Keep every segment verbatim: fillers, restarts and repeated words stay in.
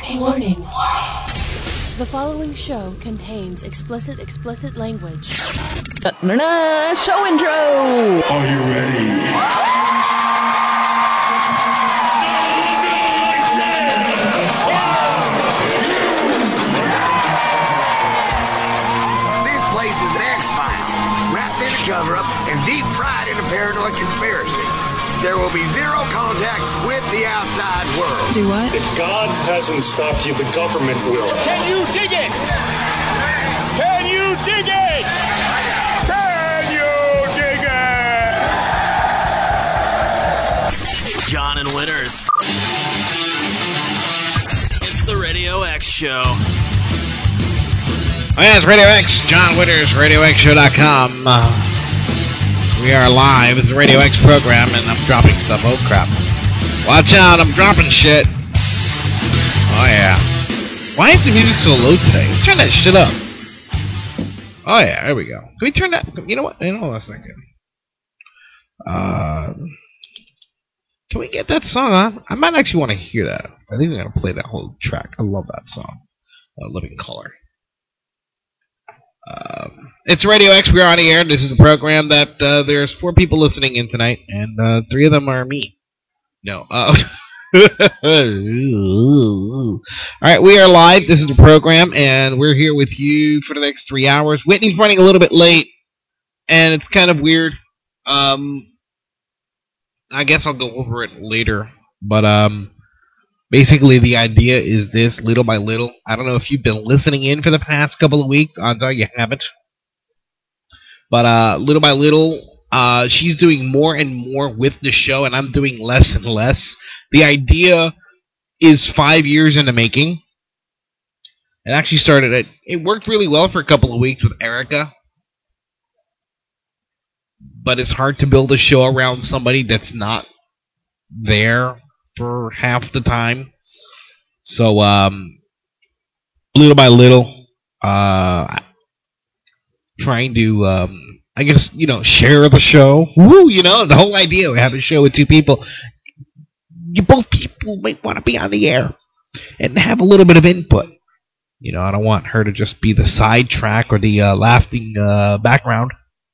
Warning. The following show contains explicit, explicit language. Uh, show intro! Are you ready? This place is an X-File, wrapped in a cover-up and deep fried in a paranoid conspiracy. There will be zero contact with the outside world. Do what? If God hasn't stopped you, the government will. Can you dig it? Can you dig it? Can you dig it? John and Winters. It's the Radio X Show. Oh yeah, it's Radio X, John Winters, radio x show dot com. Uh, we are live. It's a Radio X program, and I'm dropping stuff. Oh, crap. Watch out, I'm dropping shit. Oh, yeah. Why is the music so low today? Let's turn that shit up. Oh, yeah, there we go. Can we turn that? You know what? You know what? That's not good. Uh, can we get that song on? I might actually want to hear that. I think I'm going to play that whole track. I love that song. Uh, Living Color. Um, it's Radio X. We're on the air. This is the program that uh, there's four people listening in tonight, and uh, three of them are me. No. Uh, All right, we are live. This is the program, and we're here with you for the next three hours. Whitney's running a little bit late, and it's kind of weird. Um, I guess I'll go over it later, but um. Basically, the idea is this, little by little. I don't know if you've been listening in for the past couple of weeks. Odds are you haven't. But uh, little by little, uh, she's doing more and more with the show, and I'm doing less and less. The idea is five years in the making. It actually started, at, it worked really well for a couple of weeks with Erica. But it's hard to build a show around somebody that's not there for half the time. So, um, little by little, uh, trying to, um, I guess, you know, share the show. Woo, you know, the whole idea, we have a show with two people. You both people might want to be on the air and have a little bit of input. You know, I don't want her to just be the sidetrack or the uh, laughing uh, background.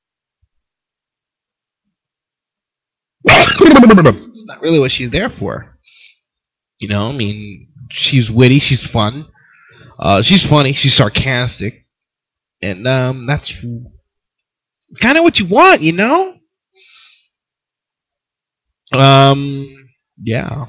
It's not really what she's there for. You know, I mean, she's witty, she's fun. Uh, she's funny, she's sarcastic. And um, that's kind of what you want, you know? Um, yeah.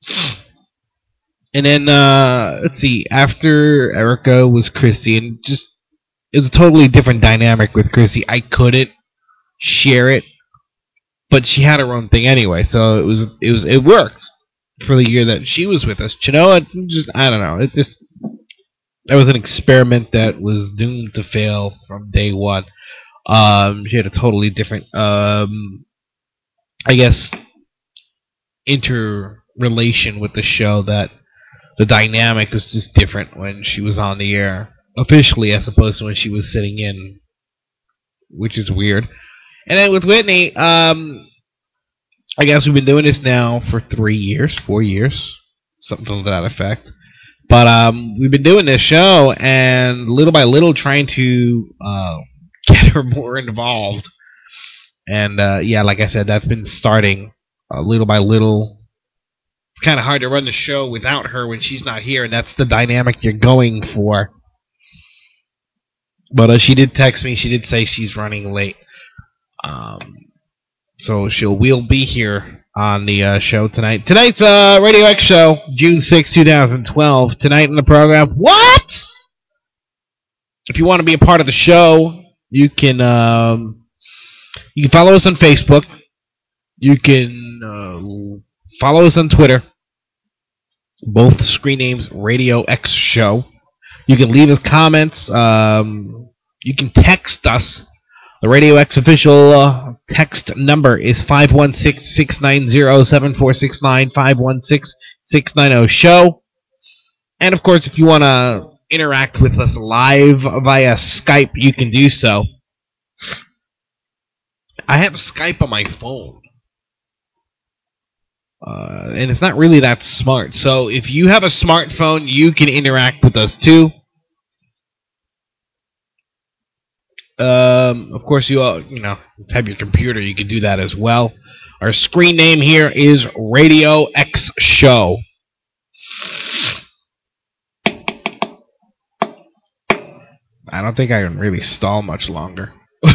And then, uh, let's see, after Erica was Chrissy, and just, it was a totally different dynamic with Chrissy. I couldn't share it. But she had her own thing anyway, so it was it was it worked for the year that she was with us. You know, it just I don't know. It just that was an experiment that was doomed to fail from day one. Um, she had a totally different, um, I guess, interrelation with the show. That the dynamic was just different when she was on the air officially, as opposed to when she was sitting in, which is weird. And then with Whitney, um, I guess we've been doing this now for three years, four years, something to that effect. But um, we've been doing this show, and little by little trying to uh, get her more involved. And uh, yeah, like I said, that's been starting uh, little by little. It's kind of hard to run the show without her when she's not here, and that's the dynamic you're going for. But uh, she did text me. She did say she's running late. Um, so she'll we'll be here on the uh, show tonight. Tonight's uh, Radio X show, June sixth, twenty twelve. Tonight in the program, what? If you want to be a part of the show, you can um, you can follow us on Facebook. You can uh, follow us on Twitter. Both screen names, Radio X Show. You can leave us comments. Um, you can text us. The Radio X official uh, text number is five one six, six nine zero, seven four six nine, five one six, six nine zero, show. And, of course, if you want to interact with us live via Skype, you can do so. I have Skype on my phone. Uh, and it's not really that smart. So if you have a smartphone, you can interact with us too. Um, of course, you all, you know, have your computer. You can do that as well. Our screen name here is Radio X Show. I don't think I can really stall much longer.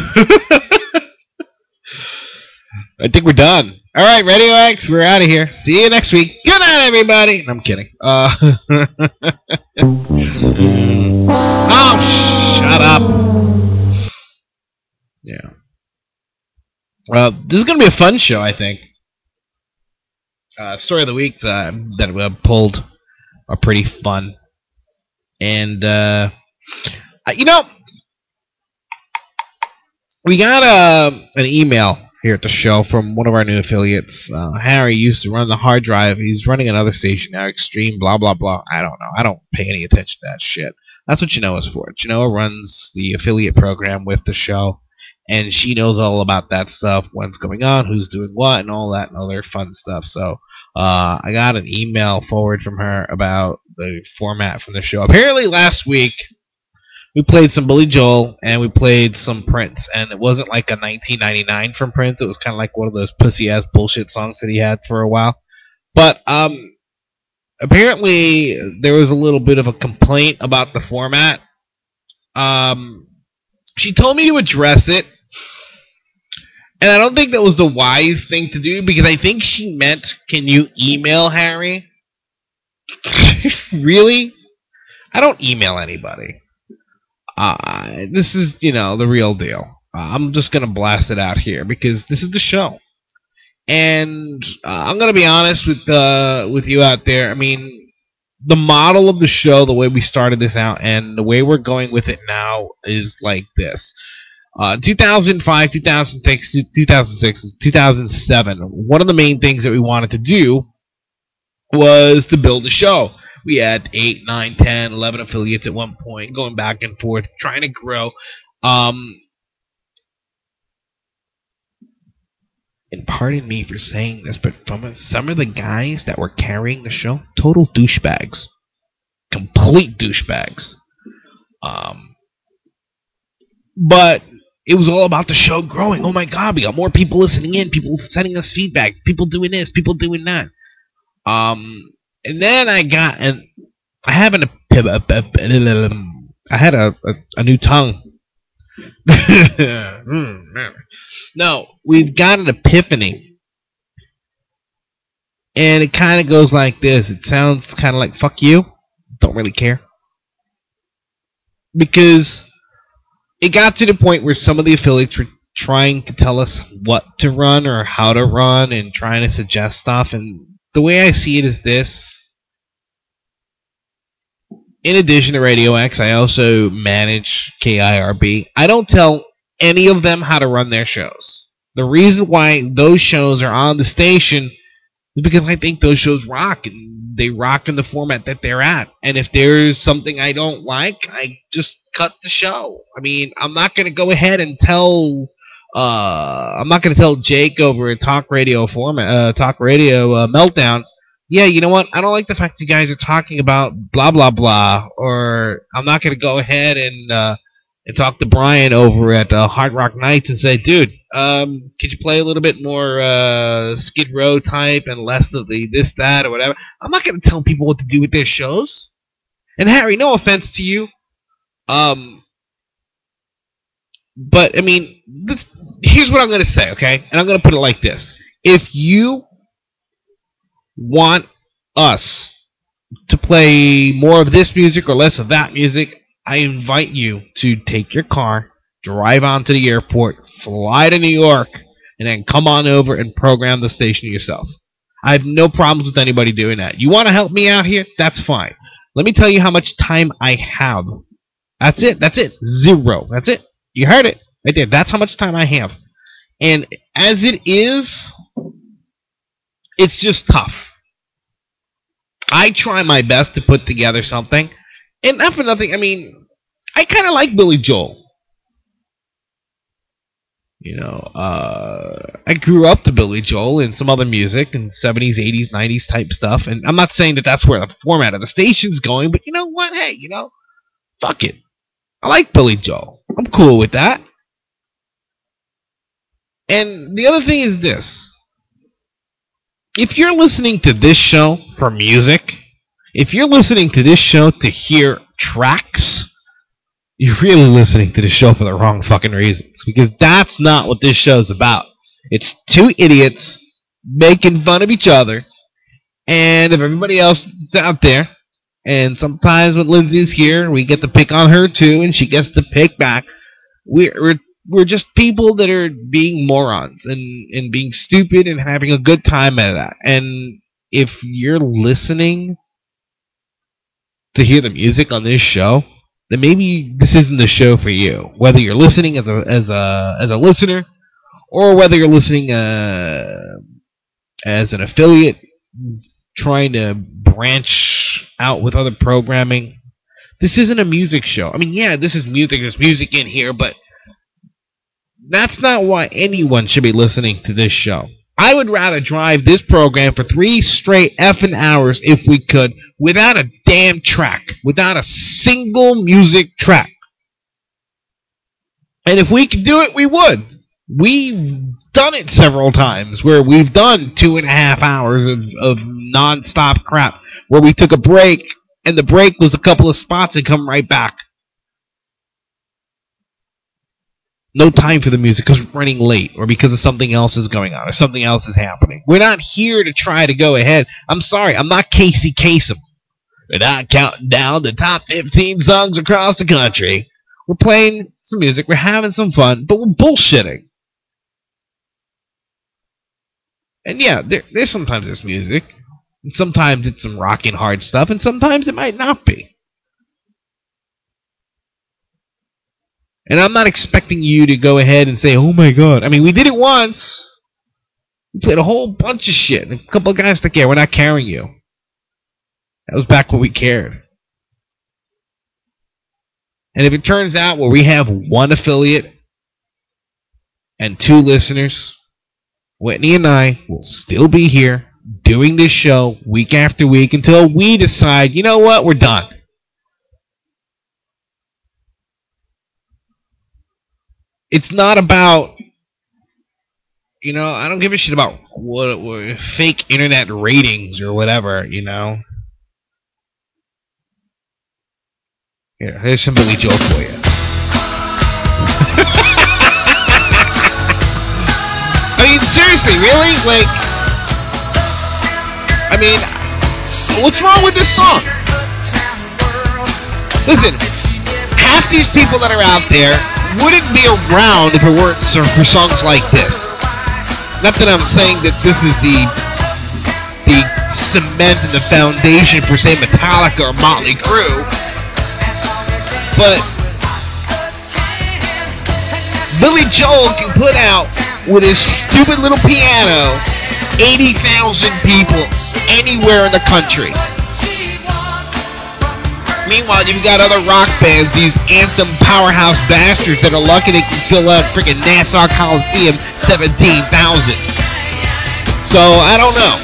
I think we're done. All right, Radio X, we're out of here. See you next week. Good night, everybody. I'm kidding. Uh, oh, shut up. Yeah. Well, this is going to be a fun show, I think. Uh, story of the week uh, that we have pulled are pretty fun. And, uh, you know, we got uh, an email here at the show from one of our new affiliates. Uh, Harry used to run the hard drive. He's running another station now, Extreme, blah, blah, blah. I don't know. I don't pay any attention to that shit. That's what Genoa is for. Genoa runs the affiliate program with the show, and she knows all about that stuff, what's going on, who's doing what, and all that and other fun stuff. So uh, I got an email forward from her about the format from the show. Apparently last week, we played some Billy Joel, and we played some Prince, and it wasn't like a nineteen ninety-nine from Prince. It was kind of like one of those pussy-ass bullshit songs that he had for a while. But um, apparently there was a little bit of a complaint about the format. Um, she told me to address it, and I don't think that was the wise thing to do, because I think she meant, can you email Harry? Really? I don't email anybody. Uh, this is, you know, the real deal. Uh, I'm just going to blast it out here because this is the show. And uh, I'm going to be honest with uh, with you out there. I mean, the model of the show, the way we started this out, and the way we're going with it now is like this. Uh, two thousand five, two thousand six, two thousand six, two thousand seven, one of the main things that we wanted to do was to build a show. We had eight, nine, ten, eleven affiliates at one point, going back and forth, trying to grow. Um, and pardon me for saying this, but from some of the guys that were carrying the show, total douchebags. Complete douchebags. Um, but it was all about the show growing. Oh my God, we got more people listening in, people sending us feedback, people doing this, people doing that. Um... And then I got, and I have an, I had a, a, a new tongue. No, we've got an epiphany. And it kind of goes like this. It sounds kind of like, fuck you. Don't really care. Because it got to the point where some of the affiliates were trying to tell us what to run or how to run and trying to suggest stuff. And the way I see it is this. In addition to Radio X, I also manage K I R B. I don't tell any of them how to run their shows. The reason why those shows are on the station is because I think those shows rock, and they rock in the format that they're at. And if there's something I don't like, I just cut the show. I mean, I'm not going to go ahead and tell... Uh, I'm not going to tell Jake over at Talk Radio format, uh, Talk Radio uh, Meltdown, yeah, you know what? I don't like the fact you guys are talking about blah, blah, blah. Or I'm not going to go ahead and uh, and talk to Brian over at uh, Hard Rock Nights and say, dude, um, could you play a little bit more uh, Skid Row type and less of the this, that, or whatever? I'm not going to tell people what to do with their shows. And Harry, no offense to you. Um, but, I mean, this, here's what I'm going to say, okay? And I'm going to put it like this. If you want us to play more of this music or less of that music, I invite you to take your car, drive on to the airport, fly to New York, and then come on over and program the station yourself. I have no problems with anybody doing that. You want to help me out here? That's fine. Let me tell you how much time I have. That's it. That's it. Zero. That's it. You heard it right there. That's how much time I have. And as it is, it's just tough. I try my best to put together something. And not for nothing, I mean, I kind of like Billy Joel. You know, uh, I grew up to Billy Joel and some other music and seventies, eighties, nineties type stuff. And I'm not saying that that's where the format of the station's going, but you know what? Hey, you know, fuck it. I like Billy Joel. I'm cool with that. And the other thing is this. If you're listening to this show for music, if you're listening to this show to hear tracks, you're really listening to the show for the wrong fucking reasons. Because that's not what this show's about. It's two idiots making fun of each other. And if everybody else is out there, and sometimes when Lindsay's here, we get to pick on her too, and she gets to pick back. We're, we're, we're just people that are being morons and, and being stupid and having a good time at that. And if you're listening to hear the music on this show, then maybe this isn't the show for you. Whether you're listening as a as a as a listener, or whether you're listening uh, as an affiliate, trying to branch out with other programming. This isn't a music show. I mean, yeah, this is music. There's music in here, but that's not why anyone should be listening to this show. I would rather drive this program for three straight effing hours if we could, without a damn track, without a single music track. And if we could do it, we would. We've done it several times where we've done two and a half hours of, of non-stop crap, where we took a break, and the break was a couple of spots and come right back. No time for the music because we're running late or because of something else is going on or something else is happening. We're not here to try to go ahead. I'm sorry, I'm not Casey Kasem. We're not counting down the top fifteen songs across the country. We're playing some music, we're having some fun, but we're bullshitting. And yeah, there, there's sometimes it's music, and sometimes it's some rocking hard stuff, and sometimes it might not be. And I'm not expecting you to go ahead and say, oh my god. I mean, we did it once. We played a whole bunch of shit. A couple of guys like, yeah, we're not carrying you. That was back when we cared. And if it turns out where we have one affiliate and two listeners, Whitney and I will still be here doing this show week after week until we decide, you know what, we're done. It's not about, you know, I don't give a shit about what, what fake internet ratings or whatever, you know. Here, here's some Billy Joel for you. I mean, seriously, really? Like, I mean, what's wrong with this song? Listen, half these people that are out there wouldn't be around if it weren't for songs like this. Not that I'm saying that this is the the cement and the foundation for, say, Metallica or Motley Crue, but Billy Joel can put out with his stupid little piano eighty thousand people anywhere in the country. Meanwhile, you've got other rock bands, these anthem powerhouse bastards that are lucky they can fill out freaking Nassau Coliseum seventeen thousand. So, I don't know.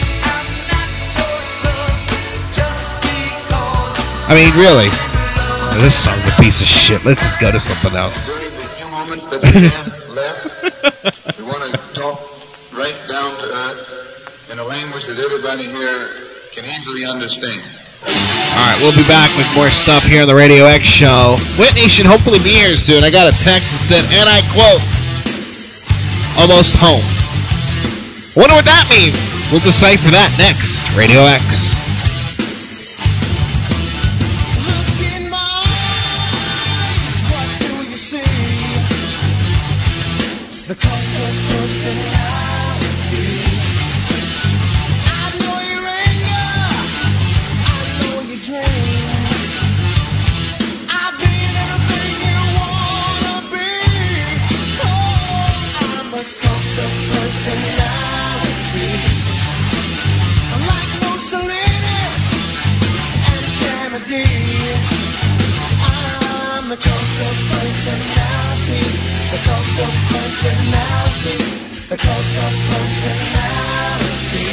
I mean, really. This song's a piece of shit. Let's just go to something else. During the few moments that we have left, we want to talk right down to earth in a language that everybody here can easily understand. Alright, we'll be back with more stuff here on the Radio X Show. Whitney should hopefully be here soon. I got a text that said, and I quote, almost home. Wonder what that means. We'll decipher that next. Radio X. The cult of personality. I know your anger, I know your dreams. I've been everything you wanna be. Oh, I'm the cult of personality. Like Mussolini and Kennedy, I'm the cult of personality. the cult of personality, the cult of personality.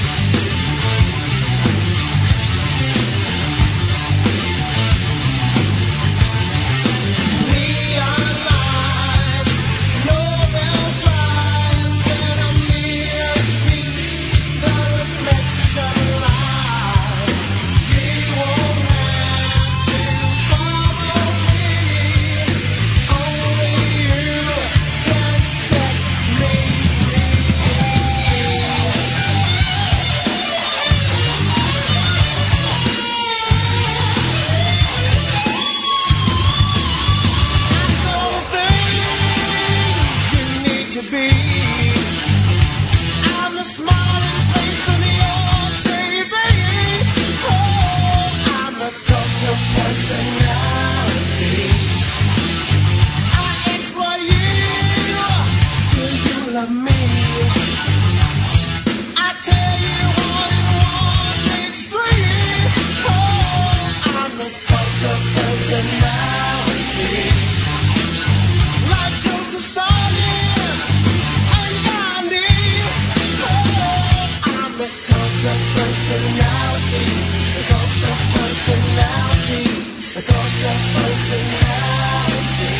Neon lights, Nobel Prize, when a mirror speaks, the reflection lies. You won't have to follow me, only you can set me free. All the things you need to be. I'm the smiling face on your T V. Oh, I'm the cult of personality. I exploit you, still you love me. I tell you one and one makes three. Oh, I'm the cult of personality. Like Joseph Stalin and Gandhi. Oh, I'm the cult of personality, the cult of personality, the cult of personality.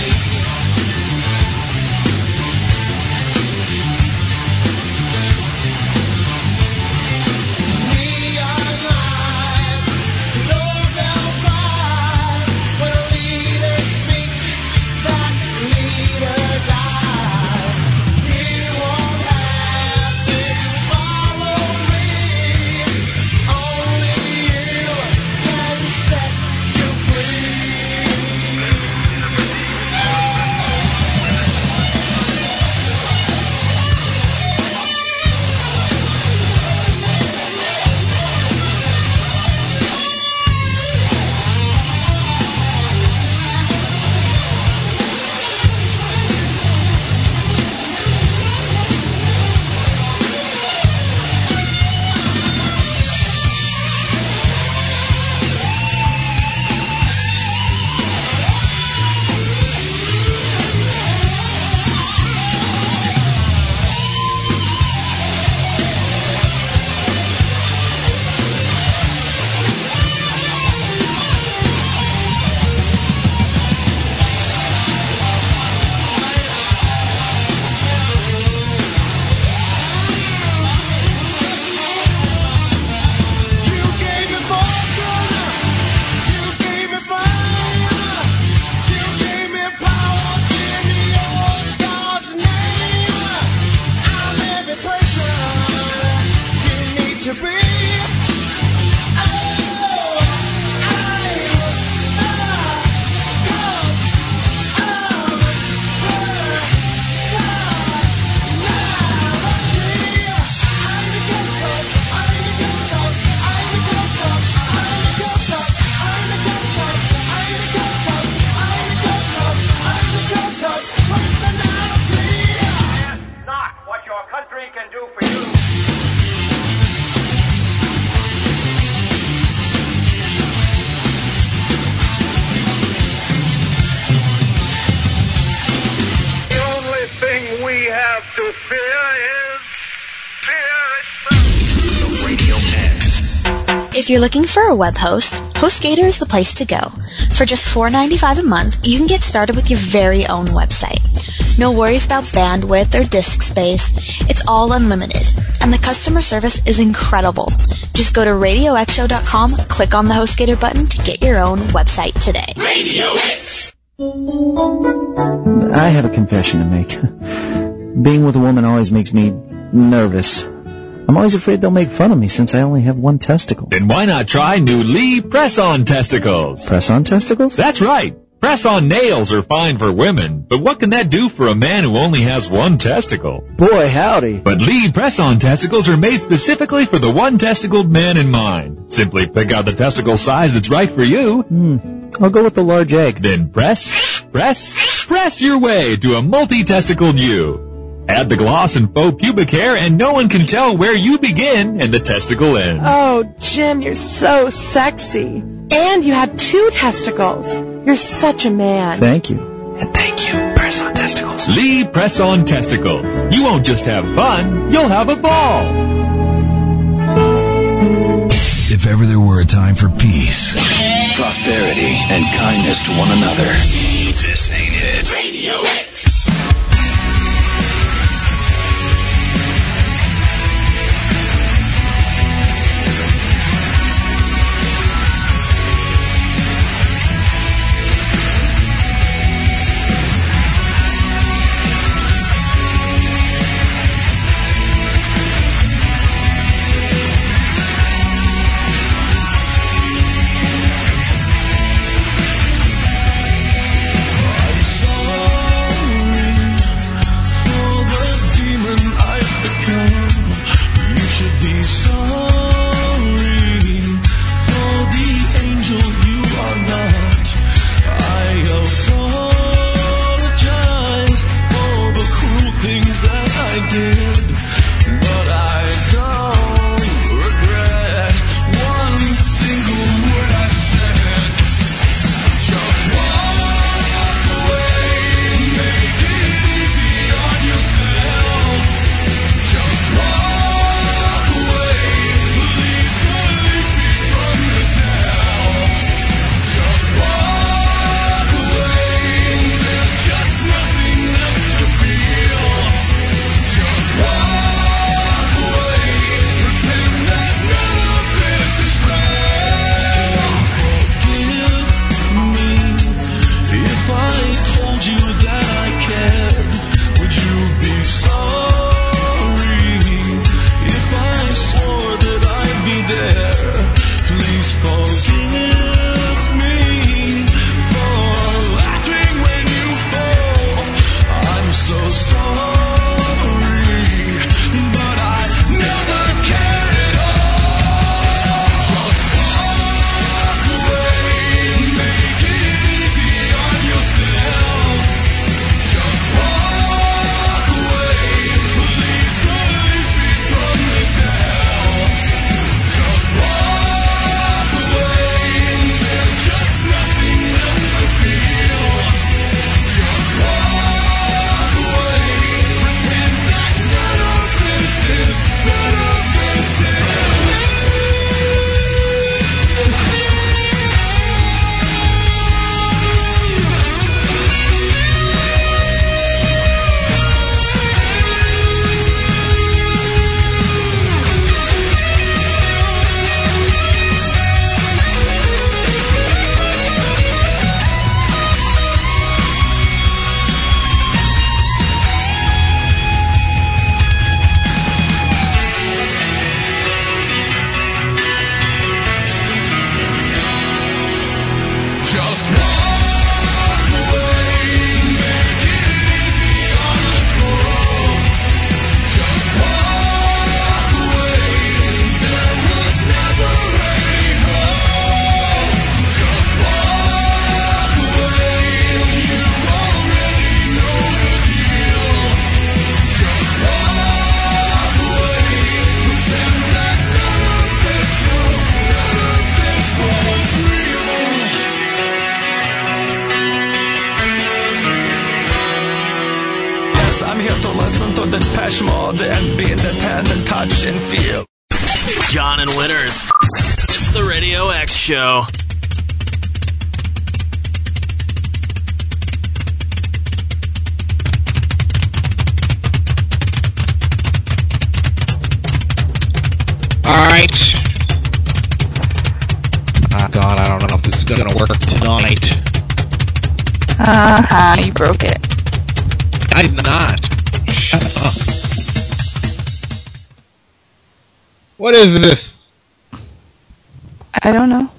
Neon lights, Nobel Prize, when a leader speaks, that leader dies. You won't have to follow me, only you can set you free. You gave me fortune, you gave me fame, you gave me power in your God's name. I'm every person you need to be. Oh, I'm the cult of personality. I'm the cult of, I'm the cult of, I'm the cult of, I'm the cult of, I'm the cult of, I'm the cult of, I'm the cult of, I'm the cult of personality. Not what your country can do for you. The only thing we have to fear is fear itself. Radio X. If you're looking for a web host, HostGator is the place to go. For just four dollars and ninety-five cents a month, you can get started with your very own website. No worries about bandwidth or disk space. It's all unlimited. And the customer service is incredible. Just go to radio x show dot com, click on the HostGator button to get your own website today. Radio X. I have a confession to make. Being with a woman always makes me nervous. I'm always afraid they'll make fun of me since I only have one testicle. Then why not try new Lee Press-On Testicles? Press-on testicles? That's right. Press-on nails are fine for women, but what can that do for a man who only has one testicle? Boy, howdy. But Lee Press-On Testicles are made specifically for the one-testicled man in mind. Simply pick out the testicle size that's right for you. Hmm. I'll go with the large egg. Then press, press, press your way to a multi-testicled you. Add the gloss and faux pubic hair, and no one can tell where you begin and the testicle ends. Oh, Jim, you're so sexy. And you have two testicles. You're such a man. Thank you. And thank you, Press-on testicles. Lee Press-on Testicles. You won't just have fun, you'll have a ball. If ever there were a time for peace, prosperity, and kindness to one another, this ain't it. Radio X. John and Winters. It's the Radio X Show. All right. Oh, God, I don't know if this is going to work tonight. Uh-huh, you broke it. I did not. Shut up. What is this? I don't know.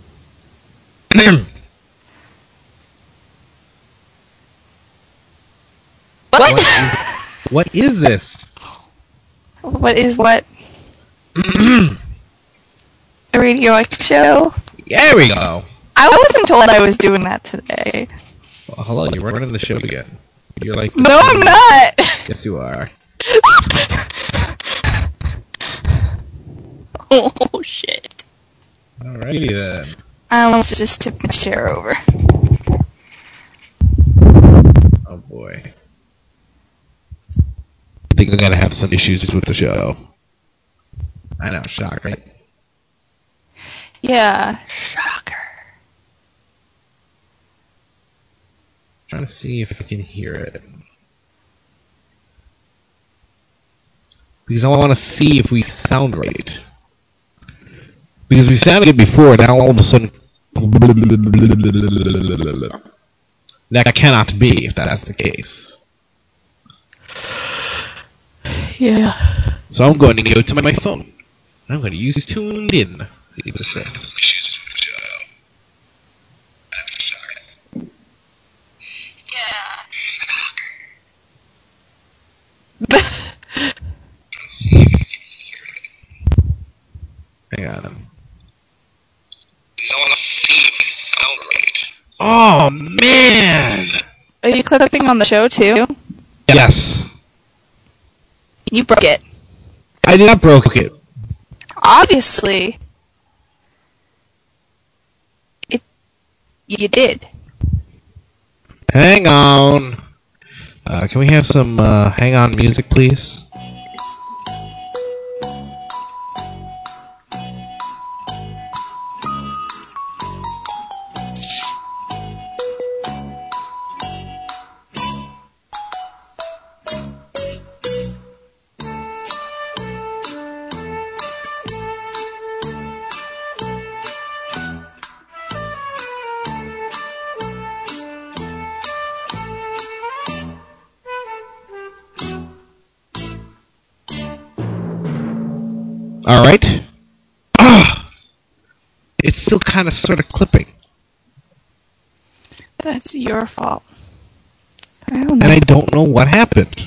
What? What is, what is this? What is what? A Radio X Show? There we go. I wasn't told I was doing that today. Well, hello, you're running the show again. You're like... No, I'm not! Yes, you are. Oh, shit. Alrighty then. I almost just tipped my chair over. Oh boy. think I'm gonna have some issues with the show. I know, shock, right? Yeah, shocker. Trying to see if I can hear it. Because I want to see if we sound right. Because we sounded good before, now all of a sudden... That cannot be, if that's the case. Yeah. So I'm going to go to my phone. I'm going to use Tuned In. See what it says. Hang on. Oh, man! Are you clipping on the show, too? Yes. You broke it. I did not broke it. Obviously. It... You did. Hang on. Uh, can we have some, uh, hang on music, please? Alright. Ah! It's still kind of sort of clipping. That's your fault. I don't know. And I don't know what happened.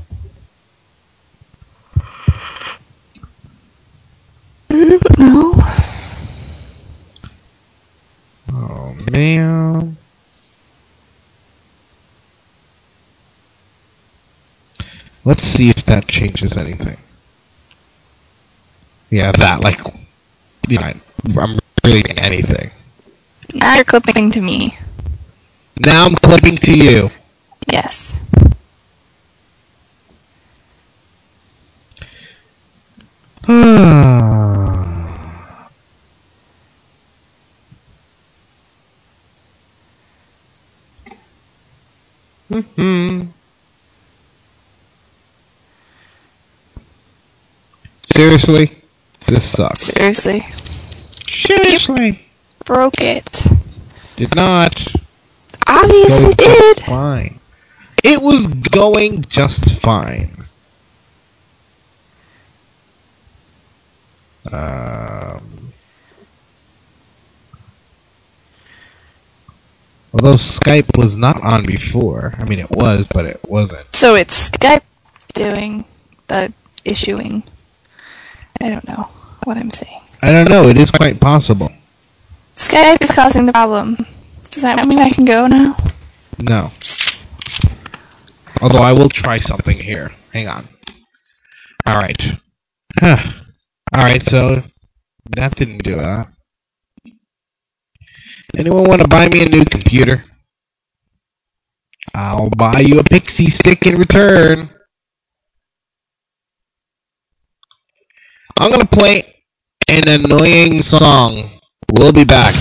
I don't know. Oh, man. Let's see if that changes anything. Yeah, that, like, you know, I'm really doing anything. Now you're clipping to me. Now I'm clipping to you. Yes. Mm-hmm. Seriously? This sucks. Seriously. Seriously. Broke it. Did not. Obviously did. Fine. It was going just fine. Um, although Skype was not on before. I mean, it was, but it wasn't. So it's Skype doing the issuing. I don't know what I'm saying. I don't know. It is quite possible. Skype is causing the problem. Does that mean I can go now? No. Although I will try something here. Hang on. Alright. Alright, so that didn't do that. Anyone want to buy me a new computer? I'll buy you a Pixie Stick in return. I'm gonna play an annoying song. We'll be back.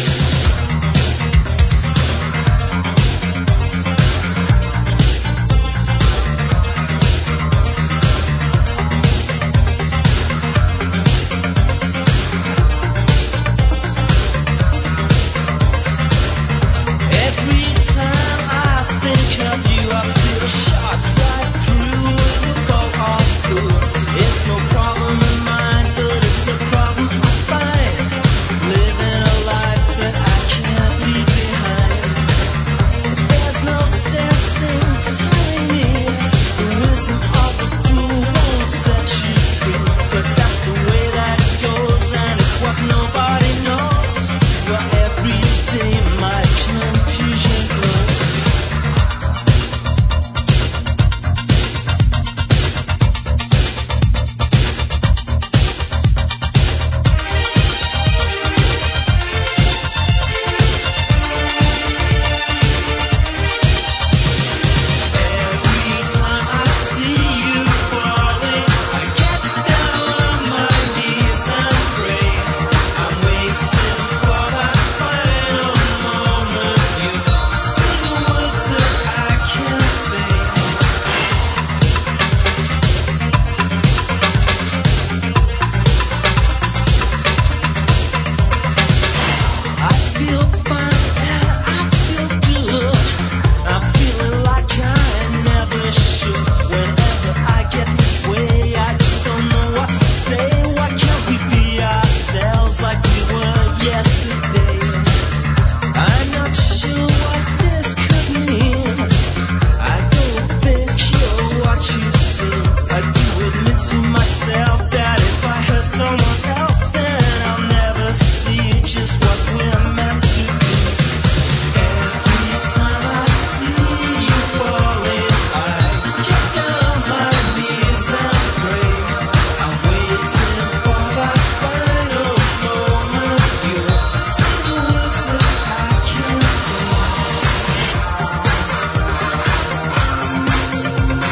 It's no problem in mine, but it's a problem I find living a life.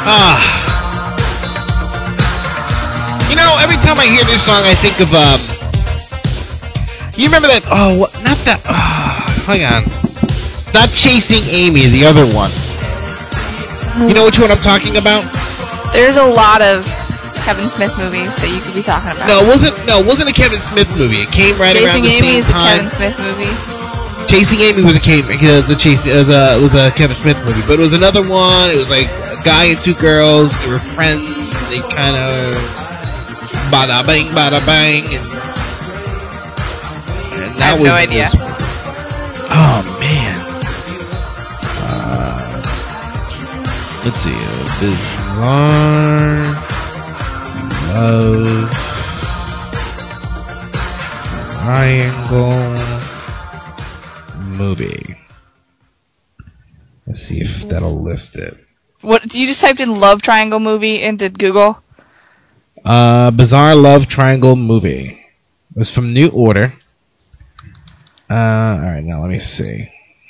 Ah. You know, every time I hear this song, I think of, um... You remember that... Oh, what, not that... Oh, hang on. Not Chasing Amy, the other one. You know which one I'm talking about? There's a lot of Kevin Smith movies that you could be talking about. No, it wasn't, no, it wasn't a Kevin Smith movie. It came right Chasing around the Amy same is a time. Kevin Smith movie. Chasing Amy was a, Kevin, uh, the Chase, uh, the, was a Kevin Smith movie, but it was another one. It was like a guy and two girls. They were friends. They kind of bada bang, bada bang, and, and I have no idea. Oh man. Uh, let's see. Uh, Bizarre Love Triangle movie. Let's see if that'll list it. What, you just typed in Love Triangle movie into Google? Uh, Bizarre Love Triangle movie. It was from New Order. Uh, alright, now let me see.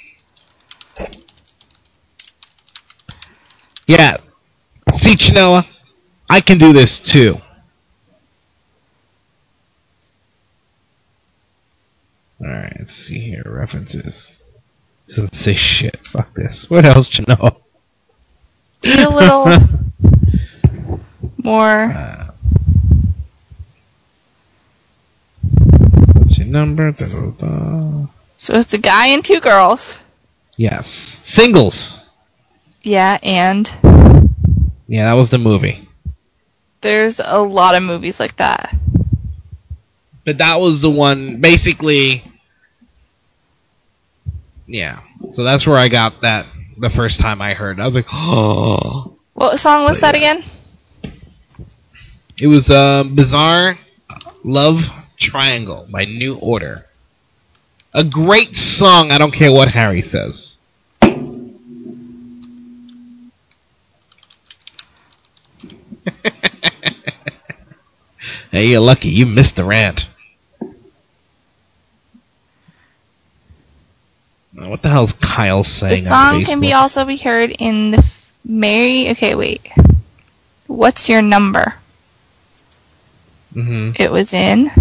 Yeah. See, Chinoa, I can do this too. Alright, let's see here. References. Doesn't say shit. Fuck this. What else, Chinoa? Be a little more. Uh, what's your number? Da, da, da. So it's a guy and two girls. Yes. Singles. Yeah, and Yeah, that was the movie. there's a lot of movies like that. But that was the one, basically. Yeah. So that's where I got that the first time I heard it. I was like, oh. What song was that again? It was uh, Bizarre Love Triangle by New Order. A great song, I don't care what Harry says. Hey, you're lucky. You missed the rant. Uh, What the hell is Kyle saying The on song Facebook? can be also be heard in the f- Mary. Okay, wait. What's your number? Mm-hmm. It was in.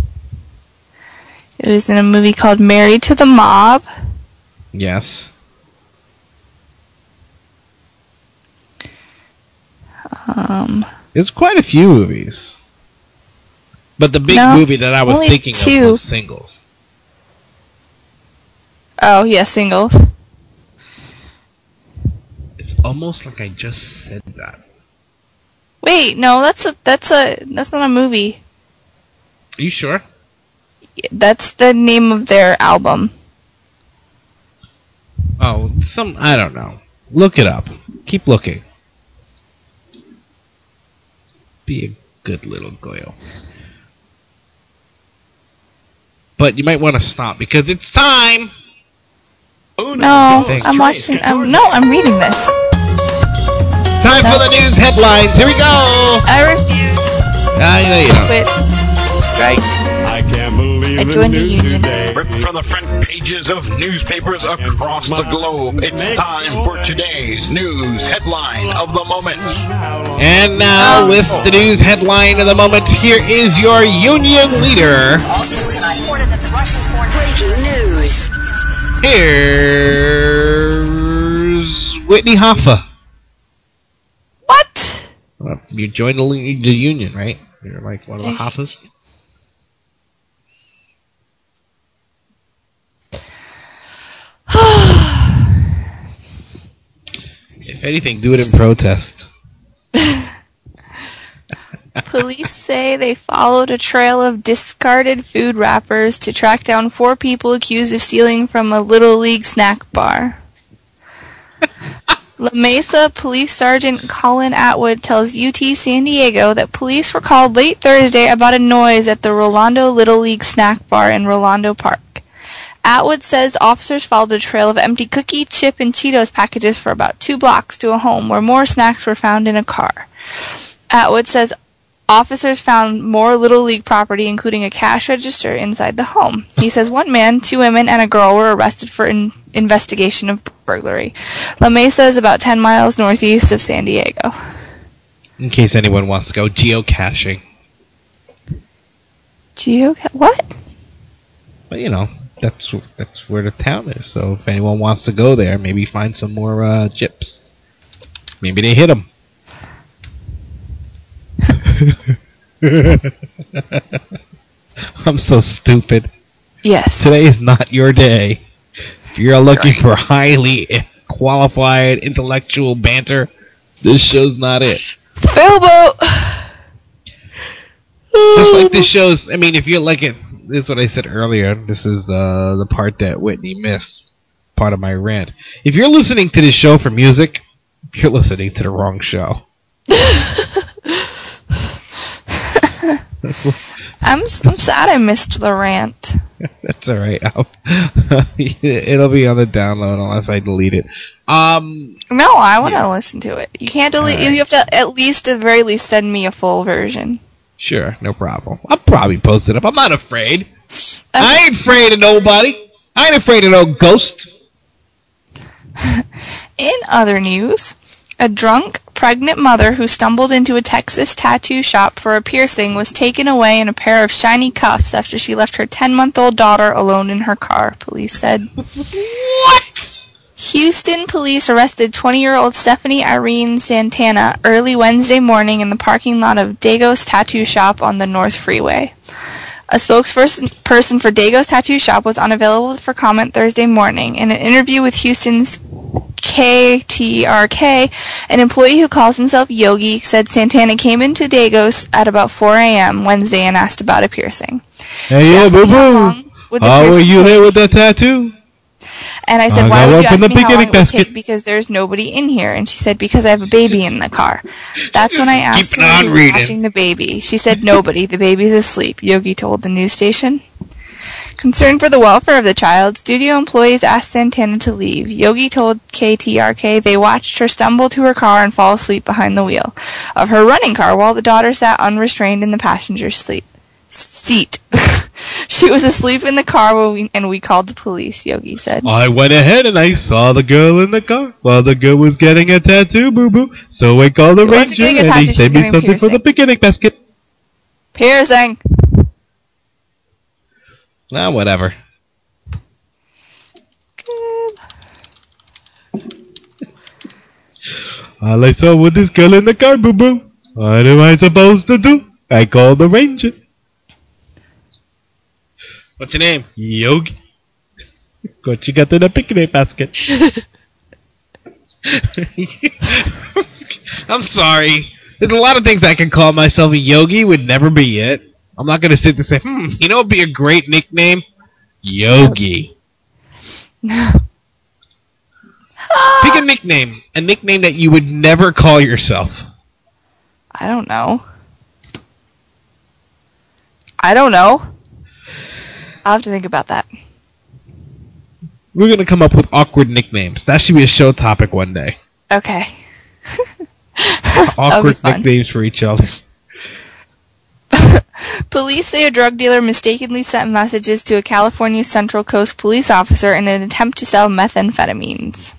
It was in a movie called Married to the Mob. Yes. Um, There's quite a few movies. But the big No, movie that I was only thinking two. of was Singles. oh yeah, Singles. It's almost like I just said that. Wait, no, that's a that's a that's not a movie. Are you sure? That's the name of their album. Oh, some I don't know. Look it up. Keep looking. Be a good little goyo. But you might want to stop because it's time. No, Thanks. I'm watching. Um, no, I'm reading this. Time for the news headlines. Here we go. I refuse. I know you don't. Quit. Strike. I can't believe I the joined the news union. today. Ripped from the front pages of newspapers across the globe, it's time for today's news headline of the moment. And now, with the news headline of the moment, here is your union leader. Also tonight, reported that the Russian foreign breaking news. Here's Whitney Hoffa. What? Well, you joined the, the union, right? You're like one of the Hoffas. If anything, do it in protest. Police say they followed a trail of discarded food wrappers to track down four people accused of stealing from a Little League snack bar. La Mesa Police Sergeant Colin Atwood tells U T San Diego that police were called late Thursday about a noise at the Rolando Little League snack bar in Rolando Park. Atwood says officers followed a trail of empty cookie, chip, and Cheetos packages for about two blocks to a home where more snacks were found in a car. Atwood says Officers found more Little League property, including a cash register, inside the home. He says one man, two women, and a girl were arrested for an investigation of burglary. La Mesa is about ten miles northeast of San Diego. In case anyone wants to go geocaching. Geoca- what? Well, you know, that's that's where the town is. So if anyone wants to go there, maybe find some more uh, gyps. Maybe they hit them. I'm so stupid. Yes. Today is not your day. If you're looking for highly qualified intellectual banter, this show's not it. Failboat! Just like this show's, I mean, if you're like it, this is what I said earlier. This is the the part that Whitney missed. Part of my rant. If you're listening to this show for music, you're listening to the wrong show. I'm I'm sad I missed the rant. That's all right. I'll, it'll be on the download unless I delete it. Um, no, I want to yeah. listen to it. You can't delete. Right. You have to at least, at the very least, send me a full version. Sure, no problem. I'll probably post it up. I'm not afraid. Okay. I ain't afraid of nobody. I ain't afraid of no ghost. In other news, a drunk, pregnant mother who stumbled into a Texas tattoo shop for a piercing was taken away in a pair of shiny cuffs after she left her ten-month-old daughter alone in her car, police said. What? Houston police arrested twenty-year-old Stephanie Irene Santana early Wednesday morning in the parking lot of Dagos Tattoo Shop on the North Freeway. A spokesperson person for Dagos Tattoo Shop was unavailable for comment Thursday morning. In an interview with Houston's K T R K, an employee who calls himself Yogi said Santana came into Dagos at about four a.m. Wednesday and asked about a piercing. Hey, yeah, boo-boo. How are you there with that tattoo? And I said, I why would you ask me how long it would take because there's nobody in here? And she said, because I have a baby in the car. That's when I asked Keep her on who reading. was watching the baby. She said, nobody. The baby's asleep, Yogi told the news station. Concerned for the welfare of the child, studio employees asked Santana to leave. Yogi told K T R K they watched her stumble to her car and fall asleep behind the wheel of her running car while the daughter sat unrestrained in the passenger seat. Seat. She was asleep in the car when we, and we called the police, Yogi said. I went ahead and I saw the girl in the car while the girl was getting a tattoo, boo-boo. So I called the ranger and tattoo, he sent me something piercing. for the picnic basket. Piercing. Nah, whatever. All I saw was this girl in the car, boo-boo. What am I supposed to do? I called the ranger. What's your name? Yogi. What you got in the picnic basket? I'm sorry. There's a lot of things I can call myself. A Yogi would never be it. I'm not going to sit there and say, hmm, you know what would be a great nickname? Yogi. Pick a nickname. A nickname that you would never call yourself. I don't know. I don't know. I'll have to think about that. We're going to come up with awkward nicknames. That should be a show topic one day. Okay. Awkward nicknames for each other. Police say a drug dealer mistakenly sent messages to a California Central Coast police officer in an attempt to sell methamphetamines.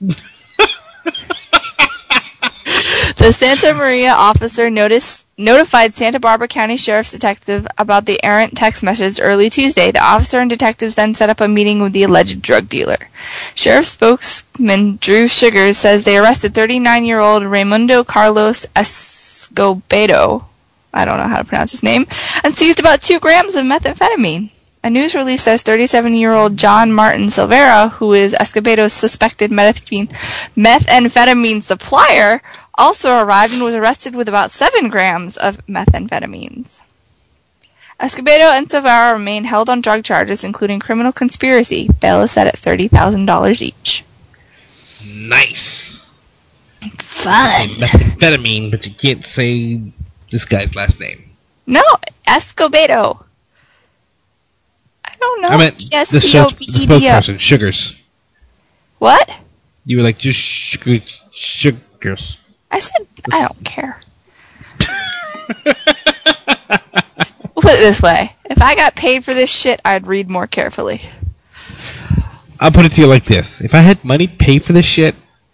The Santa Maria officer noticed, notified Santa Barbara County Sheriff's detective about the errant text message early Tuesday. The officer and detectives then set up a meeting with the alleged drug dealer. Sheriff spokesman Drew Sugars says they arrested thirty-nine-year-old Raimundo Carlos Escobedo, I don't know how to pronounce his name, and seized about two grams of methamphetamine. A news release says thirty-seven-year-old John Martin Silvera, who is Escobedo's suspected methamphetamine, methamphetamine supplier, also arrived and was arrested with about seven grams of methamphetamines. Escobedo and Silvera remain held on drug charges, including criminal conspiracy. Bail is set at thirty thousand dollars each. Nice. Fun. Methamphetamine, but you can't say this guy's last name. No, Escobedo. I don't know. I meant yes, the, show, the spokesperson, Sugars. What? You were like, just Sugars. Sugars. I said, I don't care. We'll put it this way. If I got paid for this shit, I'd read more carefully. I'll put it to you like this. If I had money to pay for this shit,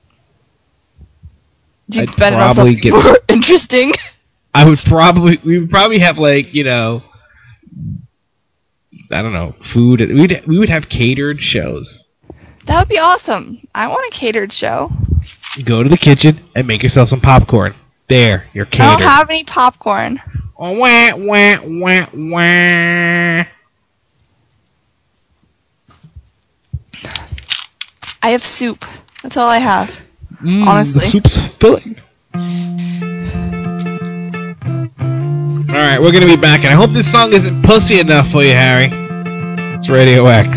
You'd I'd bet it on probably something get... more interesting. I would probably... We would probably have, like, you know... I don't know, food. We'd, we would have catered shows. That would be awesome. I want a catered show. You go to the kitchen and make yourself some popcorn. There, you're catered. I don't have any popcorn. Oh, wah, wah, wah, wah. I have soup. That's all I have. Mm, honestly. The soup's filling. Alright, we're gonna be back, and I hope this song isn't pussy enough for you, Harry. It's Radio X.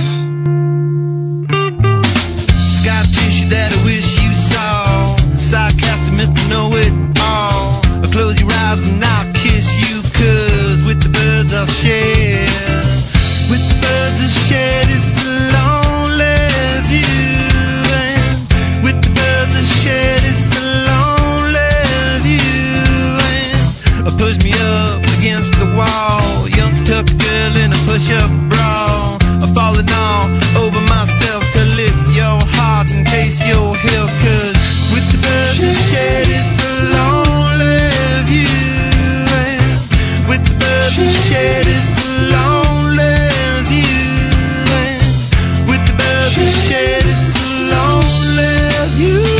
Scar tissue that I wish you saw. Sarcastic Mister Know-It-All. I'll close your eyes and I'll kiss you, cause with the birds I'll share. With the birds I'll share this lonely view. And with the birds I'll share this lonely view. And push me up against the wall. Young tuck girl in a push-up bra. I'm falling all over myself to lift your heart and taste your heel. Cause with the birds I share this lonely view. And with the birds I share this lonely view. And with the birds I share this lonely view.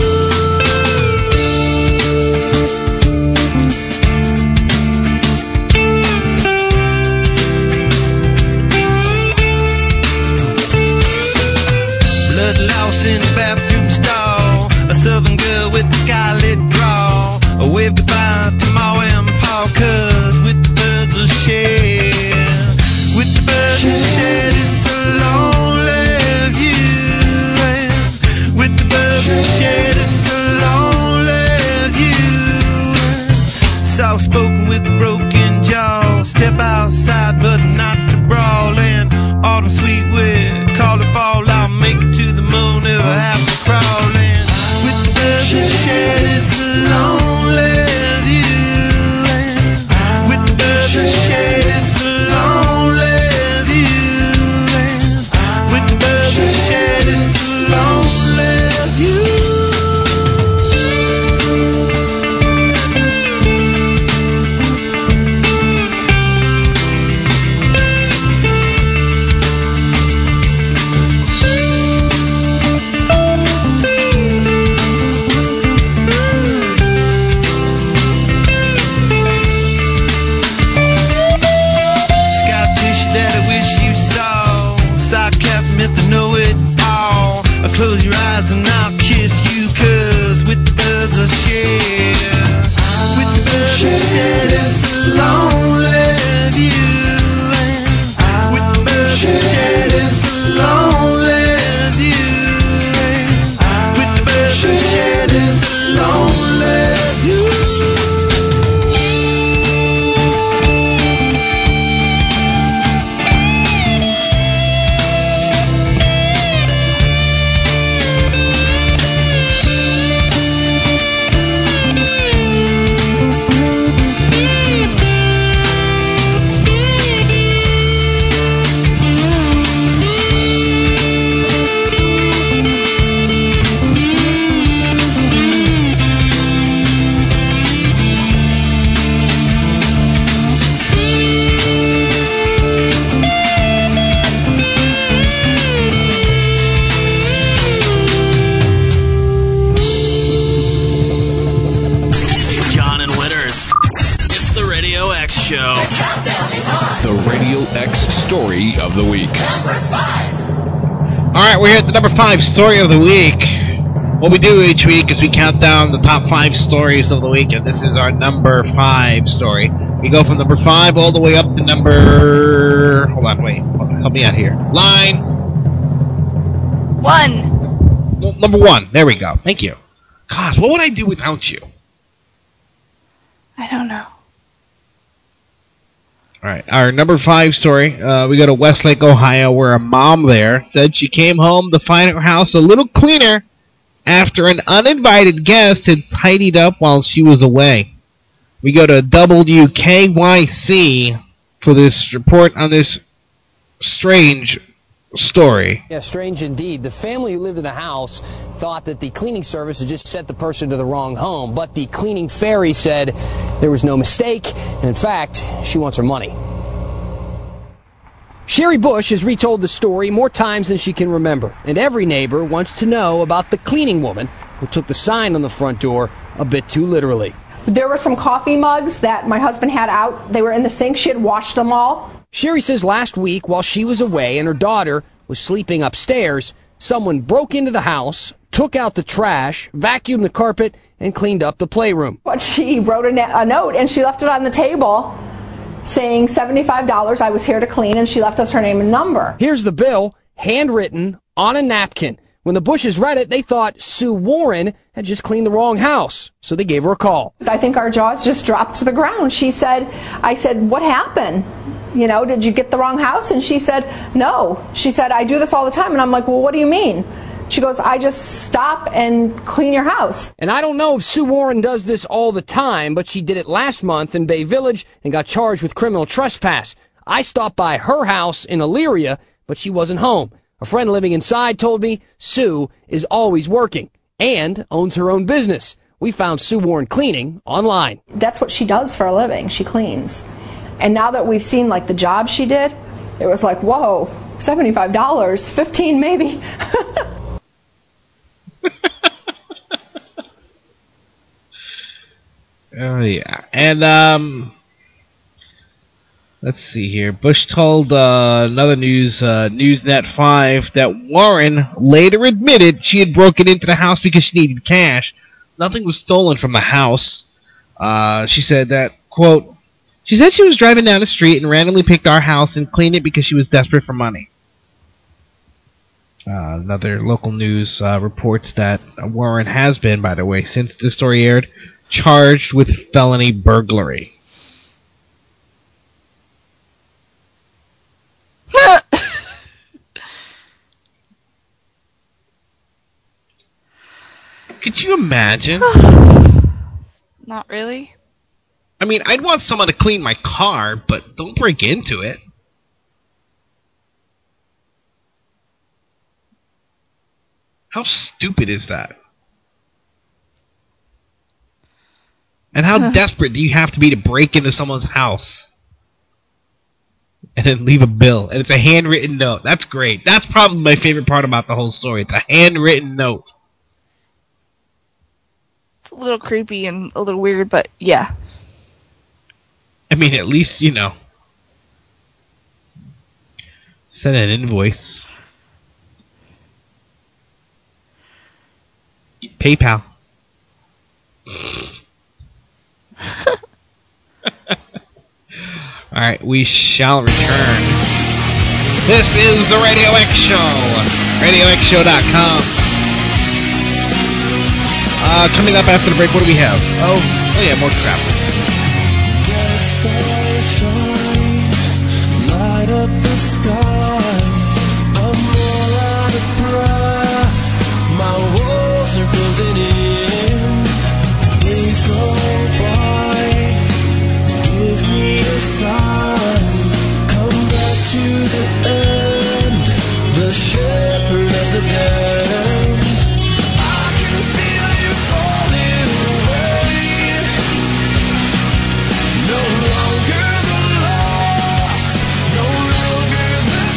In a bathroom stall, a southern girl with a scarlet draw. A wave goodbye to Ma and Pa, cause with the birds we'll share. With the birds we'll share this lonely view. And with the birds we'll share this lonely view. Soft spoken with a broken jaw. Step outside but not to brawl. And autumn sweet with call it fall. I'll make it to the moon if I have to crawl in. With the birds I share this lonely view. And with the birds I share this lonely view. And with the birds I share this lonely view. Close your eyes and I'll kiss you, cause with the birds I share. With the birds I share this lonely view. And with the birds I share this lonely view. And with the birds I share this lonely view. Show. The Radio X Story of the Week. Number five. Alright, we're here at the number five story of the week. What we do each week is we count down the top five stories of the week, and this is our number five story. We go from number five all the way up to number... Hold on, wait. Help me out here. Line... One. Well, number one. There we go. Thank you. Gosh, what would I do without you? I don't know. All right, our number five story, uh, we go to Westlake, Ohio, where a mom there said she came home to find her house a little cleaner after an uninvited guest had tidied up while she was away. We go to W K Y C for this report on this strange story. Yeah, strange indeed. The family who lived in the house thought that the cleaning service had just sent the person to the wrong home, but the cleaning fairy said there was no mistake, and in fact, she wants her money. Sherry Bush has retold the story more times than she can remember, and every neighbor wants to know about the cleaning woman who took the sign on the front door a bit too literally. There were some coffee mugs that my husband had out. They were in the sink. She had washed them all. Sherry says last week, while she was away and her daughter was sleeping upstairs, someone broke into the house, took out the trash, vacuumed the carpet, and cleaned up the playroom. But she wrote a, na- a note, and she left it on the table saying seventy-five dollars, I was here to clean, and she left us her name and number. Here's the bill, handwritten on a napkin. When the Bushes read it, they thought Sue Warren had just cleaned the wrong house, so they gave her a call. I think our jaws just dropped to the ground. She said, I said, what happened? You know, did you get the wrong house? And she said, no. She said, I do this all the time. And I'm like, well, what do you mean? She goes, I just stop and clean your house. And I don't know if Sue Warren does this all the time, but she did it last month in Bay Village and got charged with criminal trespass. I stopped by her house in Elyria, but she wasn't home. A friend living inside told me Sue is always working and owns her own business. We found Sue Warren cleaning online. That's what she does for a living. She cleans. And now that we've seen like the job she did, it was like, whoa, seventy-five dollars, fifteen maybe. Oh yeah, and um, let's see here. Bush told uh, another news uh, Newsnet five that Warren later admitted she had broken into the house because she needed cash. Nothing was stolen from the house. Uh, she said that, quote, she said she was driving down the street and randomly picked our house and cleaned it because she was desperate for money. Uh, another local news uh, reports that Warren has been, by the way, since this story aired, charged with felony burglary. Could you imagine? Not really. I mean, I'd want someone to clean my car, but don't break into it. How stupid is that? And how desperate do you have to be to break into someone's house and then leave a bill? And it's a handwritten note. That's great. That's probably my favorite part about the whole story. It's a handwritten note. It's a little creepy and a little weird, but yeah. I mean, at least, you know, send an invoice. PayPal. Alright, we shall return. This is the Radio X Show. radio x show dot com. Uh, coming up after the break, what do we have? Oh, oh yeah, more crap. Dead stars shine, light up the sky. I'm all out of breath. My walls are closing in. Days go by. Give me a sign. Come back to the end. The shepherd of the band. I can feel you falling away. No longer the lost. No longer the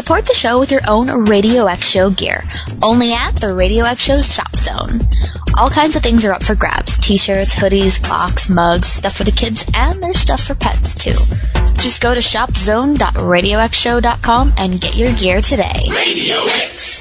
Support the show with your own Radio X Show gear, only at the Radio X Show's Shop Zone. All kinds of things are up for grabs. T-shirts, hoodies, clocks, mugs, stuff for the kids, and there's stuff for pets, too. Just go to shop zone dot radio x show dot com and get your gear today. Radio X.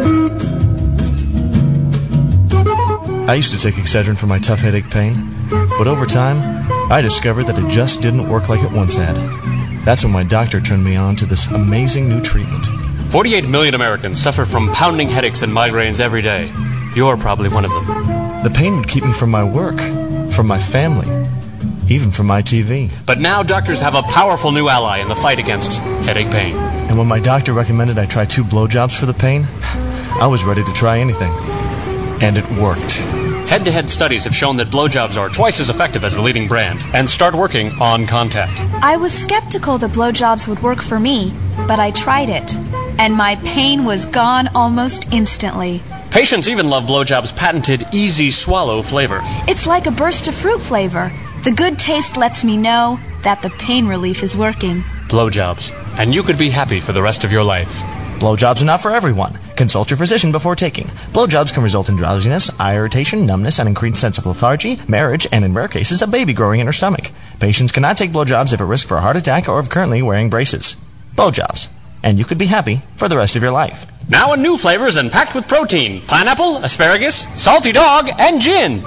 I used to take Excedrin for my tough headache pain, but over time, I discovered that it just didn't work like it once had. That's when my doctor turned me on to this amazing new treatment. forty-eight million Americans suffer from pounding headaches and migraines every day. You're probably one of them. The pain would keep me from my work, from my family, even from my T V. But now doctors have a powerful new ally in the fight against headache pain. And when my doctor recommended I try two blowjobs for the pain, I was ready to try anything. And it worked. Head-to-head studies have shown that blowjobs are twice as effective as the leading brand and start working on contact. I was skeptical that blowjobs would work for me, but I tried it, and my pain was gone almost instantly. Patients even love blowjob's patented easy swallow flavor. It's like a burst of fruit flavor. The good taste lets me know that the pain relief is working. Blowjobs, and you could be happy for the rest of your life. Blowjobs are not for everyone. Consult your physician before taking. Blowjobs can result in drowsiness, eye irritation, numbness, an increased sense of lethargy, marriage, and in rare cases, a baby growing in her stomach. Patients cannot take blowjobs if at risk for a heart attack or if currently wearing braces. Blowjobs, and you could be happy for the rest of your life. Now in new flavors and packed with protein. Pineapple, asparagus, salty dog, and gin.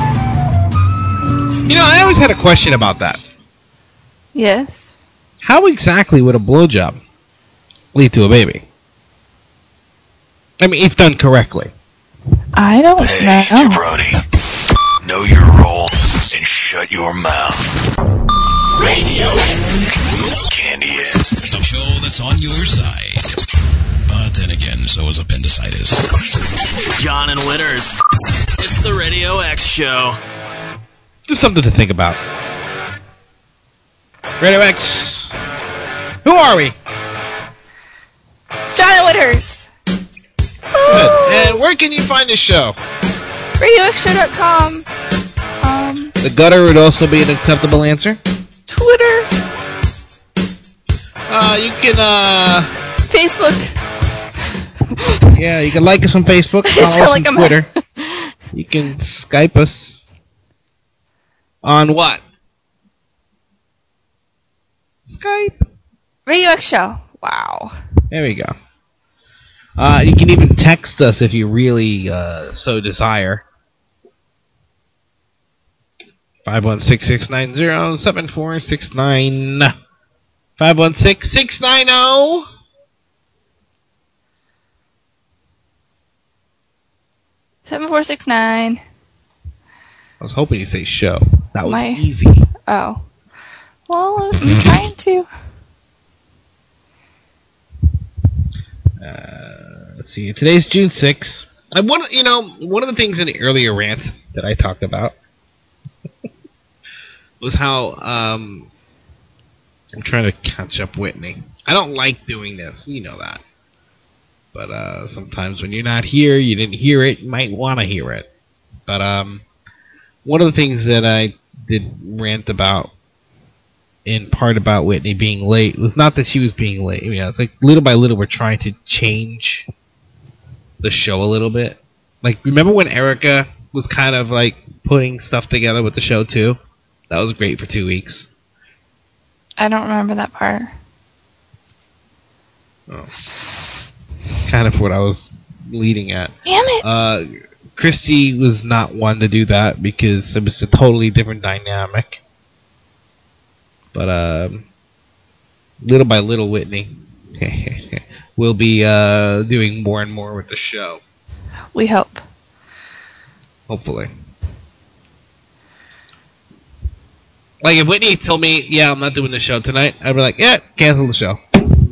You know, I always had a question about that. Yes? How exactly would a blowjob lead to a baby? I mean, if done correctly. I don't hey, know. Jabroni, know your role and shut your mouth. Radio Candy is the show that's on your side. But then again, so is appendicitis. John and Witters. It's the Radio X Show. Just something to think about. Radio X. Who are we? John and Witters. Good. And where can you find this show? radio x show dot com. Um, the gutter would also be an acceptable answer. Twitter. Uh, you can, uh... Facebook. Yeah, you can like us on Facebook. Follow us like on Twitter. You can Skype us. On what? Skype. Radio X Show. Wow. There we go. Uh, you can even text us if you really uh, so desire. five one six, six nine zero, seven four six nine. five one six, six nine zero. seven four six nine. I was hoping you'd say show. That was My, easy. Oh. Well, I'm trying to. Uh, let's see. Today's June sixth. I want you know, one of the things in the earlier rant that I talked about was how um, I'm trying to catch up Whitney. I don't like doing this. You know that. But uh, sometimes when you're not here, you didn't hear it, you might want to hear it. But um, one of the things that I did rant about, in part about Whitney being late, was not that she was being late. You know, it's like little by little we're trying to change the show a little bit. Like, remember when Erica was kind of like putting stuff together with the show too? That was great for two weeks. I don't remember that part. Oh. Kind of what I was leading at. Damn it! Uh, Christy was not one to do that because it was a totally different dynamic. But um, little by little, Whitney will be uh, doing more and more with the show. We hope. Hopefully. Like, if Whitney told me, yeah, I'm not doing the show tonight, I'd be like, yeah, cancel the show.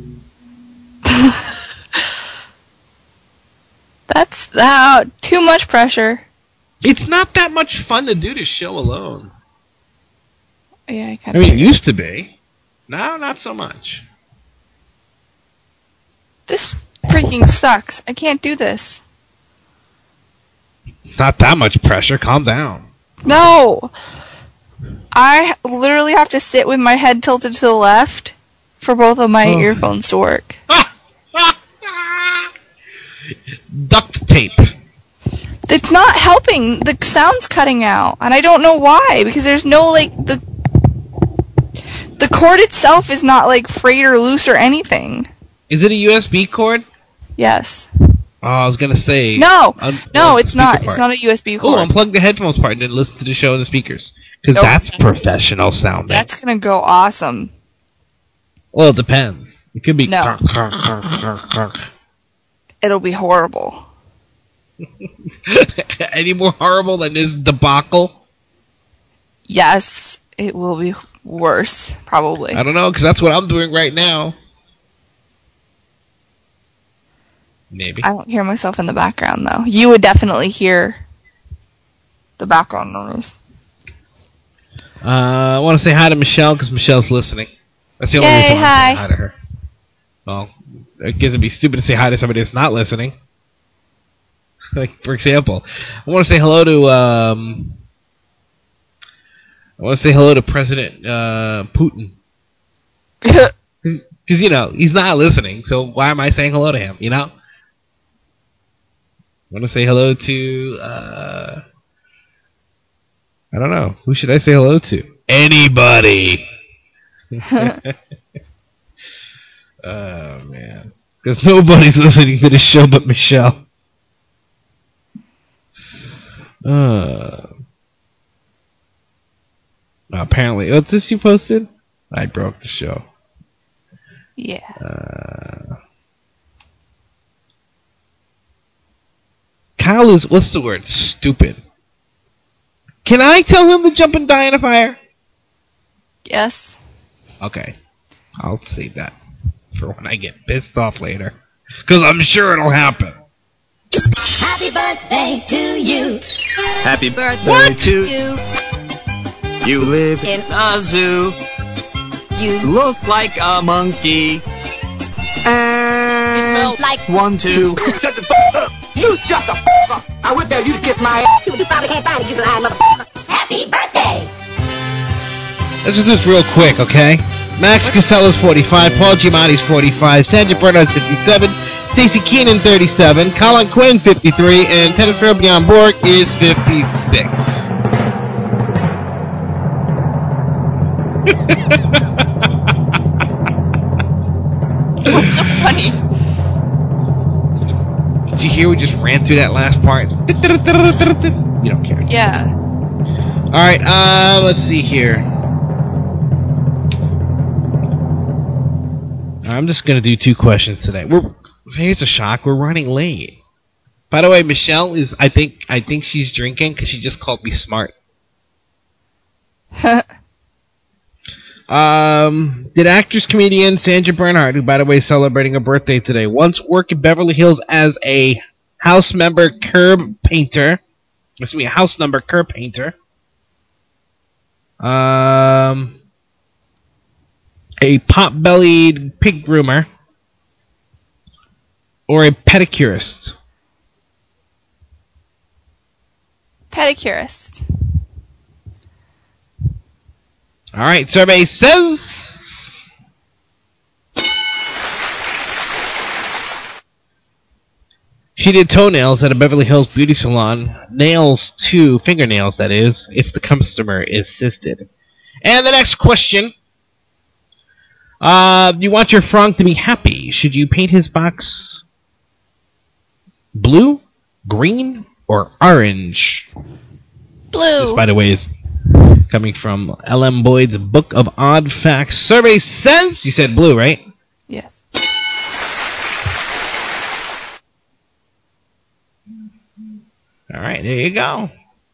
That's uh, too much pressure. It's not that much fun to do the show alone. Yeah, I kind I of. mean, it used to be. Now, not so much. This freaking sucks. I can't do this. Not that much pressure. Calm down. No! I literally have to sit with my head tilted to the left for both of my Oh. earphones to work. duct tape. It's not helping. The sound's cutting out, and I don't know why. Because there's no like the the cord itself is not like frayed or loose or anything. Is it a U S B cord? Yes. Oh, I was gonna say no, un- no, unplug it's the not. speaker It's part. not a U S B Oh, cord. unplug the headphones part and then listen to the show in the speakers because Nope. that's professional sounding. That's gonna go awesome. Well, it depends. It could be. No. It'll be horrible. Any more horrible than this debacle? Yes, it will be worse, probably. I don't know, because that's what I'm doing right now. Maybe. I don't hear myself in the background, though. You would definitely hear the background noise. Uh, I want to say hi to Michelle, because Michelle's listening. That's the only Yay, reason why I'm hi. saying hi to her. Well, it gives it be stupid to say hi to somebody that's not listening. Like, for example, I want to say hello to, um... I want to say hello to President uh, Putin. Because, you know, he's not listening, so why am I saying hello to him, you know? I want to say hello to, uh... I don't know. Who should I say hello to? Anybody! Oh, man. Because nobody's listening to the show but Michelle. Uh... Apparently, what's this you posted? I broke the show. Yeah. Uh, Kyle is, what's the word? Stupid. Can I tell him to jump and die in a fire? Yes. Okay. I'll save that for when I get pissed off later. Because I'm sure it'll happen. Happy birthday to you. Happy birthday What? to you. You live in a zoo. You look like a monkey. And you smell like one, two. Shut the f*** up. You shut the f*** up. I would tell you to kiss my ass. You probably can't find it, you lying motherfucker. Happy birthday. Let's just do this real quick, okay? Max Casella's forty-five, Paul Giamatti's forty-five, Sandra Bernard's fifty-seven, Stacey Keenan thirty-seven, Colin Quinn fifty-three, and Tennis Bjorn Borg is fifty-six. What's so funny? Did you hear we just ran through that last part? You don't care. Yeah. Alright, uh, let's see here. I'm just gonna do two questions today. We're here's a shock, we're running late. By the way, Michelle is I think I think she's drinking because she just called me smart. Um, did actress comedian Sandra Bernhard, who by the way is celebrating a birthday today, once work in Beverly Hills as a house member curb painter? Excuse me, a house number curb painter. Um, a pot-bellied pig groomer, or a pedicurist? Pedicurist. All right, survey says she did toenails at a Beverly Hills beauty salon. Nails too, fingernails that is, if the customer insisted. And the next question. Uh, you want your frog to be happy. Should you paint his box blue, green, or orange? Blue. This, by the way, is coming from L M Boyd's Book of Odd Facts. Survey says... You said blue, right? Yes. All right, there you go.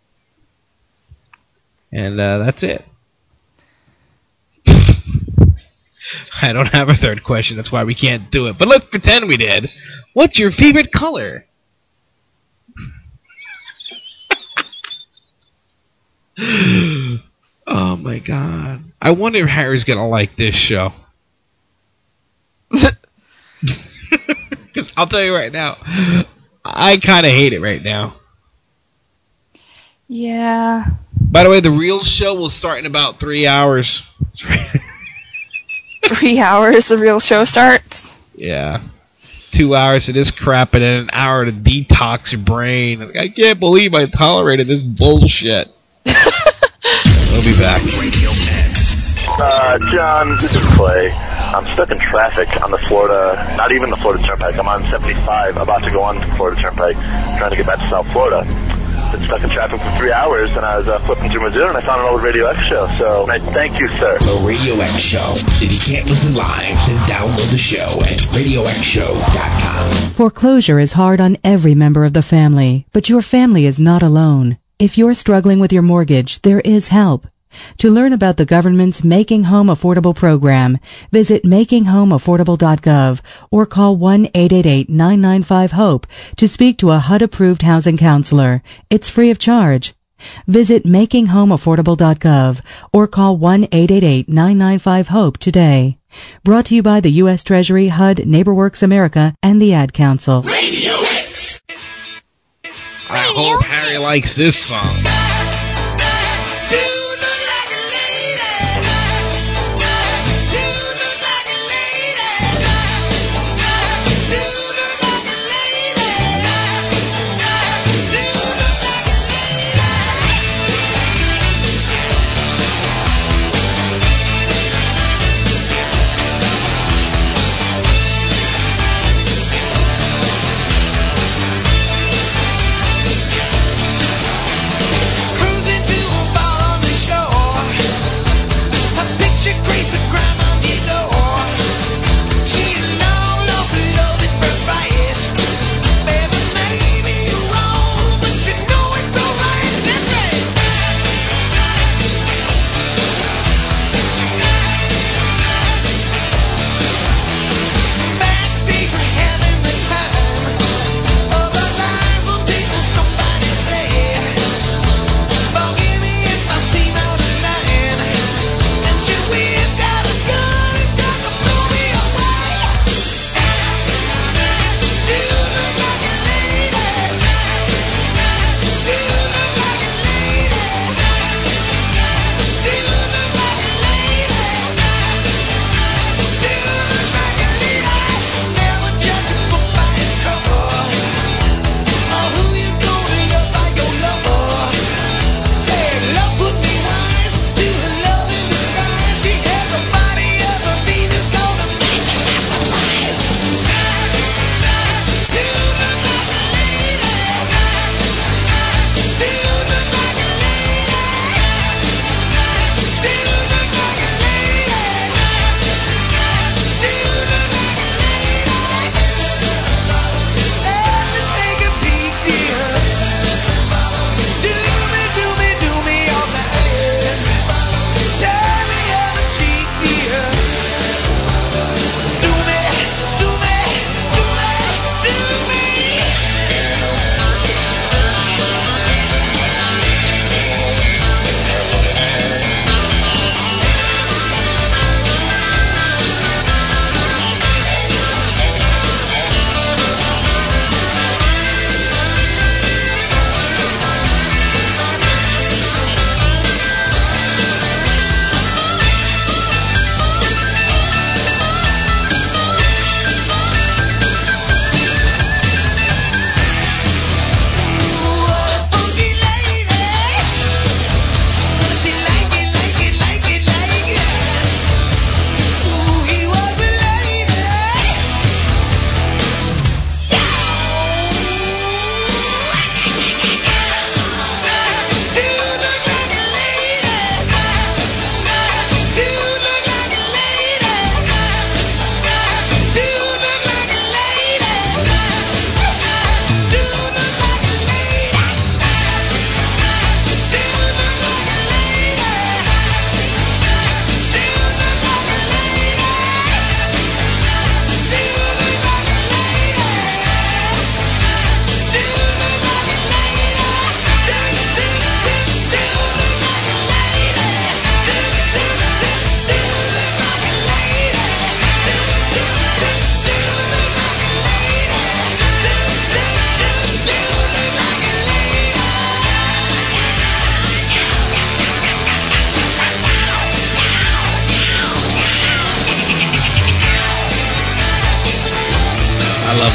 And uh, that's it. I don't have a third question. That's why we can't do it. But let's pretend we did. What's your favorite color? Oh my god. I wonder if Harry's gonna like this show. Because I'll tell you right now, I kind of hate it right now. Yeah. By the way, the real show will start in about three hours. Three hours the real show starts? Yeah. two hours of this crap and then an hour to detox your brain. I can't believe I tolerated this bullshit. We'll be back. Uh, John, this is Clay. I'm stuck in traffic on the Florida, not even the Florida Turnpike. I'm on seventy-five, about to go on the Florida Turnpike, trying to get back to South Florida. Been stuck in traffic for three hours, and I was uh, flipping through Missouri, and I found an old Radio X show. So, I thank you, sir. The Radio X Show. If you can't listen live, then download the show at radio x show dot com. Foreclosure is hard on every member of the family, but your family is not alone. If you're struggling with your mortgage, there is help. To learn about the government's Making Home Affordable program, visit making home affordable dot gov or call one eight eight eight, nine nine five, HOPE to speak to a H U D-approved housing counselor. It's free of charge. Visit making home affordable dot gov or call one eight eight eight, nine nine five, HOPE today. Brought to you by the U S Treasury, H U D, NeighborWorks America, and the Ad Council. Radio X. I hope Harry likes this song.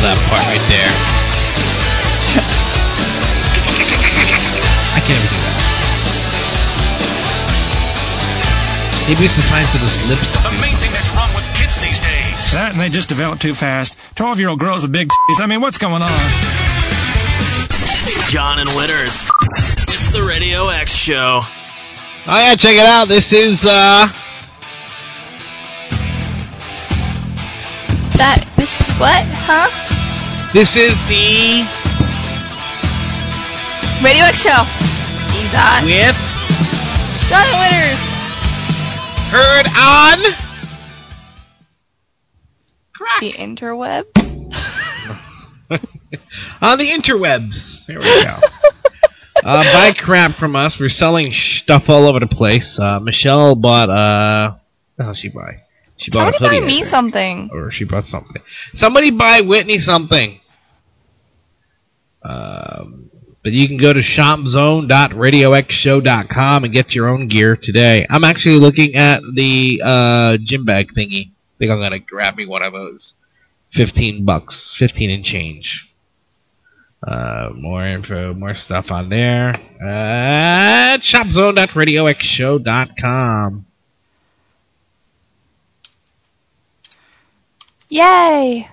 that part right there. I can't even do that. Maybe it's the time for this lip stuff. The main thing that's wrong with kids these days. That and they just develop too fast. twelve-year-old girls with big titties. I mean, what's going on? John and Witters. It's the Radio X Show. Oh yeah, check it out. This is, uh... That, this, what? Huh? This is the... Radio X Show. Jesus. With... John and Witters. Heard on... The interwebs. On the interwebs. There we go. uh, buy crap from us. We're selling stuff all over the place. Uh, Michelle bought, uh... What did she buy? She bought Somebody a hoodie, buy me something. Or she bought something. Somebody buy Whitney something. Um, but you can go to shop zone dot radio x show dot com and get your own gear today. I'm actually looking at the uh, gym bag thingy. I think I'm going to grab me one of those. fifteen bucks. fifteen and change. Uh, more info, more stuff on there. Uh, shop zone dot radio x show dot com. Yay!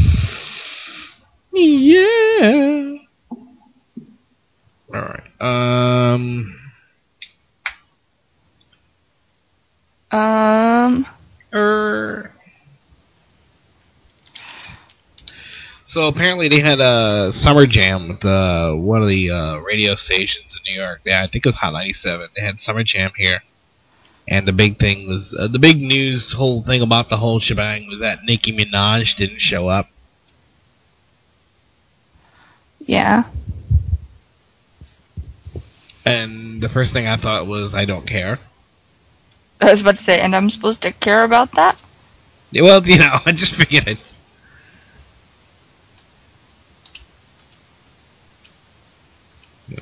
Yeah. All right. Um. Um. Er. So apparently they had a summer jam with uh, one of the uh, radio stations in New York. Yeah, I think it was Hot ninety-seven. They had summer jam here. And the big thing was, uh, the big news whole thing about the whole shebang was that Nicki Minaj didn't show up. Yeah. And the first thing I thought was, I don't care. I was about to say, and I'm supposed to care about that? Yeah, well, you know, I just figured it. Yeah.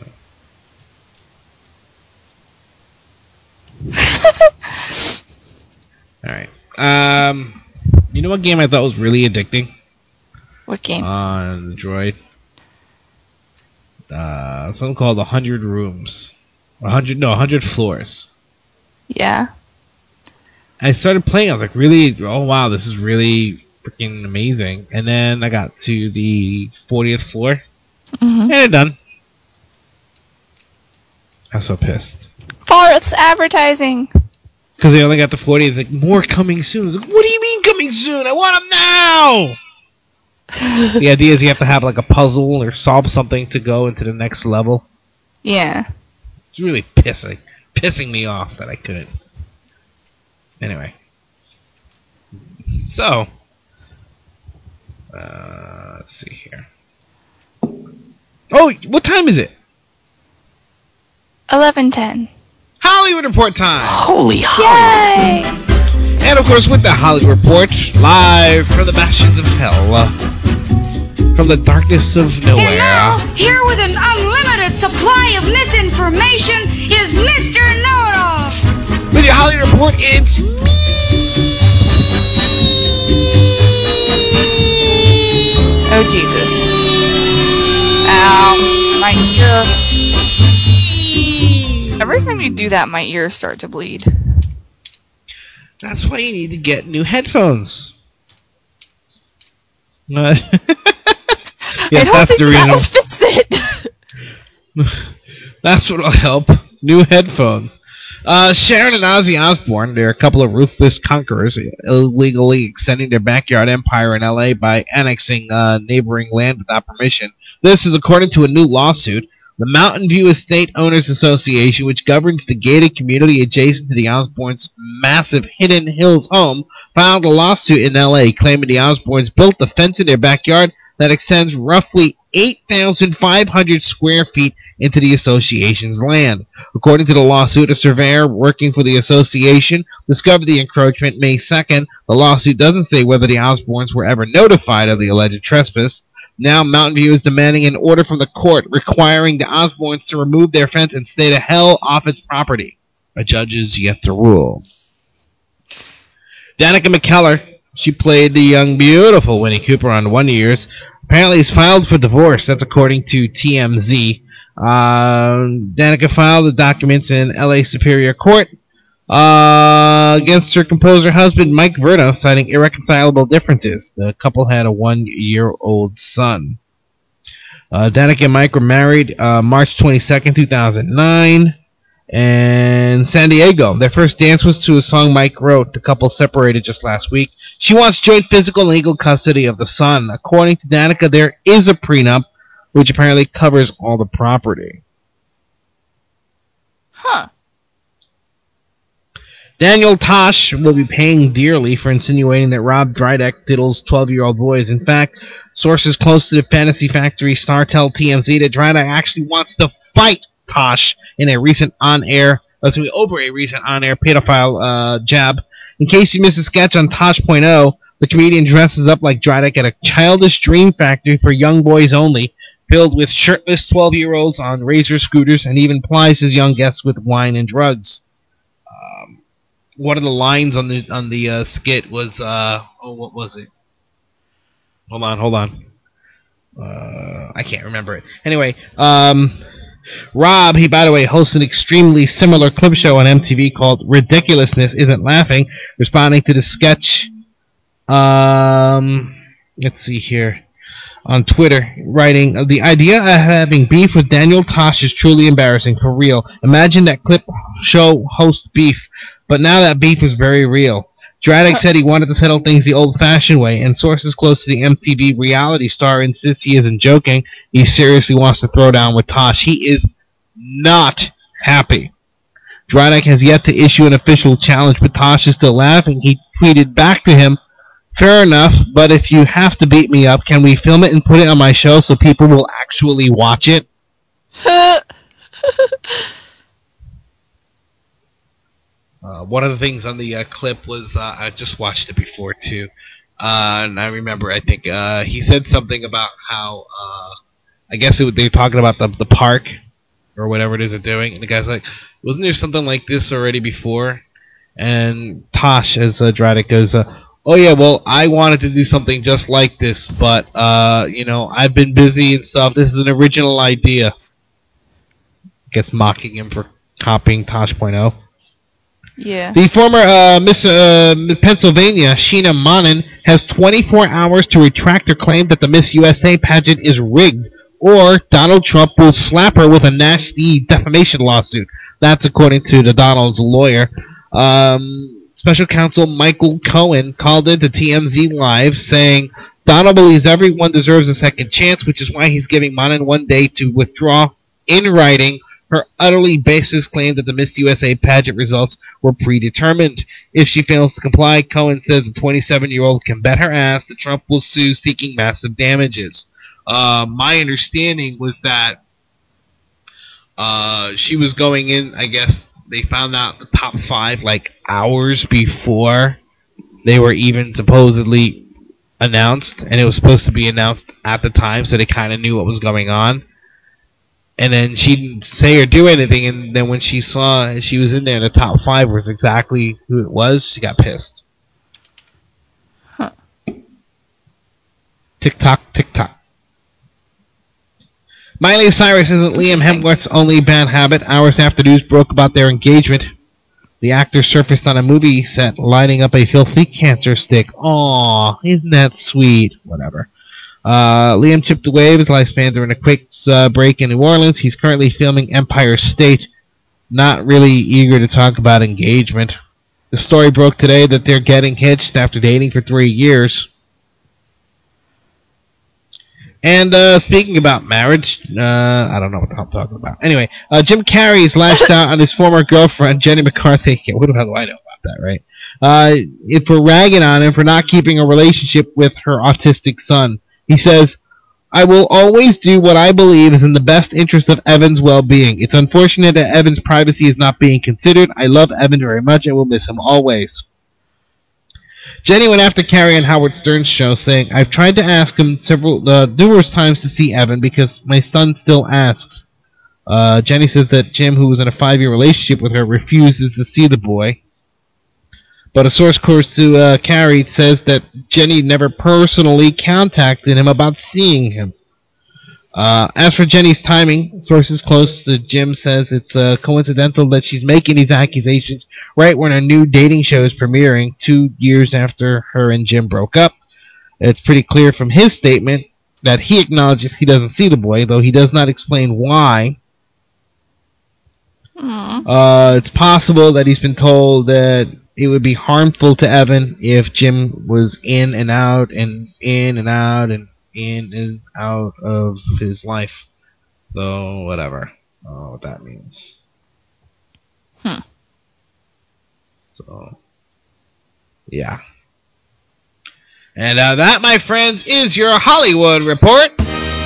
Alright. Um, you know what game I thought was really addicting? What game? On the Droid. Uh, something called one hundred Rooms. one hundred, no, one hundred Floors. Yeah. I started playing, I was like, really, oh wow, this is really freaking amazing. And then I got to the fortieth floor, Mm-hmm. and it's done. I was so pissed. False advertising! Because they only got the fortieth, like, more coming soon. I was like, what do you mean coming soon? I want them now! The idea is you have to have like a puzzle or solve something to go into the next level. Yeah. It's really pissing, pissing me off that I couldn't. Anyway. So. Uh, let's see here. Oh, what time is it? eleven ten. Hollywood Report time! Holy Yay! And of course, with the Hollywood Report, live from the bastions of hell, from the darkness of nowhere. And now, here with an unlimited supply of misinformation is Mister Know-It-All. With your Hollywood Report, it's Oh, Jesus. Ow. My ear. Every time you do that, my ears start to bleed. That's why you need to get new headphones. Uh, yes, that's the reason. That'll fix it. That's what'll help. New headphones. Uh, Sharon and Ozzy Osbourne, they're a couple of ruthless conquerors, illegally extending their backyard empire in L A by annexing uh, neighboring land without permission. This is according to a new lawsuit. The Mountain View Estate Owners Association, which governs the gated community adjacent to the Osbournes' massive Hidden Hills home, filed a lawsuit in L A claiming the Osbournes built a fence in their backyard that extends roughly eight thousand five hundred square feet into the association's land. According to the lawsuit, a surveyor working for the association discovered the encroachment May second. The lawsuit doesn't say whether the Osbournes were ever notified of the alleged trespass. Now Mountain View is demanding an order from the court requiring the Osbournes to remove their fence and stay the hell off its property. A judge is yet to rule. Danica McKellar, she played the young, beautiful Winnie Cooper on Wonder Years. apparently is filed for divorce. That's according to T M Z. Uh, Danica filed the documents in L A Superior Court uh, against her composer husband, Mike Verno, citing irreconcilable differences. The couple had a one-year-old son. Uh, Danica and Mike were married uh, March twenty-second, two thousand nine, in San Diego. Their first dance was to a song Mike wrote. The couple separated just last week. She wants joint physical and legal custody of the son. According to Danica, there is a prenup, which apparently covers all the property. Huh. Daniel Tosh will be paying dearly for insinuating that Rob Dyrdek diddles twelve-year-old boys. In fact, sources close to the Fantasy Factory star tell T M Z that Dyrdek actually wants to fight Tosh in a recent on-air, let's say over a recent on-air pedophile uh, jab. In case you missed a sketch on Tosh point oh, the comedian dresses up like Dyrdek at a childish dream factory for young boys only, filled with shirtless twelve-year-olds on Razor scooters, and even plies his young guests with wine and drugs. Um, one of the lines on the on the uh, skit was, uh, oh, what was it? Hold on, hold on. Uh, I can't remember it. Anyway, um, Rob, he, by the way, hosts an extremely similar clip show on M T V called Ridiculousness Isn't Laughing, responding to the sketch. Um, let's see here. On Twitter, writing, the idea of having beef with Daniel Tosh is truly embarrassing, for real. Imagine that clip show host beef, but now that beef is very real. Dyrdek said he wanted to settle things the old-fashioned way, and sources close to the M T V reality star insist he isn't joking. He seriously wants to throw down with Tosh. He is not happy. Dyrdek has yet to issue an official challenge, but Tosh is still laughing. He tweeted back to him, "Fair enough, but if you have to beat me up, can we film it and put it on my show so people will actually watch it?" Uh, one of the things on the uh, clip was, uh, I just watched it before too, uh, and I remember, I think, uh, he said something about how, uh, I guess it, they were talking about the, the park, or whatever it is they're doing, and the guy's like, wasn't there something like this already before? And Tosh, as uh, Dyrdek goes, uh, oh yeah, well, I wanted to do something just like this, but, uh, you know, I've been busy and stuff, this is an original idea. I guess mocking him for copying Tosh point oh. Yeah. The former uh, Miss uh, Pennsylvania, Sheena Monin, has twenty-four hours to retract her claim that the Miss U S A pageant is rigged, or Donald Trump will slap her with a nasty defamation lawsuit. That's according to the Donald's lawyer. Um, Special Counsel Michael Cohen called into T M Z Live saying, Donald believes everyone deserves a second chance, which is why he's giving Monin one day to withdraw in writing her utterly baseless claim that the Miss U S A pageant results were predetermined. If she fails to comply, Cohen says the twenty-seven-year-old can bet her ass that Trump will sue seeking massive damages. Uh, my understanding was that uh, she was going in, I guess they found out the top five like hours before they were even supposedly announced, and it was supposed to be announced at the time, so they kind of knew what was going on. And then she didn't say or do anything, and then when she saw she was in there, the top five was exactly who it was, she got pissed. Huh. Tick-tock, tick-tock. Miley Cyrus isn't Liam Hemsworth's only bad habit. Hours after news broke about their engagement, the actor surfaced on a movie set lighting up a filthy cancer stick. Aww, isn't that sweet? Whatever. Uh, Liam chipped away his lifespan during a quick uh, break in New Orleans. He's currently filming Empire State. Not really eager to talk about engagement. The story broke today that they're getting hitched after dating for three years. And uh, speaking about marriage, uh, I don't know what I'm talking about. Anyway, uh, Jim Carrey's lashed out on his former girlfriend, Jenny McCarthy. Yeah, what the hell do I know about that, right? Uh, if we're ragging on him for not keeping a relationship with her autistic son. He says, I will always do what I believe is in the best interest of Evan's well-being. It's unfortunate that Evan's privacy is not being considered. I love Evan very much and will miss him always. Jenny went after Carrey on Howard Stern's show, saying, I've tried to ask him several uh, numerous times to see Evan because my son still asks. Uh, Jenny says that Jim, who was in a five-year relationship with her, refuses to see the boy. But a source close to uh, Carrie says that Jenny never personally contacted him about seeing him. Uh, as for Jenny's timing, sources close to Jim says it's uh, coincidental that she's making these accusations right when her new dating show is premiering two years after her and Jim broke up. It's pretty clear from his statement that he acknowledges he doesn't see the boy, though he does not explain why. Uh, it's possible that he's been told that it would be harmful to Evan if Jim was in and out and in and out and in and out of his life. So, whatever. I don't know what that means. Hmm. So, yeah. And uh, that, my friends, is your Hollywood Report.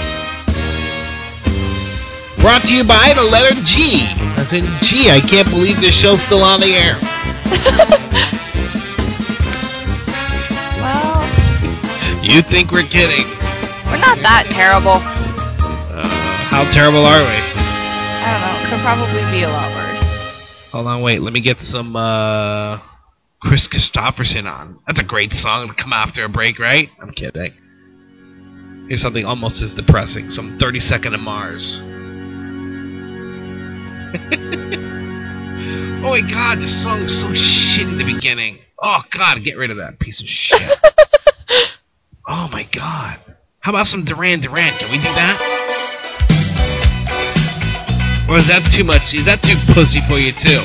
Brought to you by the letter G. As in, gee, I can't believe this show's still on the air. Well, you think we're kidding. We're not that terrible. Uh, how terrible are we? I don't know. It could probably be a lot worse. Hold on, wait. Let me get some uh, Chris Christopherson on. That's a great song to come after a break, right? I'm kidding. Here's something almost as depressing. Some thirty second of Mars. Oh my god, this song is so shit in the beginning. Oh god, get rid of that piece of shit. Oh my god. How about some Duran Duran? Can we do that? Or is that too much? Is that too pussy for you too?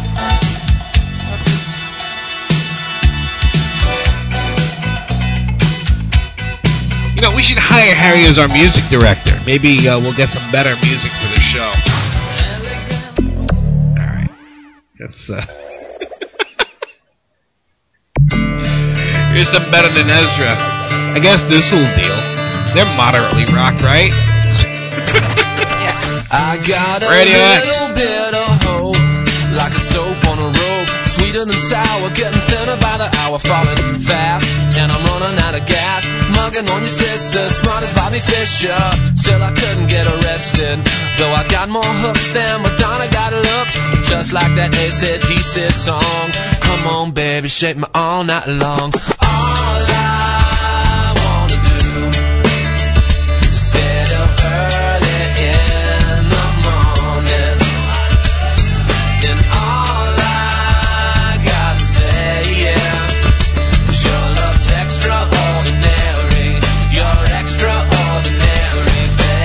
You know, we should hire Harry as our music director. Maybe uh, we'll get some better music for the show. Alright. That's, uh... Here's some better than Ezra. I guess this will deal. They're moderately rock, right? I got a Radio little bit of hope, like a soap on a rope, sweeter than sour, getting thinner by the hour, falling fast, and I'm running out of gas, mugging on your sister, smart as Bobby Fischer, still I couldn't get arrested, though I got more hooks than Madonna got looks, just like that A C D C song, come on baby, shake me all night long, all I wanna do is stay till early in the morning, and all I gotta say, yeah, is your love's extraordinary, you're extraordinary,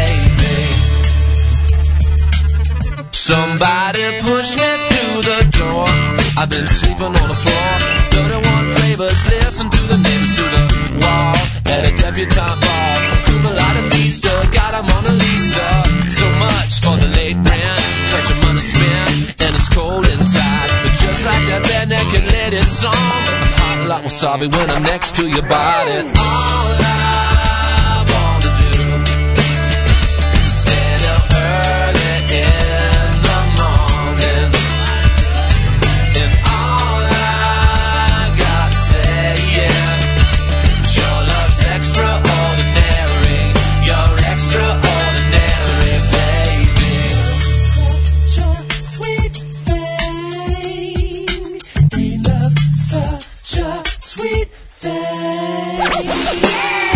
baby. Somebody push me through the door, I've been sleeping on the floor, thirty-one flavors, listen to the neighbors through the wall, at a debutante ball, Kumalata Vista, got a Mona Lisa, so much for the late rent, cause your money spent, and it's cold inside, but just like that bare naked lady song, I'm hot like wasabi when I'm next to your body, all I wanna do is stay till early in the morning, and all I gotta say, yeah, your love's extraordinary, you're extraordinary, baby. Such a sweet thing, we love such a sweet thing.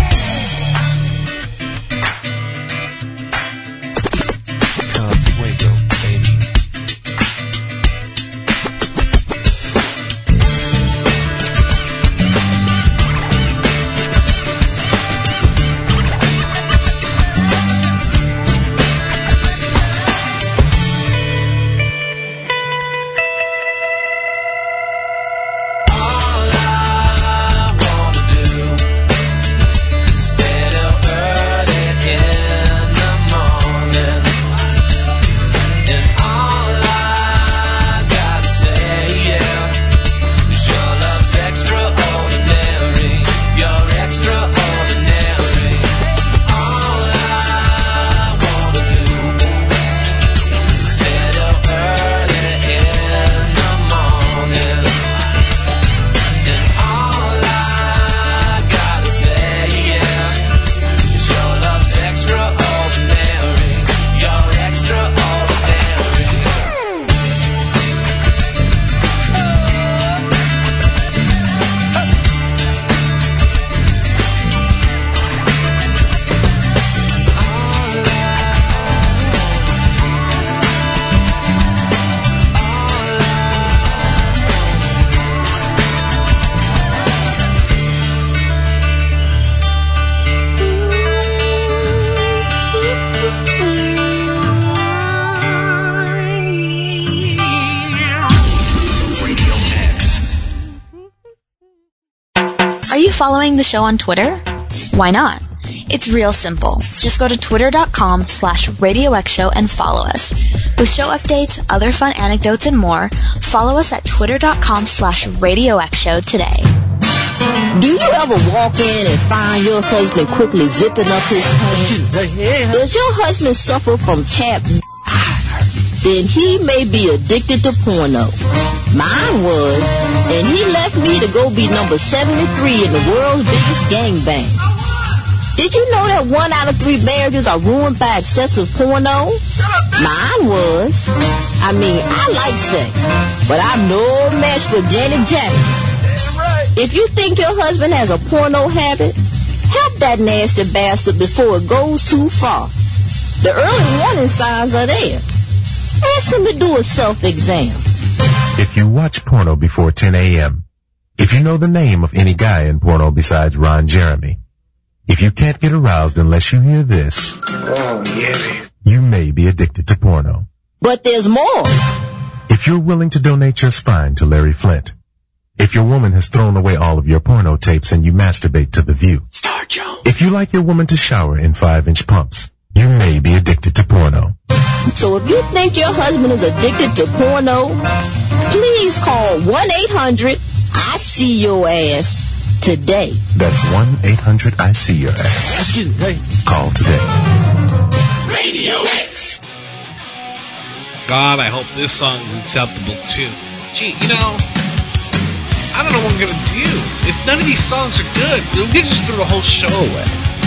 Are you following the show on Twitter? Why not? It's real simple. Just go to twitter.com slash Radio X Show and follow us. With show updates, other fun anecdotes, and more, follow us at twitter.com slash Radio X Show today. Do you ever walk in and find your husband quickly zipping up his pants? Does your husband suffer from tap? Then he may be addicted to porno. Mine was, and he left me to go be number seventy-three in the world's biggest gangbang. Did you know that one out of three marriages are ruined by excessive porno? Mine was. I mean, I like sex, but I'm no match for Janet Jackson. If you think your husband has a porno habit, help that nasty bastard before it goes too far. The early warning signs are there. Ask him to do a self-exam. If you watch porno before ten a.m., if you know the name of any guy in porno besides Ron Jeremy, if you can't get aroused unless you hear this, oh, yeah, you may be addicted to porno. But there's more. If you're willing to donate your spine to Larry Flint, if your woman has thrown away all of your porno tapes and you masturbate to The View, Star Joe. If you like your woman to shower in five-inch pumps, you may be addicted to porno. So if you think your husband is addicted to porno, please call one eight hundred I see your ass today. That's one eight hundred I see your ass. Call today. Radio X. God, I hope this song is acceptable too. Gee, you know, I don't know what I'm gonna do. If none of these songs are good, we'll just throw the whole show away.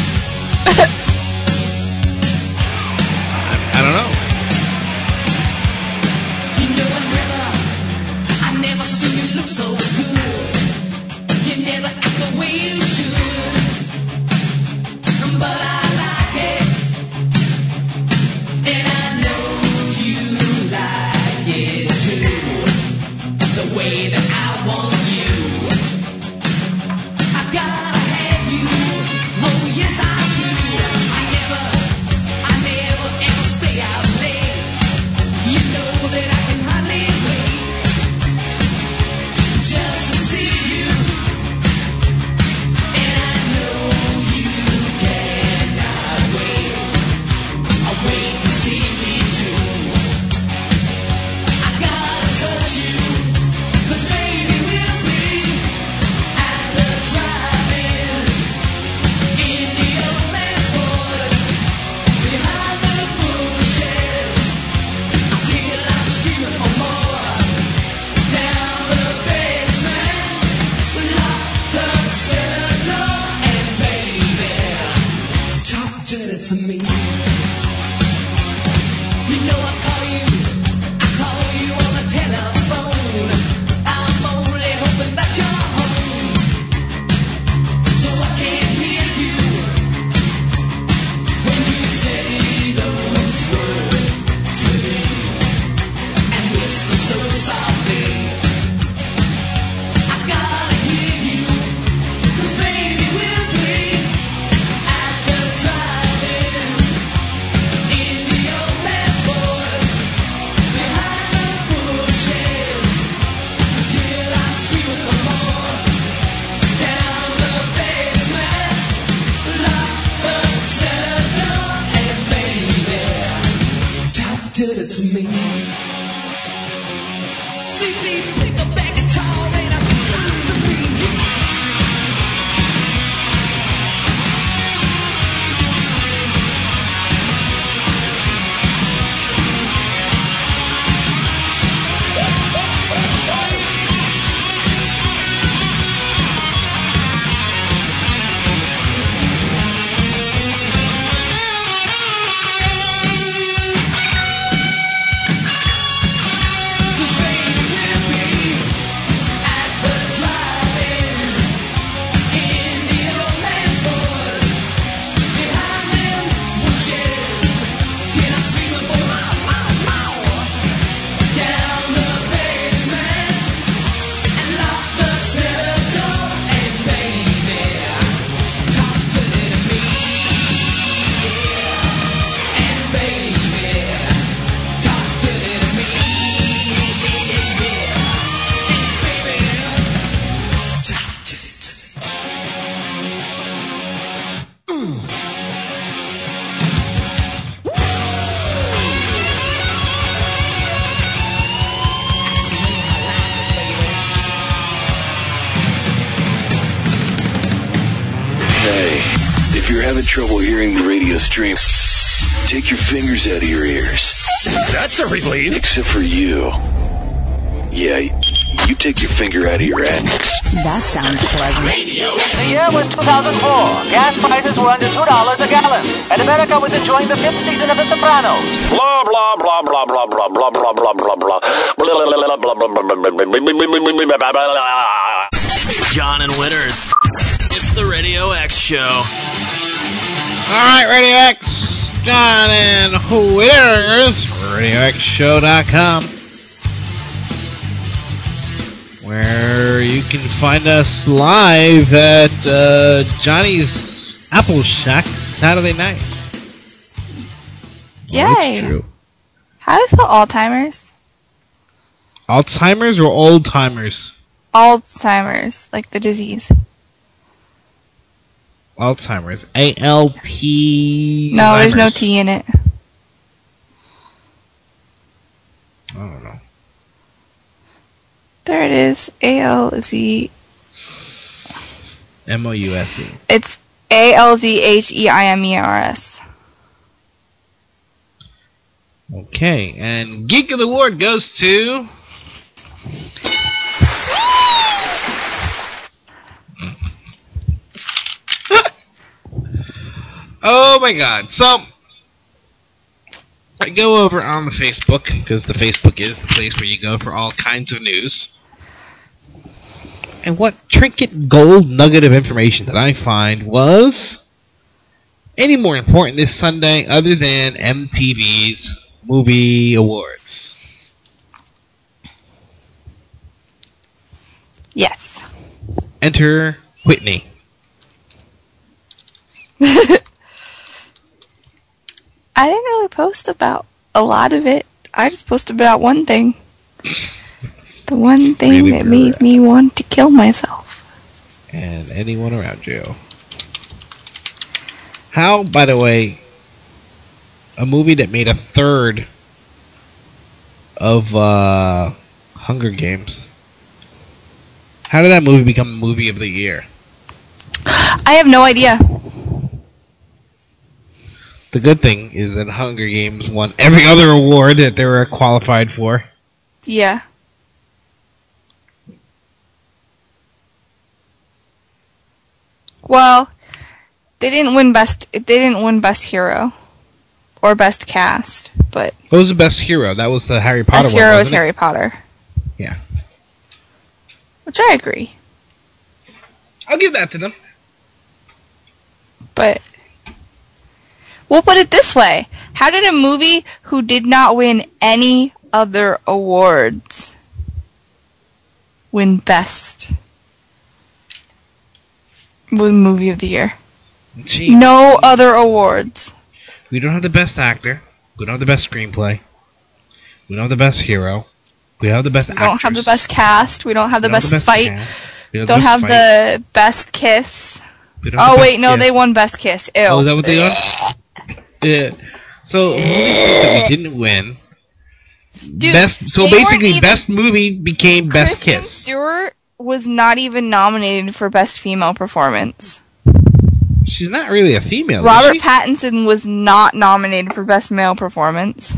I, I don't know. You know I never, I never seen you look so good. You never act the way you should. But I like it, and I know you like it too. The way that I want you, I gotta have you. Oh yes I do. I never, I never ever stay out late. You know that I can hardly wait just to see you. And I know you cannot wait. I wait to see me too. I gotta touch you, 'cause baby we'll be at the drive-in in the old man's Ford, behind the bushes, till I'm screaming for more. Down the basement, lock the cellar door, and baby, talk dirty to me. You know I call you, I call you on the telephone. I'm only hoping that you're home, so I can hear you when you say those words to me, and whisper so softly. I gotta hear you, 'cause baby we'll be at the drive-in in the old man's Ford, behind the bushes, till I'm screaming for more. Down the basement, lock the cellar door, and baby, talk dirty to me. C C, pick up that guitar and I'm trying to bring you. Cause baby we'll be Hey, if you're having trouble hearing the radio stream, take your fingers out of your ears. That's a relief. Except for you. Yeah, you take your finger out of your ass. That sounds pleasant. The year was two thousand four. Gas prices were under two dollars a gallon, and America was enjoying the fifth season of The Sopranos. Blah, blah, blah, blah, blah, blah, blah, blah, blah, blah, blah. John and Witters. It's the Radio X Show. Alright, Radio X, John and Witters, radio x show dot com, where you can find us live at uh, Johnny's Apple Shack Saturday night. Yay! True. How do you spell Alzheimer's? Alzheimer's or old timers? Alzheimer's, like the disease. Alzheimer's. A L P. No, there's no T in it. I don't know. There it is. A L Z. M O U S E. It's A L Z H E I M E R S. Okay, and Geek of the Award goes to... Oh my god. So, I go over on the Facebook, because the Facebook is the place where you go for all kinds of news. And what trinket gold nugget of information that I find was any more important this Sunday other than M T V's Movie Awards? Yes. Enter Whitney. I didn't really post about a lot of it. I just posted about one thing. The one thing Really that good. made me want to kill myself. And anyone around you. How, by the way, a movie that made a third of uh, Hunger Games, how did that movie become Movie of the Year? I have no idea. The good thing is that Hunger Games won every other award that they were qualified for. Yeah. Well, they didn't win best. They didn't win best hero or best cast, but What was the best hero? That was the Harry Potter best one, hero is wasn't it? Harry Potter. Yeah. Which I agree. I'll give that to them. But we'll put it this way. How did a movie who did not win any other awards win best win movie of the year? Gee. No other awards. We don't have the best actor. We don't have the best screenplay. We don't have the best hero. We don't have the best We actress. don't have the best cast. We don't have the We don't best have the best fight. cast. We Don't don't have have the the best kiss. We don't have Oh the wait, best no, kiss. they won best kiss. Ew. Oh, is that what they won? Yeah. So, movies that we didn't win. Dude, best. So they weren't basically, even- best movie became best Kristen kiss. Stewart was not even nominated for best female performance. She's not really a female. is Robert she? Pattinson was not nominated for best male performance.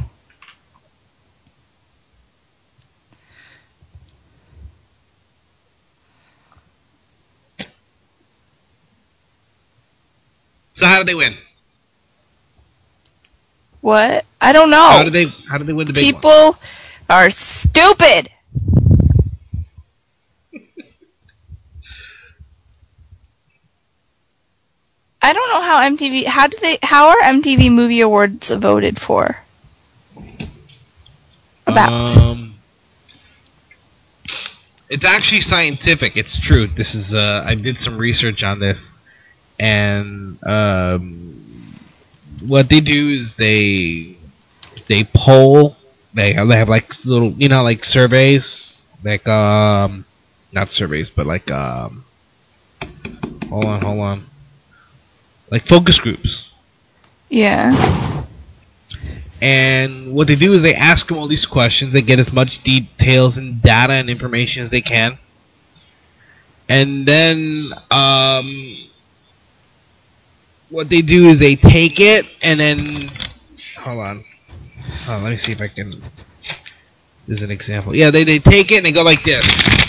So how did they win? What? I don't know. How did they? How did they win the big one? People are stupid. I don't know how M T V. How do they? How are M T V Movie Awards voted for? About. Um, it's actually scientific. It's true. This is. Uh, I did some research on this, and um, what they do is they they poll. They have, they have like little, you know, like surveys, like um, not surveys, but like um, hold on, hold on, like focus groups. Yeah. And what they do is they ask them all these questions. They get as much details and data and information as they can. And then um, what they do is they take it and then hold on. Oh, let me see if I can. This is an example. Yeah, they they take it and they go like this,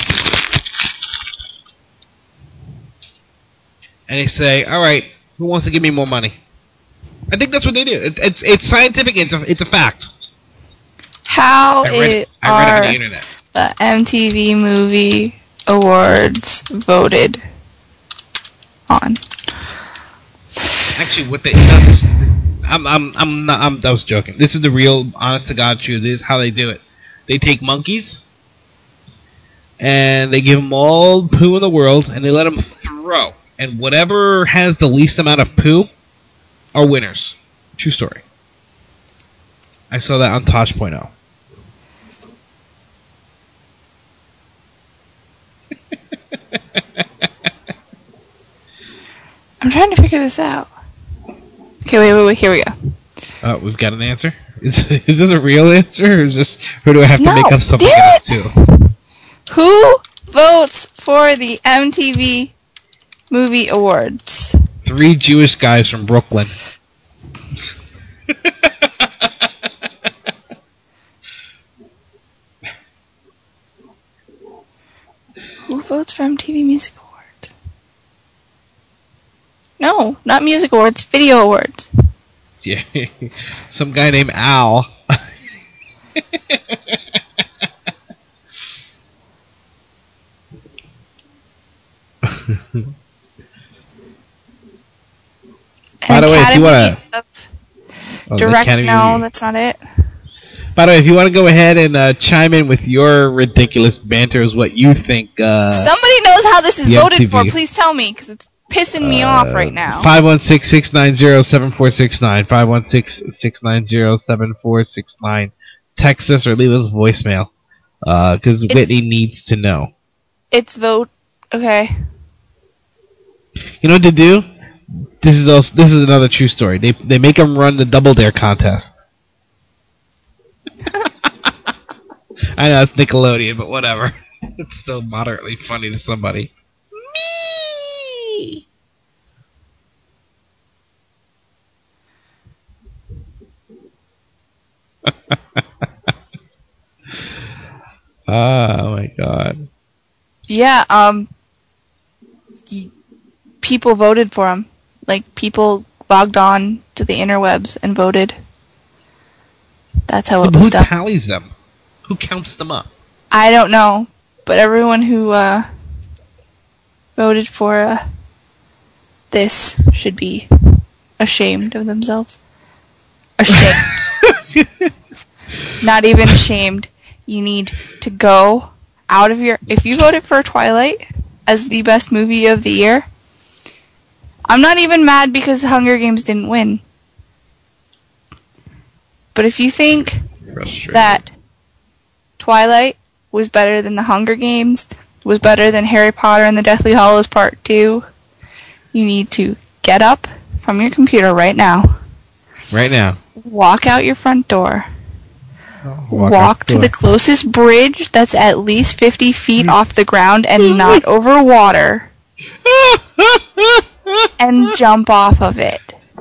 and they say, "All right, who wants to give me more money?" I think that's what they do. It, it's it's scientific. It's a it's a fact. How I read it it. I read it are on the internet. the M T V Movie Awards voted on? Actually, what they not, I'm I'm I'm not I'm I was joking. This is the real, honest to God truth. This is how they do it. They take monkeys and they give them all poo in the world, and they let them throw, and whatever has the least amount of poo are winners. True story. I saw that on Tosh point oh. I'm trying to figure this out. Okay, wait, wait, wait. Here we go. Oh, we've got an answer? Is, is this a real answer, or is this, or do I have to No, make up something damn else it! too? Who votes for the M T V Movie Awards? Three Jewish guys from Brooklyn. Who votes for M T V Music Awards? No, not Music Awards, Video Awards. Yeah, some guy named Al. By the way, if you want to... Oh, Direct, no, that's not it. By the way, if you want to go ahead and uh, chime in with your ridiculous banter as what you think... Uh, Somebody knows how this is the voted M T V. for. Please tell me, because it's pissing me off right now. five one six, six nine zero, seven four six nine. five one six, six nine zero, seven four six nine. Text us or leave us a voicemail. Because uh, Whitney needs to know. It's vote... Okay. You know what to do? This is also, this is another true story. They they make them run the Double Dare contest. I know it's Nickelodeon, but whatever. It's still moderately funny to somebody. Me. Oh my god. Yeah, um... y- people voted for him. Like, people logged on to the interwebs and voted. That's how it But was who done. tallies them? Who counts them up? I don't know, but everyone who uh, voted for uh, this should be ashamed of themselves. Ashamed. Not even ashamed. You need to go out of your... If you voted for Twilight as the best movie of the year, I'm not even mad because Hunger Games didn't win. But if you think that Twilight was better than the Hunger Games, was better than Harry Potter and the Deathly Hallows Part two, you need to get up from your computer right now. Right now. Walk out your front door. Walk Walk, out to the the door. closest bridge that's at least fifty feet off the ground and not over water. And jump off of it.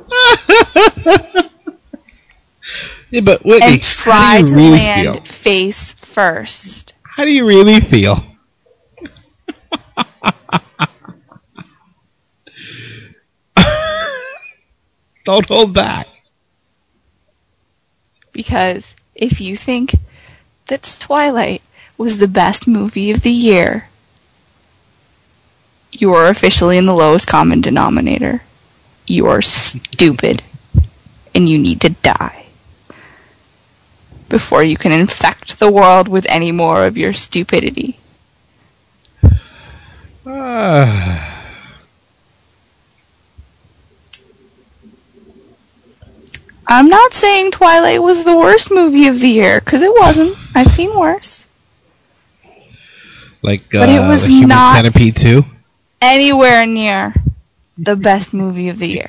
Yeah, but Whitney, And try how do to you really land feel? face first. How do you really feel? Don't hold back. Because if you think that Twilight was the best movie of the year, you are officially in the lowest common denominator. You are stupid. And you need to die. Before you can infect the world with any more of your stupidity. Ah. I'm not saying Twilight was the worst movie of the year, because it wasn't. I've seen worse. Like, But it uh, was the Human not- Centipede two? Anywhere near the best movie of the year.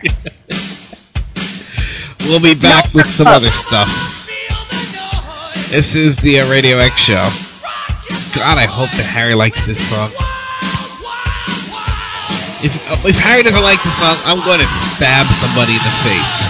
We'll be back with some other stuff. This is the uh, Radio X Show. God, I hope that Harry likes this song. If, if Harry doesn't like the song, I'm going to stab somebody in the face.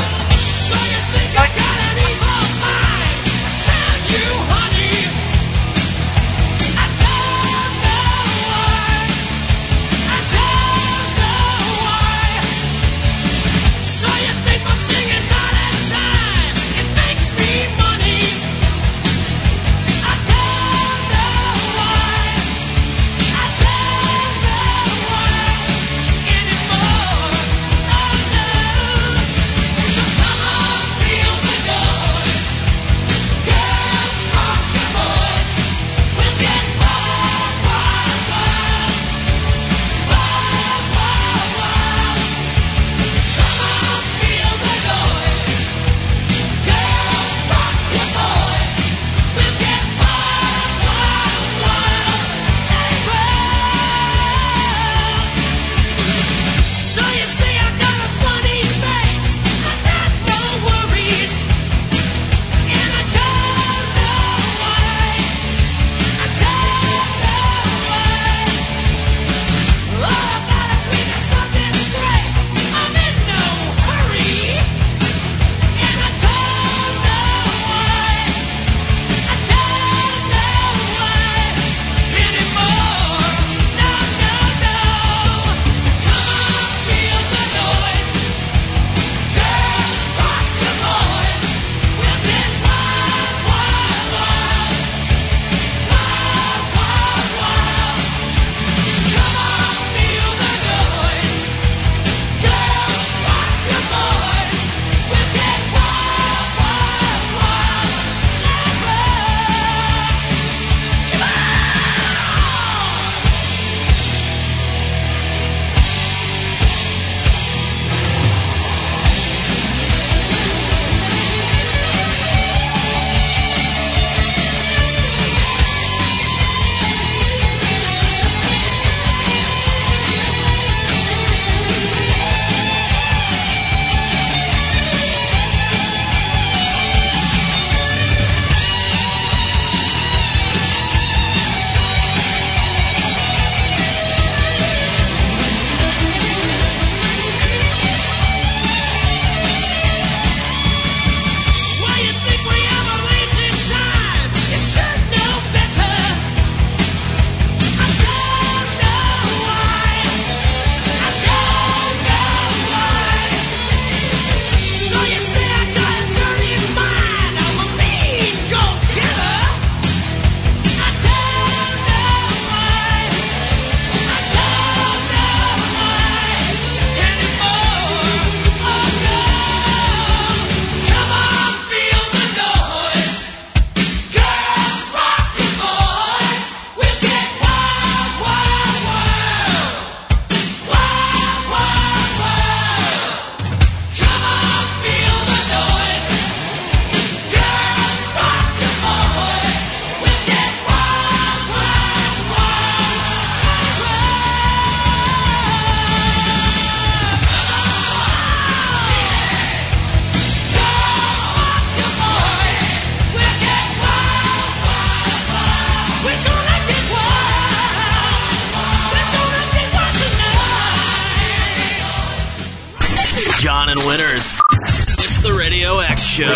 John and Winners. It's the Radio X Show.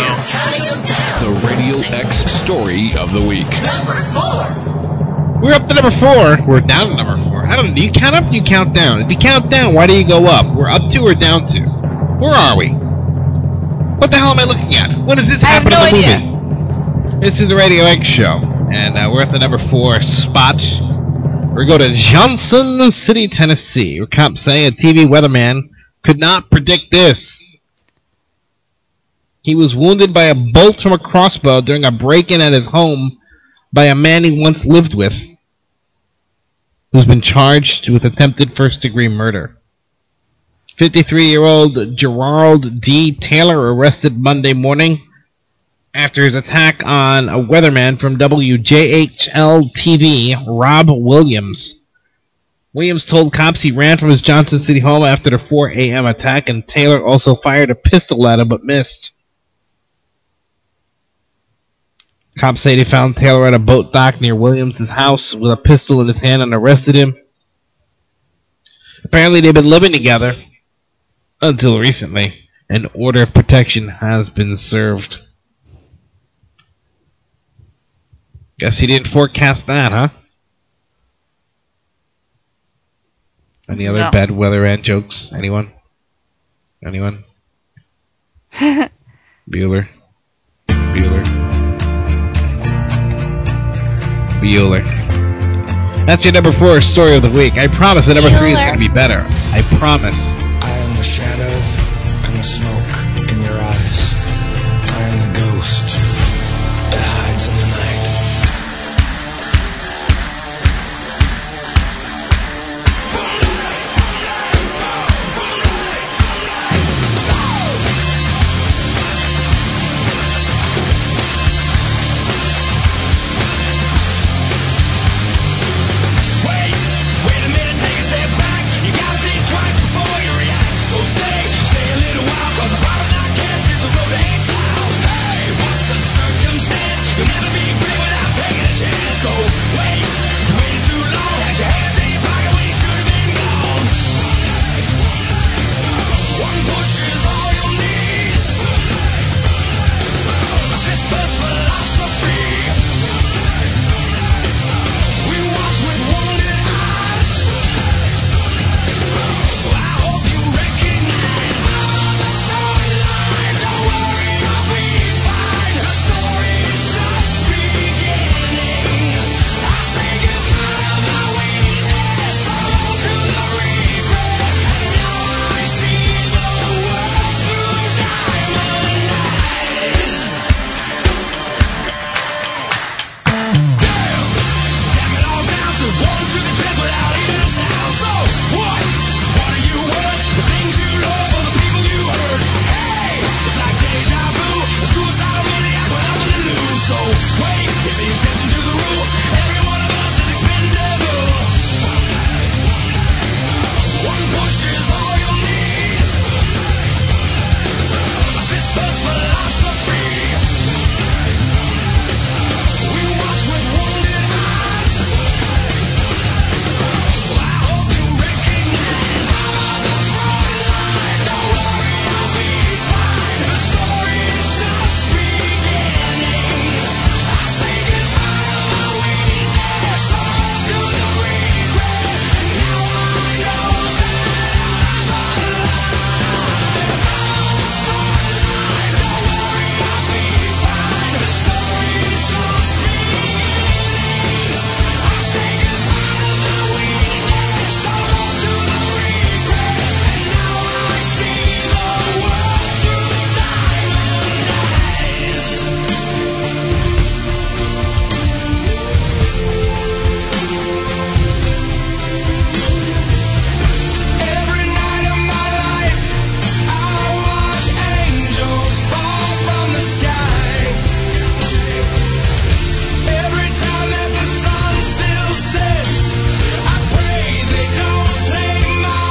The Radio X story of the week. Number four. We're up to number four. We're down to number four. I don't know. Do you count up or do you count down? If you count down, why do you go up? We're up to or down to? Where are we? What the hell am I looking at? When does this happen no in the idea. movie? This is the Radio X Show. And uh, we're at the number four spot. We go to Johnson City, Tennessee, where cops say a T V weatherman could not predict this. He was wounded by a bolt from a crossbow during a break-in at his home by a man he once lived with, who's been charged with attempted first-degree murder. fifty-three-year-old Gerald D. Taylor arrested Monday morning after his attack on a weatherman from W J H L T V, Rob Williams. Williams told cops he ran from his Johnson City home after the four a.m. attack, and Taylor also fired a pistol at him but missed. Cops say they found Taylor at a boat dock near Williams' house with a pistol in his hand and arrested him. Apparently they've been living together until recently. An order of protection has been served. Guess he didn't forecast that, huh? Any other No. bad weather and jokes? Anyone? Anyone? Bueller. Bueller. Bueller. That's your number four story of the week. I promise that number three is going to be better. I promise. I am the shadow and the smoke in your eyes. I am the ghost that hides in the night. Wait, wait a minute, take a step back. You gotta think twice before you react. So stay, stay a little while, cause the promise not kept is the road to exile. Hey, what's the circumstance? You'll never be great without taking a chance. So wait, you waited too long. Had your hands in your pocket when you should have been gone. One push is all you'll need. A sister's philosophy. We watch with wounded eyes. So I hope you recognize the front line. Don't worry, I'll be fine. The story is just beginning. I say goodbye to my weakness, hello to the regret, and now I see the world through diamond eyes. Damn it all down to one to the chest without even a sound. So what? What are you worth? The things you love or the people you hurt? Hey, it's like deja vu. A suicidal maniac with nothing to lose. So wait, you see exception to the rule. Every one of us is expendable. One push is all you'll need. A sister's philosophy. We watch with wounded eyes. So I hope you recognize the front line. Don't worry, I'll be fine. The story is just beginning. I say goodbye to my weakness, hello to the regret, and now I know that I'm alive. Front line, don't worry, I'll be fine. The story is just beginning. I say goodbye to my weakness, hello to the regret, and now I see the world through diamond eyes. Every night of my life, I watch angels fall from the sky. Every time that the sun still sets, I pray they don't take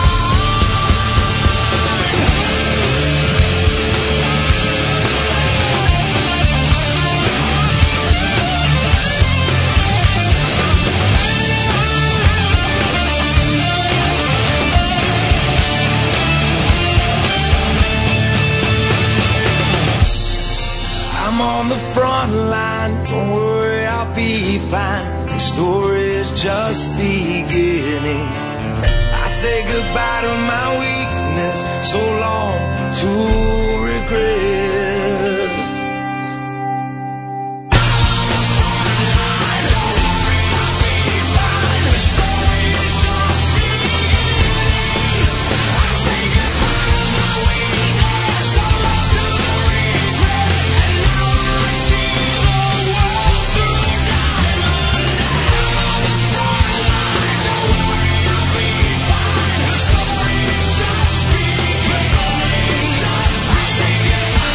I'm on the front line, don't worry, I'll be fine. The story is just beginning. I say goodbye to my weakness, so long to regret. Just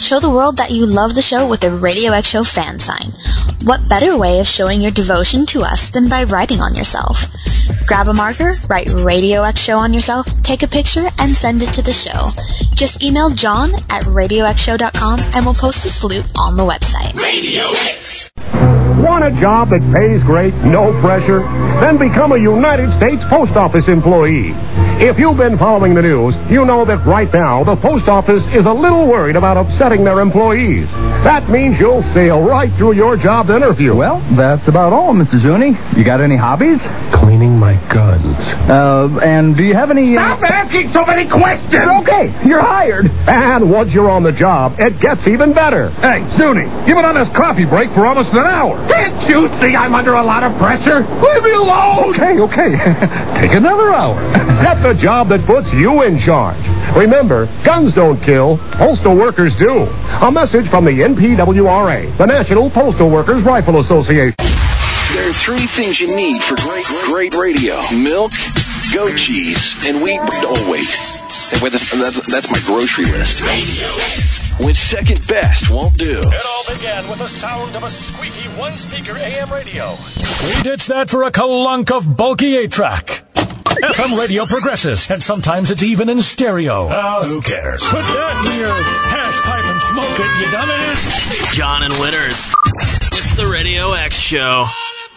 Show the world that you love the show with a Radio X Show fan sign. What better way of showing your devotion to us than by writing on yourself? Grab a marker, write Radio X Show on yourself, take a picture, and send it to the show. Just email John at radio x show dot com and we'll post a salute on the website. Radio X. Want a job that pays great, no pressure? Then become a United States Post Office employee. If you've been following the news, you know that right now the Post Office is a little worried about upsetting their employees. That means you'll sail right through your job interview. Well, that's about all, Mister Zuni. You got any hobbies? Cleaning my guns. Uh, and do you have any... Uh... Stop asking so many questions! Okay, you're hired. And once you're on the job, it gets even better. Hey, Zuni, you've been on this coffee break for almost an hour. Can't you see I'm under a lot of pressure? Leave me alone! Okay, okay. Take another hour. Get the job that puts you in charge. Remember, guns don't kill, postal workers do. A message from the N P W R A, the National Postal Workers Rifle Association. There are three things you need for great, great radio. Milk, goat cheese, and wheat. Oh, wait. That's, that's my grocery list. When second best won't do. It all began with the sound of a squeaky one-speaker A M radio. We ditched that for a clunk of bulky eight-track. F M radio progresses, and sometimes it's even in stereo. Oh, who cares? Put that in your hash pipe and smoke it, you dumbass. John and Witters. It's the Radio X Show.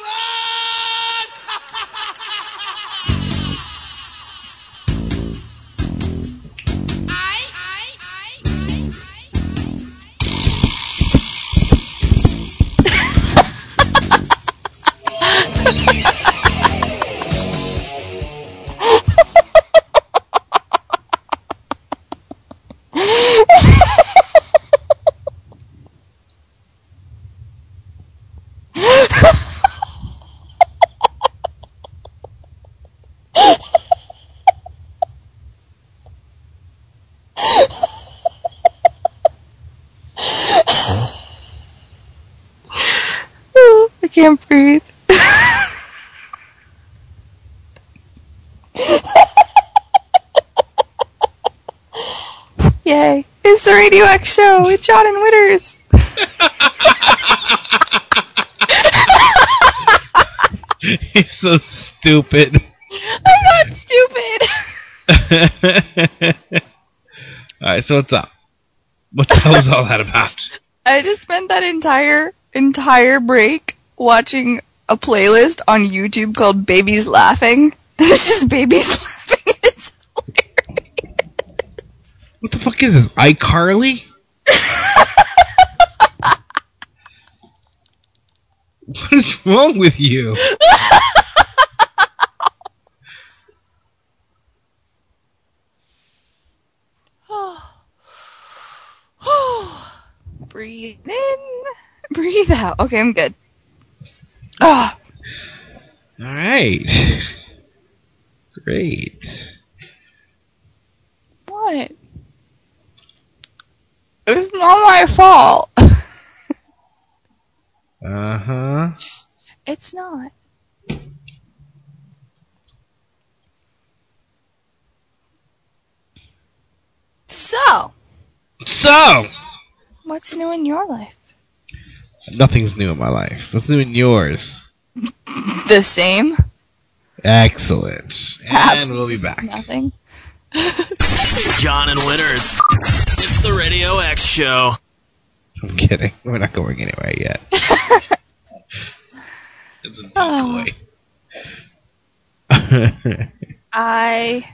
I can't breathe. Yay. It's the Radio X Show with John and Witters. He's so stupid. I'm not stupid. Alright, so what's up? What the hell is all that about? I just spent that entire, entire break watching a playlist on YouTube called Babies Laughing. There's just babies laughing. It's hilarious. What the fuck is this? iCarly? What is wrong with you? Breathe in, breathe out. Okay, I'm good. Oh. All right. Great. What? It's not my fault. Uh-huh. It's not. So. So. What's new in your life? Nothing's new in my life. What's new in yours? The same. Excellent. And Absolutely we'll be back. Nothing. John and Witters. It's the Radio X Show. I'm kidding. We're not going anywhere yet. It's a big Oh. boy. I...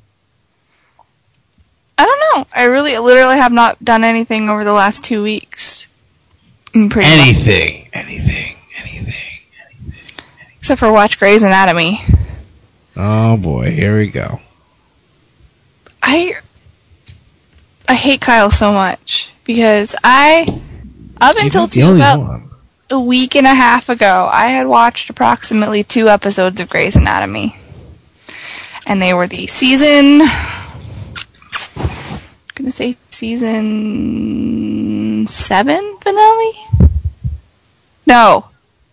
I don't know. I really, literally have not done anything over the last two weeks. Mm, Pretty much. Anything. Anything. Anything. Except for watch Grey's Anatomy. Oh boy, here we go. I... I hate Kyle so much. Because I... Up You're until not the two, only about one. a week and a half ago, I had watched approximately two episodes of Grey's Anatomy. And they were the season... I'm gonna say season seven finale? No.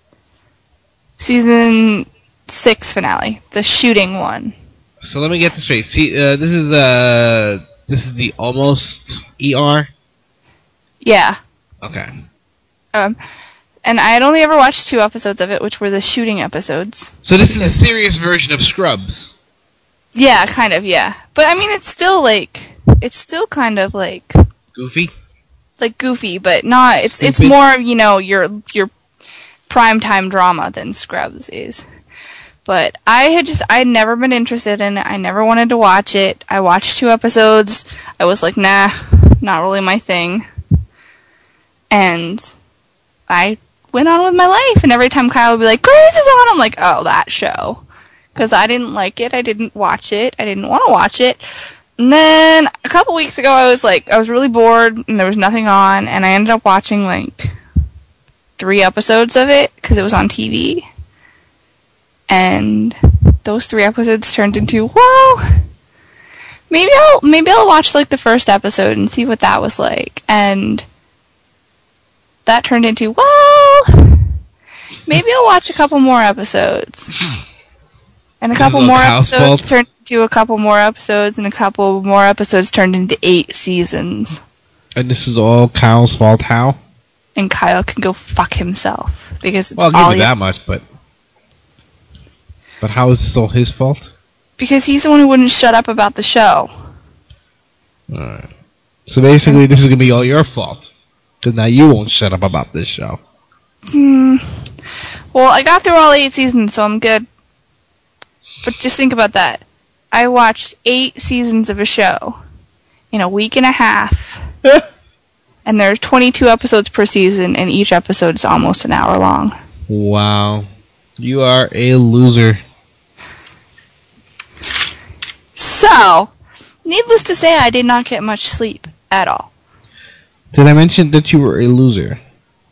Season six finale. The shooting one. So let me get this straight. See, uh, this is uh, this is the almost E R. Yeah. Okay. Um, and I had only ever watched two episodes of it, which were the shooting episodes. So this is a serious version of Scrubs. Yeah, kind of, yeah. But I mean, it's still like, it's still kind of like Goofy? Like goofy, but not, it's Stupid. it's more, you know, your your primetime drama than Scrubs is. But I had just, I had never been interested in it. I never wanted to watch it. I watched two episodes. I was like, nah, not really my thing. And I went on with my life. And every time Kyle would be like, Grace is on, I'm like, oh, that show. Because I didn't like it. I didn't watch it. I didn't want to watch it. And then a couple weeks ago, I was like, I was really bored and there was nothing on. And I ended up watching like three episodes of it because it was on T V. And those three episodes turned into, well, maybe I'll maybe I'll watch like the first episode and see what that was like. And that turned into, well, maybe I'll watch a couple more episodes. And a couple more episodes turned into a couple more episodes, and a couple more episodes turned into eight seasons. And this is all Kyle's fault, how? And Kyle can go fuck himself because it's well, I'll all give you he- that much, but but how is it still his fault? Because he's the one who wouldn't shut up about the show. Alright. So basically, this is going to be all your fault. Because now you won't shut up about this show. Hmm. Well, I got through all eight seasons, so I'm good. But just think about that. I watched eight seasons of a show in a week and a half. And there's twenty-two episodes per season, and each episode is almost an hour long. Wow. You are a loser. So, needless to say, I did not get much sleep at all. Did I mention that you were a loser?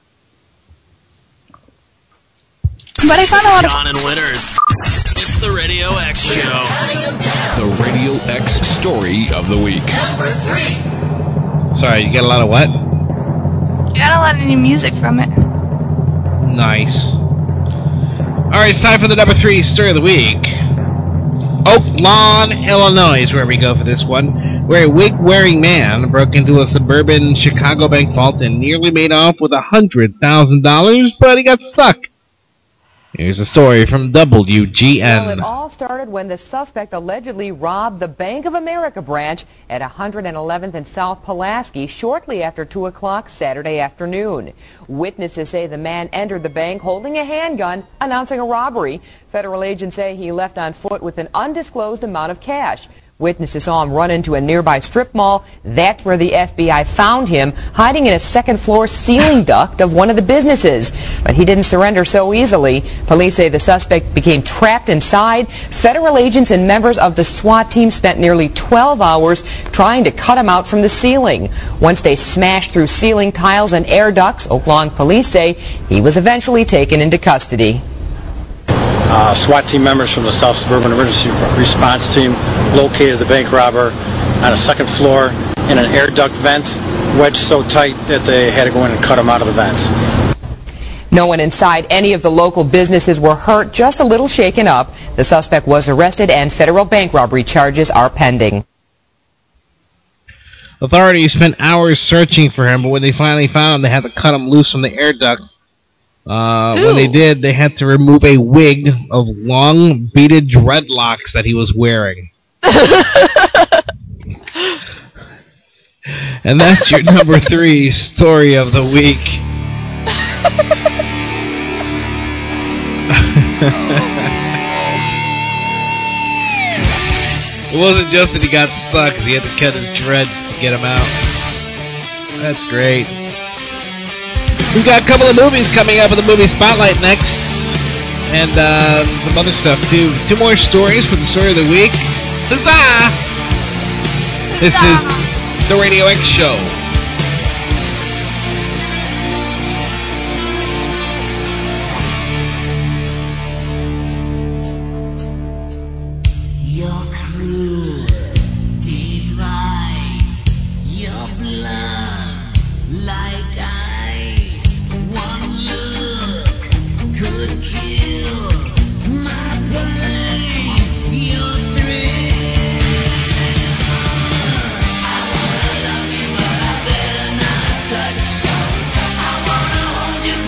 But I found a lot of... John and Winners. It's the Radio X Show. The Radio X story of the week. Number three. Sorry, you got a lot of what? I got a lot of new music from it. Nice. Alright, it's time for the number three story of the week. Oak Lawn, Illinois is where we go for this one, where a wig-wearing man broke into a suburban Chicago bank vault and nearly made off with one hundred thousand dollars, but he got stuck. Here's a story from W G N. Well, it all started when the suspect allegedly robbed the Bank of America branch at one hundred eleventh and South Pulaski shortly after two o'clock Saturday afternoon. Witnesses say the man entered the bank holding a handgun, announcing a robbery. Federal agents say he left on foot with an undisclosed amount of cash. Witnesses saw him run into a nearby strip mall. That's where the F B I found him, hiding in a second-floor ceiling duct of one of the businesses. But he didn't surrender so easily. Police say the suspect became trapped inside. Federal agents and members of the SWAT team spent nearly twelve hours trying to cut him out from the ceiling. Once they smashed through ceiling tiles and air ducts, Oak Lawn police say he was eventually taken into custody. Uh, SWAT team members from the South Suburban Emergency Response Team located the bank robber on a second floor in an air duct vent, wedged so tight that they had to go in and cut him out of the vent. No one inside any of the local businesses were hurt, just a little shaken up. The suspect was arrested and federal bank robbery charges are pending. Authorities spent hours searching for him, but when they finally found him, they had to cut him loose from the air duct. Uh, when they did, they had to remove a wig of long, beaded dreadlocks that he was wearing. And that's your number three story of the week. It wasn't just that he got stuck, he had to cut his dreads to get him out. That's great. We've got a couple of movies coming up in the movie Spotlight next. And uh, some other stuff, too. Two more stories for the story of the week. Huzzah! This is the Radio X Show. Your cruel device, your blood like ice. One look could kill my pain. Your thrill. I wanna love you, but I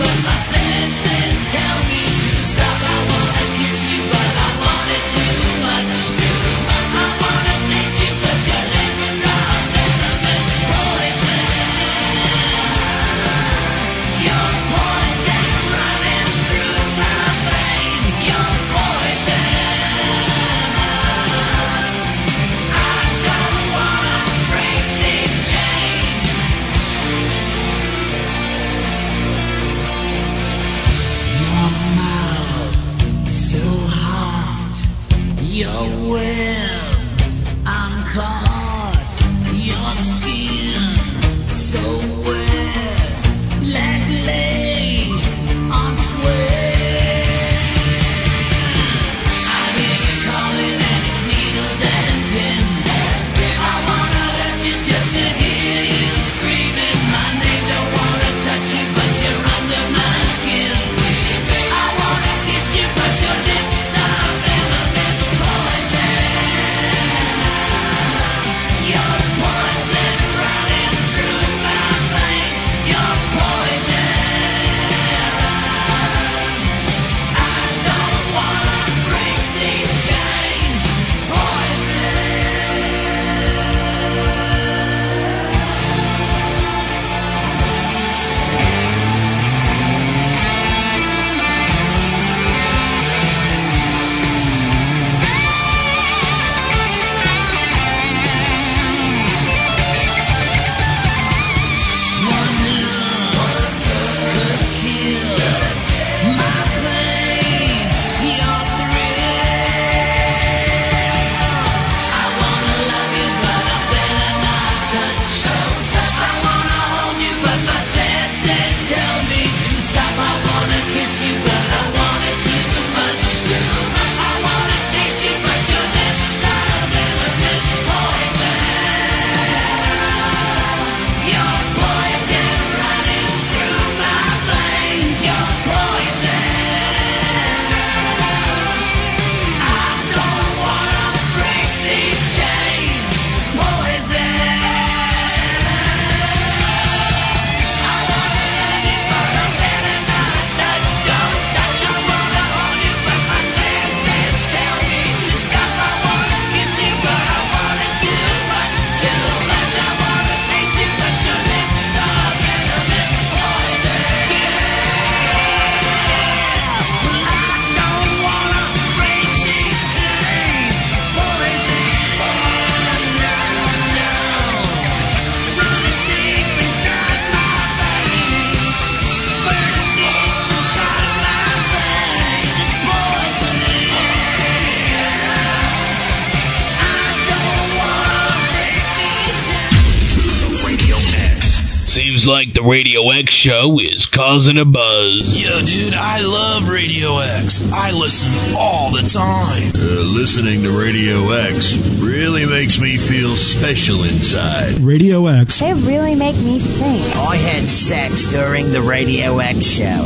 Seems like the Radio X show is causing a buzz. Yo, dude, I love Radio X. I listen all the time. Uh, listening to Radio X really makes me feel special inside. Radio X. They really make me think. I had sex during the Radio X show.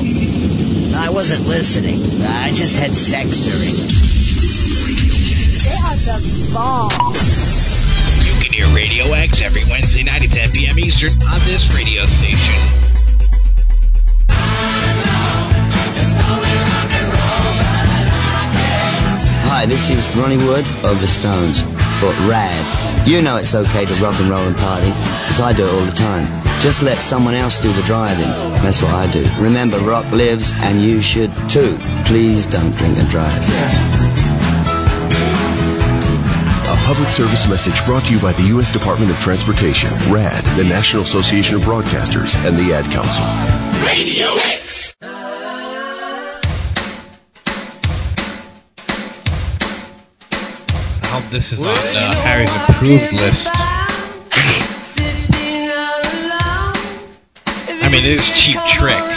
I wasn't listening. I just had sex during it. They are the bomb. You can hear Radio X every Wednesday night at ten p.m. Eastern on this radio station. Hi, this is Ronnie Wood of the Stones for Rad. You know it's okay to rock and roll and party, because I do it all the time. Just let someone else do the driving. That's what I do. Remember, rock lives, and you should too. Please don't drink and drive. A public service message brought to you by the U S Department of Transportation, RAD, the National Association of Broadcasters, and the Ad Council. Radio X. I hope this is on uh, Harry's approved list. I mean, it is Cheap Trick.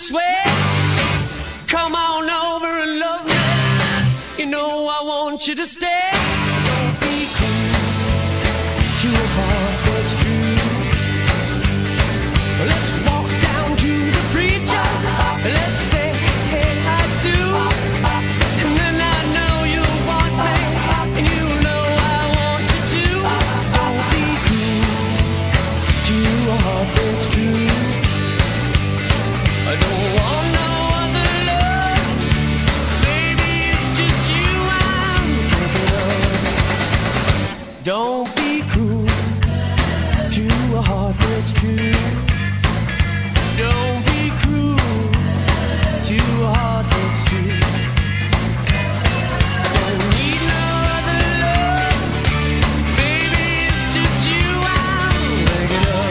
this way. Come on over and love me. You know I want you to stay. Don't be cruel to a heart that's true. Let's walk down to the preacher. Let's say, hey, I do. And then I know you'll want me. And you know I want you to. Don't be cruel to a heart that's true. I don't want no other love. Baby, it's just you I'm thinking of. Don't be cruel to a heart that's true. Don't be cruel to a heart that's true. Don't need no other love. Baby, it's just you I'm thinking of.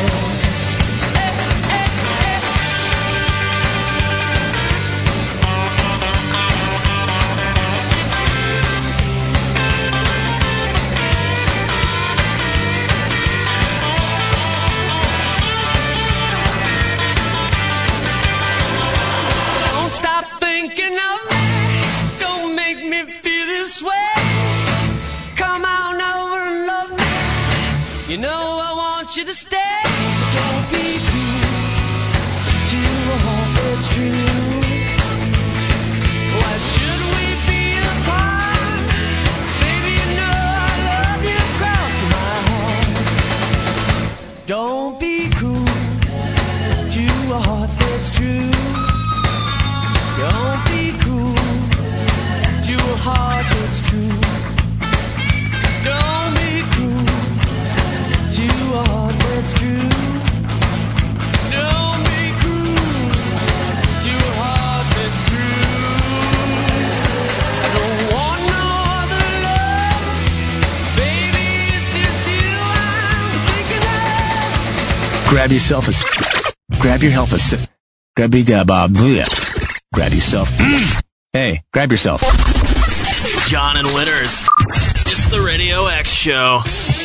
Don't stop thinking of me. Don't make me feel this way. Come on over and love me. You know I want you to stay. Don't be cruel to a heart that's true. Why should we be apart? Baby, you know I love you across my heart. Don't be cruel to a heart that's true. Don't be cruel to a heart that's true. Don't be cruel to a heart that's true. Don't be cruel to a heart that's true. I don't want no other love. Baby, it's just you I'm thinking of. Grab yourself a. s- Grab your help a. s- Grab your uh, bleh. Grab yourself. Hey, grab yourself. John and Winners. It's the Radio X Show.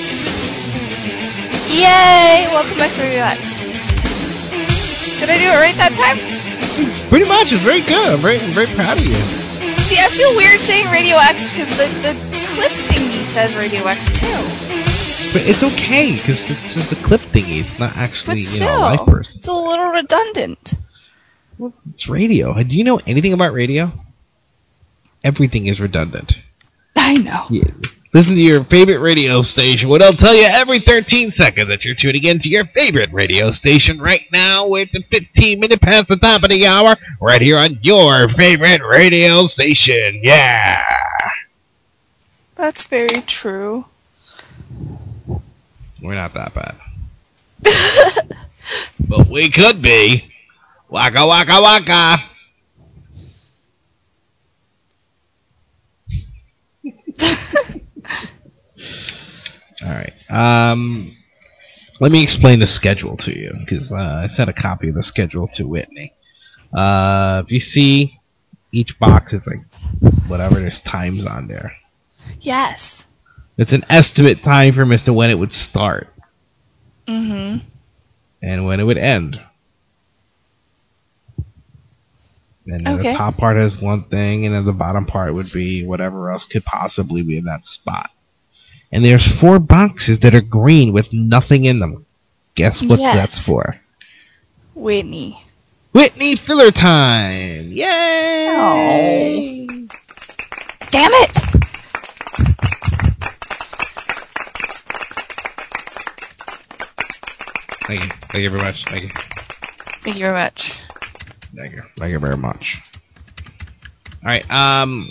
Yay! Welcome back to Radio X. Did I do it right that time? Pretty much. It's very good. I'm very, I'm very proud of you. See, I feel weird saying Radio X because the, the clip thingy says Radio X too. But it's okay, because it's just a clip thingy. It's not actually, But you know, a live still, person. it's a little redundant. It's radio. Do you know anything about radio? Everything is redundant. I know. Yeah. Listen to your favorite radio station. What I'll tell you every thirteen seconds that you're tuning in to your favorite radio station right now with the fifteen minute past the top of the hour right here on your favorite radio station. Yeah. That's very true. We're not that bad. But we could be. Waka waka waka. All right. Um, let me explain the schedule to you, because uh, I sent a copy of the schedule to Whitney. Uh, if you see, each box is like whatever, there's times on there. Yes. It's an estimate time frame as to when it would start Mm-hmm. and when it would end. And then Okay. the top part has one thing, and then the bottom part would be whatever else could possibly be in that spot. And there's four boxes that are green with nothing in them. Guess what Yes. that's for? Whitney. Whitney filler time! Yay! Oh. Damn it! Thank you. Thank you very much. Thank you. Thank you very much. Thank you. Thank you very much. Alright, um...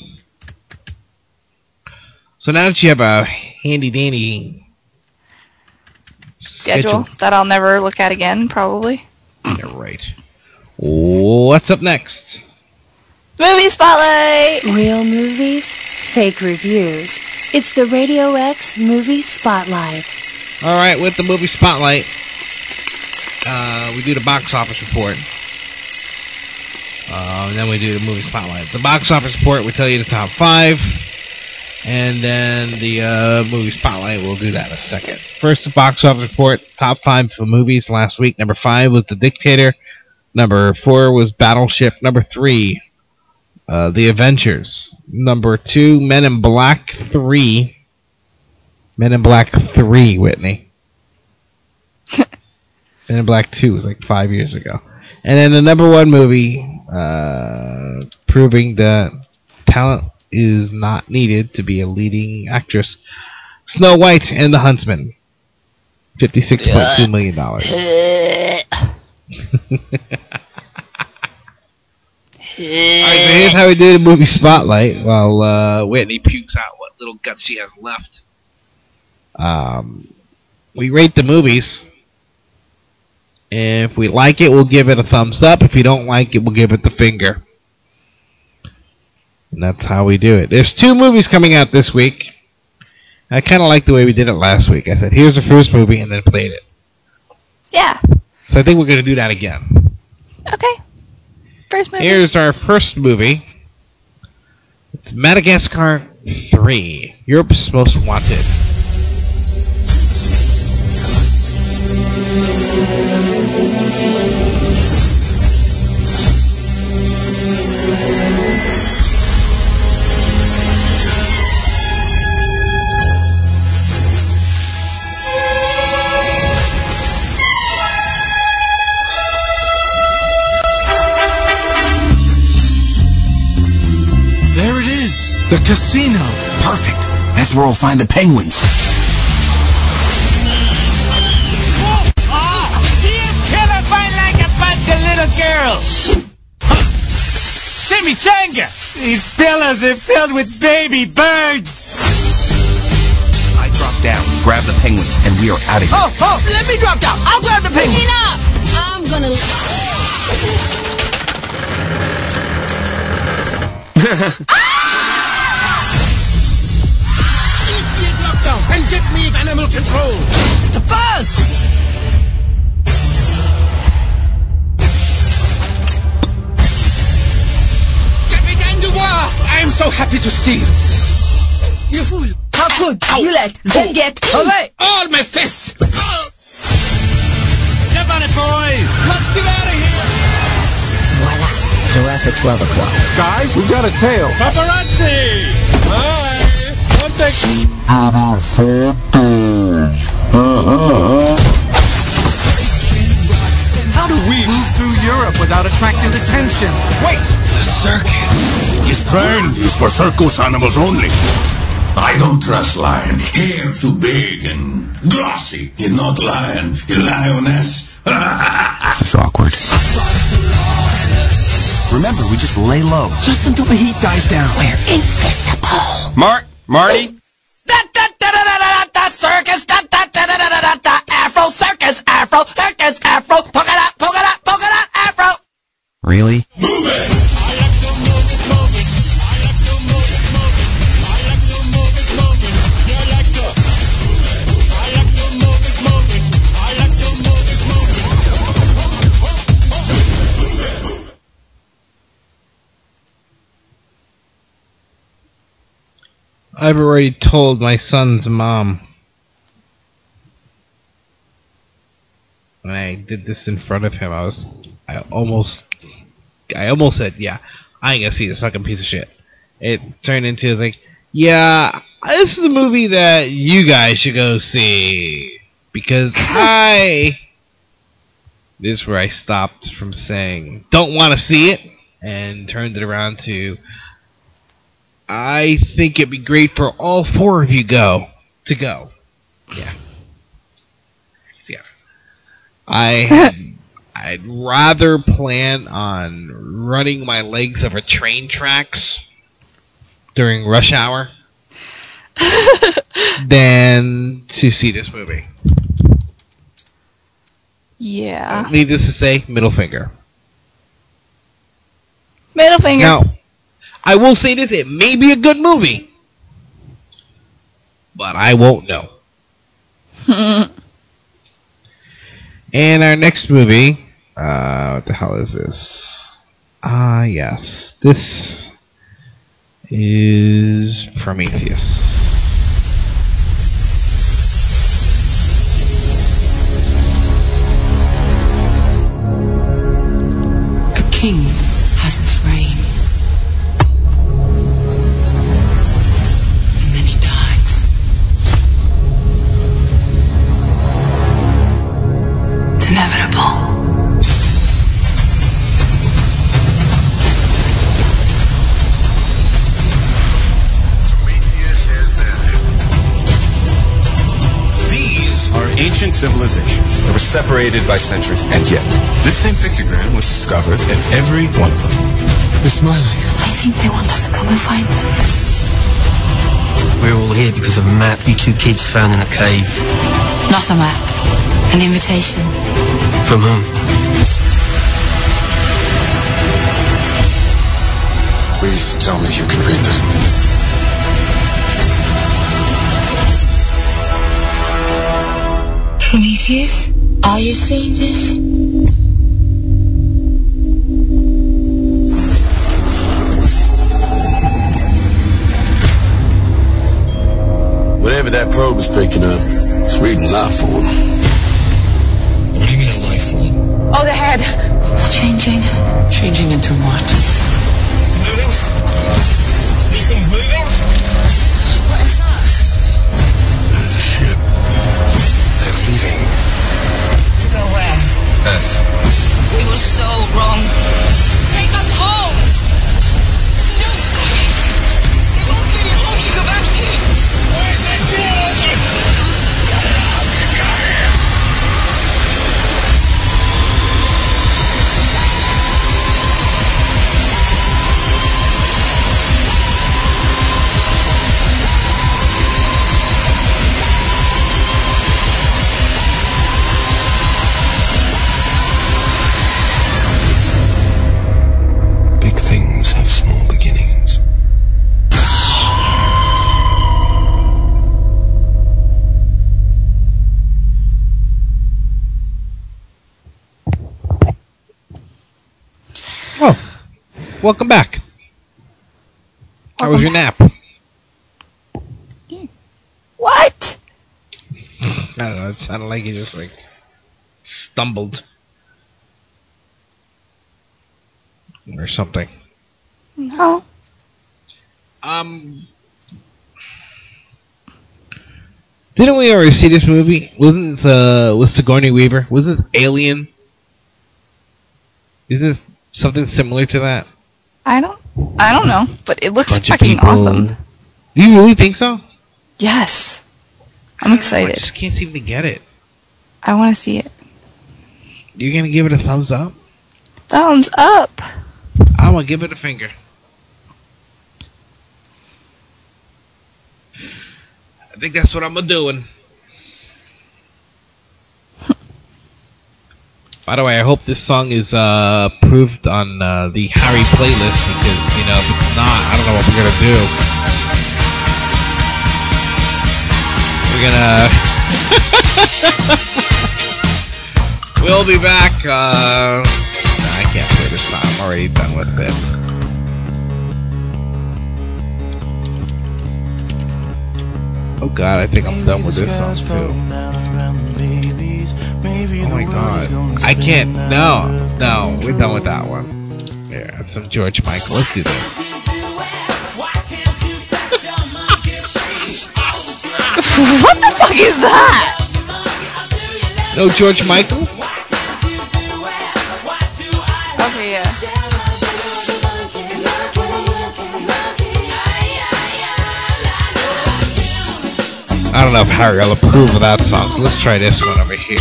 so now that you have a handy-dandy Schedule that I'll never look at again, probably. Yeah, right. What's up next? Movie Spotlight! Real movies, fake reviews. It's the Radio X Movie Spotlight. Alright, with the movie Spotlight, uh, we do the box office report. Uh, and then we do the movie Spotlight. The box office report, we tell you the top five. And then the uh, movie Spotlight, we'll do that in a second. First, the box office report, top five for movies last week. Number five was The Dictator. Number four was Battleship. Number three, uh, The Avengers. Number two, Men in Black three. Men in Black three, Whitney. Men in Black two was like five years ago. And then the number one movie, uh, proving that talent is not needed to be a leading actress, Snow White and the Huntsman. fifty-six point two million dollars. Alright, so here's how we do the movie spotlight while uh, Whitney pukes out what little guts she has left. Um, we rate the movies. If we like it, we'll give it a thumbs up. If you don't like it, we'll give it the finger. And that's how we do it. There's two movies coming out this week. I kind of like the way we did it last week. I said, here's the first movie, and then played it. Yeah. So I think we're going to do that again. Okay. First movie. Here's our first movie. It's Madagascar three. Europe's Most Wanted. There it is. The casino. Perfect. That's where we'll find the penguins. Fight like a bunch of little girls. Chimichanga! These pillows are filled with baby birds. I drop down, grab the penguins, and we are out of here. Oh, oh, let me drop down. I'll grab the penguins. Enough! I'm gonna... Initiate lockdown and get me animal control. Mister Fuzz! I am so happy to see you. You fool! How could you let them get away? All my fists! Step on it, boys! Let's get out of here! Voila. Giraffe at twelve o'clock. Guys, we've got a tail. Paparazzi! Hi! One thing. How do we move through Europe without attracting attention? Wait! The circus. This brand is for circus animals only. I don't trust lion. Hair too big and glossy. You're not lion, you're lioness. This is awkward. Remember, we just lay low. Just until the heat dies down. We're invisible. Mark, Marty? Da da da da da da da circus da da da da da da da Afro circus Afro circus Afro polka dot polka dot polka dot Afro. Really? Move it! I've already told my son's mom. When I did this in front of him, I was, I almost, I almost said, yeah, I ain't gonna see this fucking piece of shit. It turned into like, yeah, this is a movie that you guys should go see. Because I, this is where I stopped from saying, don't want to see it, and turned it around to, I think it'd be great for all four of you go to go. Yeah. Yeah. I I'd rather plan on running my legs over train tracks during rush hour than to see this movie. Yeah. Uh, needless to say, middle finger. Middle finger. Now, I will say this, it may be a good movie, but I won't know. And our next movie, uh, what the hell is this? Ah, uh, yes. This is Prometheus. ancient civilizations that were separated by centuries, and yet this same pictogram was discovered in every one of them. They're smiling. I think they want us to come and find them. We're all here because of a map you two kids found in a cave. Not a map. An invitation. From whom? Please tell me you can read that. Prometheus, are you seeing this? Whatever that probe is picking up, it's reading life form. What do you mean a life form? Oh, the head. Changing. Changing into what? It's moving. These things moving? What is that? There's a ship. They're leaving. To go where? Earth. We were so wrong. Take us home! If we don't stop it, there won't be any home to go back to. Where's that door open? Get it out! Come here! Big things have small beginnings. Oh, welcome back. How was your nap? What? I don't know. It sounded like you just like stumbled or something. No. Um, didn't we already see this movie? Wasn't uh was Sigourney Weaver? Was this Alien? Is this something similar to that? I don't. I don't know, but it looks Bunch of fucking people. awesome. Do you really think so? Yes. I'm I excited. just can't seem to get it. I want to see it. You're gonna give it a thumbs up? Thumbs up. I'm gonna give it a finger. I think that's what I'm gonna doing. By the way, I hope this song is uh, approved on uh, the Harry playlist because, you know, if it's not, I don't know what we're gonna do. We're gonna. We'll be back. Uh, I can't play this song. I'm already done with it. Oh God, I think I'm done with this song too. Oh my God, I can't. No, no, we're done with that one. Here, have some George Michael. Let's do this. What the fuck is that? No George Michael? Okay, yeah. I don't know if Harry will approve of that song, so let's try this one over here.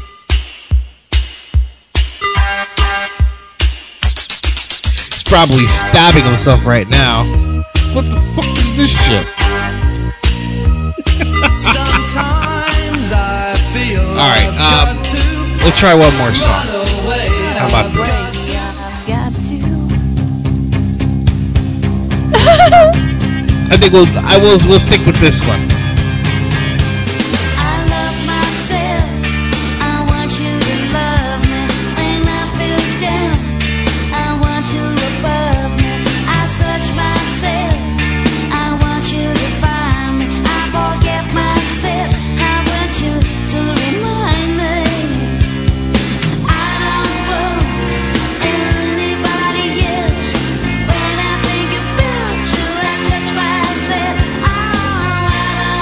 He's probably stabbing himself right now. What the fuck is this shit? Alright, um, we'll try one more song. How about this? I think we'll, I will, we'll stick with this one. I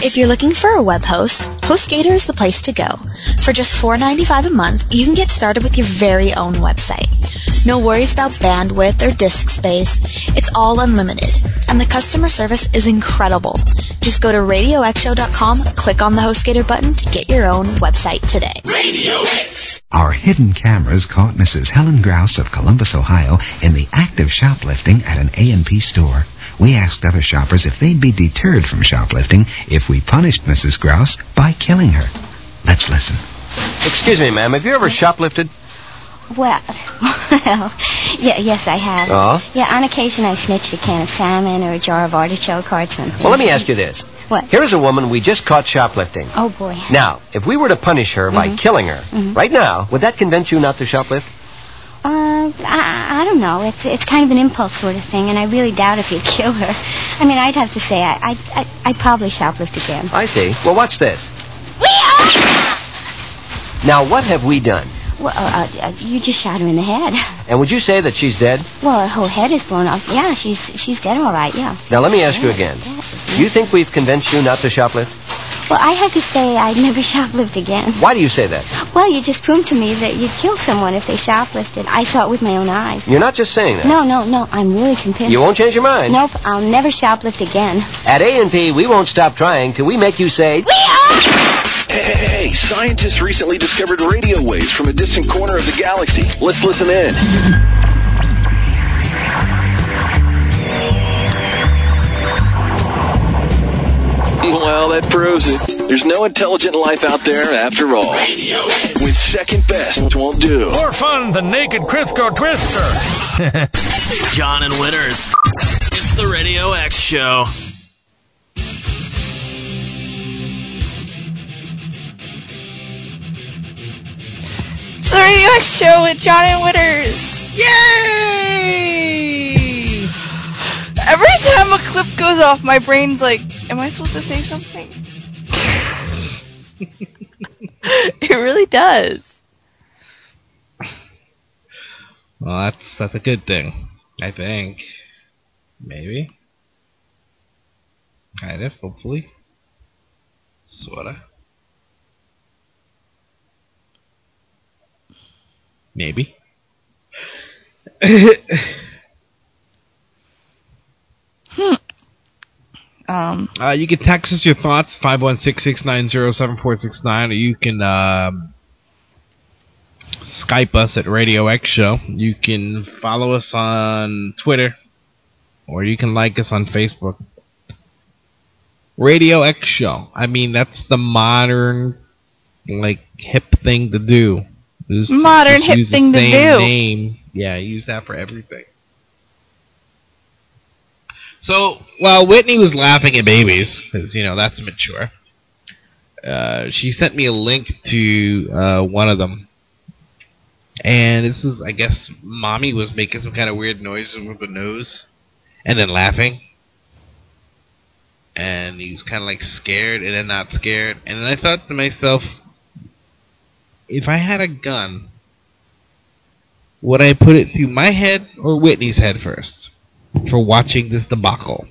If you're looking for a web host, HostGator is the place to go. For just four dollars and ninety-five cents a month, you can get started with your very own website. No worries about bandwidth or disk space. It's all unlimited. And the customer service is incredible. Just go to radio x show dot com, click on the HostGator button to get your own website today. Radio X! Our hidden cameras caught Missus Helen Grouse of Columbus, Ohio, in the act of shoplifting at an A and P store. We asked other shoppers if they'd be deterred from shoplifting if we punished Missus Grouse by killing her. Let's listen. Excuse me, ma'am, have you ever shoplifted? Well, well, yeah, yes, I have. Oh? Yeah, on occasion I snitched a can of salmon or a jar of artichoke or something. Well, let me ask you this. What? Here's a woman we just caught shoplifting. Oh, boy. Now, if we were to punish her by Mhm. killing her, Mhm. right now, would that convince you not to shoplift? Uh, I, I don't know. It's it's kind of an impulse sort of thing, and I really doubt if you'd kill her. I mean, I'd have to say I, I, I, I'd probably shoplift again. I see. Well, watch this. Now, what have we done? Well, uh, uh, you just shot her in the head. And would you say that she's dead? Well, her whole head is blown off. Yeah, she's she's dead all right, yeah. Now, let me ask you again. Do you think we've convinced you not to shoplift? Well, I have to say I'd never shoplift again. Why do you say that? Well, you just proved to me that you'd kill someone if they shoplifted. I saw it with my own eyes. You're not just saying that. No, no, no. I'm really convinced. You won't change your mind? Nope, I'll never shoplift again. At A and P, we won't stop trying till we make you say... We are... Hey, hey, hey, scientists recently discovered radio waves from a distant corner of the galaxy. Let's listen in. Well, that proves it. There's no intelligent life out there after all. With second best won't do. For fun, the naked Crisco Twister. John and Winners. It's the Radio X Show. It's the Radio X Show with John and Winners. Yay! Every time a clip goes off, my brain's like, am I supposed to say something? It really does. Well, that's that's a good thing, I think. Maybe. Kind of, hopefully. Sorta. Maybe. hmm. Um. Uh, you can text us your thoughts, five one six, six nine zero, seven four six nine, or you can uh, Skype us at Radio X Show. You can follow us on Twitter, or you can like us on Facebook. Radio X Show. I mean, that's the modern, like, hip thing to do. Just, Modern just hip use the thing to same do. Name. Yeah, use that for everything. So, while Whitney was laughing at babies, because, you know, that's mature, uh, she sent me a link to uh, one of them. And this is, I guess, Mommy was making some kind of weird noises with the nose, and then laughing. And he was kind of like scared, and then not scared. And then I thought to myself, if I had a gun, would I put it through my head or Whitney's head first for watching this debacle?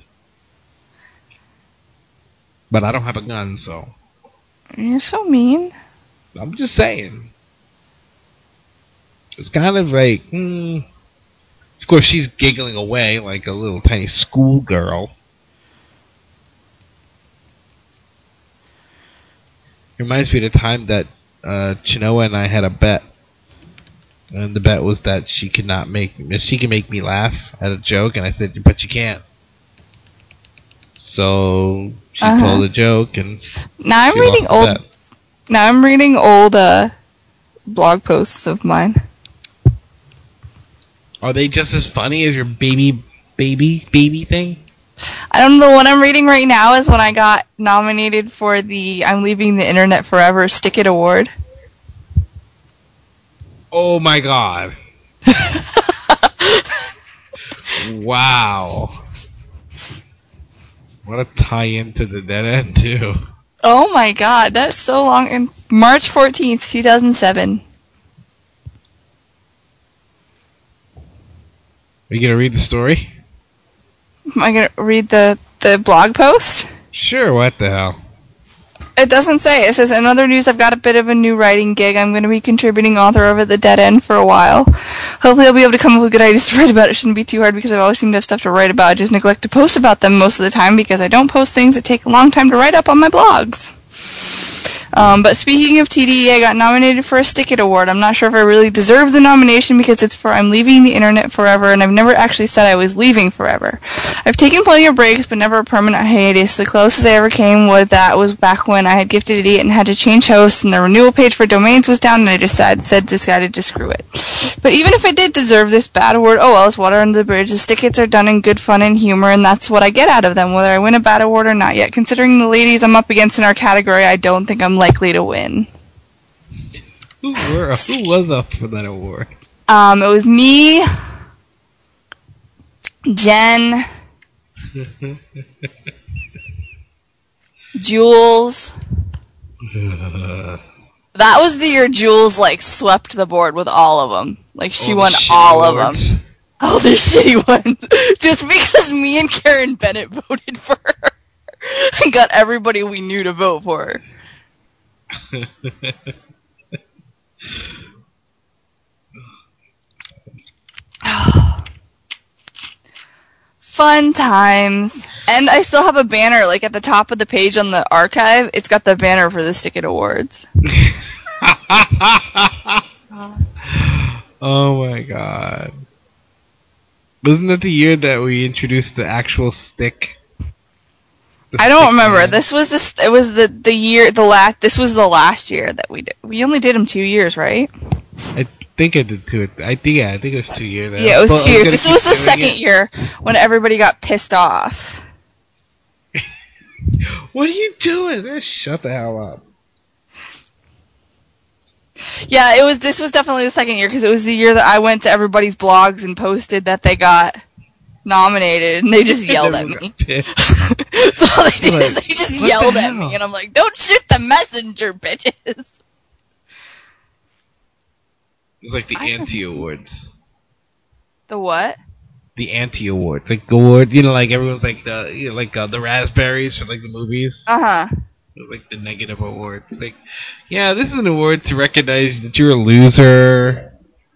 But I don't have a gun, so... You're so mean. I'm just saying. It's kind of like... Hmm. Of course, she's giggling away like a little tiny schoolgirl. Reminds me of the time that uh, Chinoa and I had a bet. And the bet was that she could not make... She can make me laugh at a joke, and I said, but you can't. So... She Uh-huh. told a joke, and Now I'm she reading lost the old. bet. Now I'm reading old uh, blog posts of mine. Are they just as funny as your baby, baby, baby thing? I don't know. The one I'm reading right now is when I got nominated for the "I'm Leaving the Internet Forever" Stick It Award. Oh my god! Wow! What a tie-in to the Dead End too. Oh my god, that's so long. In March fourteenth, two thousand seven. Are you gonna read the story? Am I gonna read the the blog post? Sure. What the hell? It doesn't say. It says, in other news, I've got a bit of a new writing gig. I'm going to be contributing author over at the Dead End for a while. Hopefully I'll be able to come up with good ideas to write about. It shouldn't be too hard because I've always seemed to have stuff to write about. I just neglect to post about them most of the time because I don't post things that take a long time to write up on my blogs. Um, but speaking of T D E, I got nominated for a Stick It Award. I'm not sure if I really deserve the nomination because it's for I'm leaving the internet forever, and I've never actually said I was leaving forever. I've taken plenty of breaks, but never a permanent hiatus. The closest I ever came with that was back when I had Gifted Idiot and had to change hosts, and the renewal page for domains was down, and I just said, said decided to screw it. But even if I did deserve this bad award, oh well, it's water under the bridge. The Stick-Its are done in good fun and humor, and that's what I get out of them, whether I win a bad award or not. Yet, considering the ladies I'm up against in our category, I don't think I'm likely to win. Who were who was up for that award? Um, it was me, Jen, Jules. That was the year Jules like swept the board with all of them. Like she all won all awards. of them. All the shitty ones. Just because me and Karen Bennett voted for her and got everybody we knew to vote for her. Fun times. And I still have a banner, like at the top of the page on the archive, it's got the banner for the Stick It Awards. Oh my god. Wasn't that the year that we introduced the actual stick? The I don't stick remember. man? This was the st- it was the the year the last this was the last year that we did. We only did them two years, right? I think I did two. I think yeah, I think it was two years. Yeah, it was But two I years. gonna This keep was the doing second it. year when everybody got pissed off. What are you doing? Just shut the hell up. Yeah, it was. This was definitely the second year because it was the year that I went to everybody's blogs and posted that they got nominated, and they just yelled at me. That's all they did. Is they just what yelled the at hell? me, and I'm like, "Don't shoot the messenger, bitches!" It was like the anti awards. The what? The anti awards, like the award, you know, like everyone's like the, you know, like uh, the raspberries for like the movies. Uh huh. It was like the negative awards. Like, yeah, this is an award to recognize that you're a loser.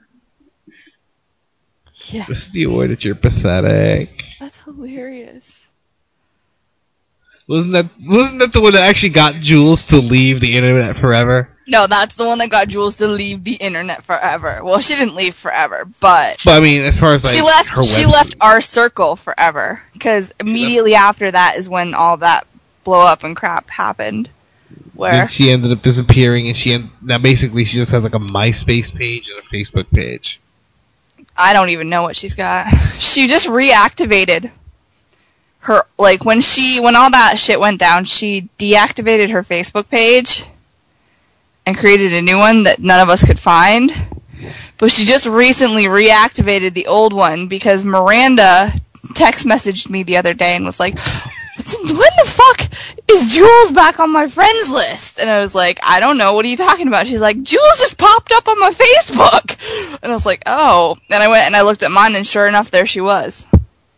Yeah. This is the award that you're pathetic. That's hilarious. Wasn't that wasn't that the one that actually got Jules to leave the internet forever? No, that's the one that got Jules to leave the internet forever. Well, she didn't leave forever, but But I mean, as far as like she left. her She web- left our circle forever because immediately after that is when all that blow up and crap happened. Where Then she ended up disappearing, and she end, now basically she just has like a MySpace page and a Facebook page. I don't even know what she's got. She just reactivated her, like when she when all that shit went down, she deactivated her Facebook page and created a new one that none of us could find. But she just recently reactivated the old one because Miranda text messaged me the other day and was like, "When the fuck is Jules back on my friends list?" And I was like, "I don't know. What are you talking about?" She's like, "Jules just popped up on my Facebook." And I was like, "Oh." And I went and I looked at mine, and sure enough, there she was.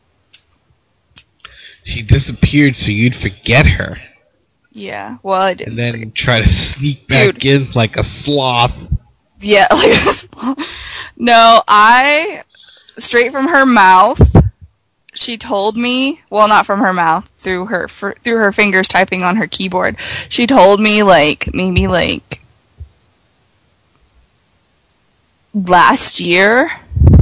She disappeared so you'd forget her, Yeah. Well, I didn't. and then try to sneak back in like a sloth. Yeah. Like, no, I straight from her mouth. She told me, well, not from her mouth, through her fr- through her fingers typing on her keyboard. She told me like maybe like last year,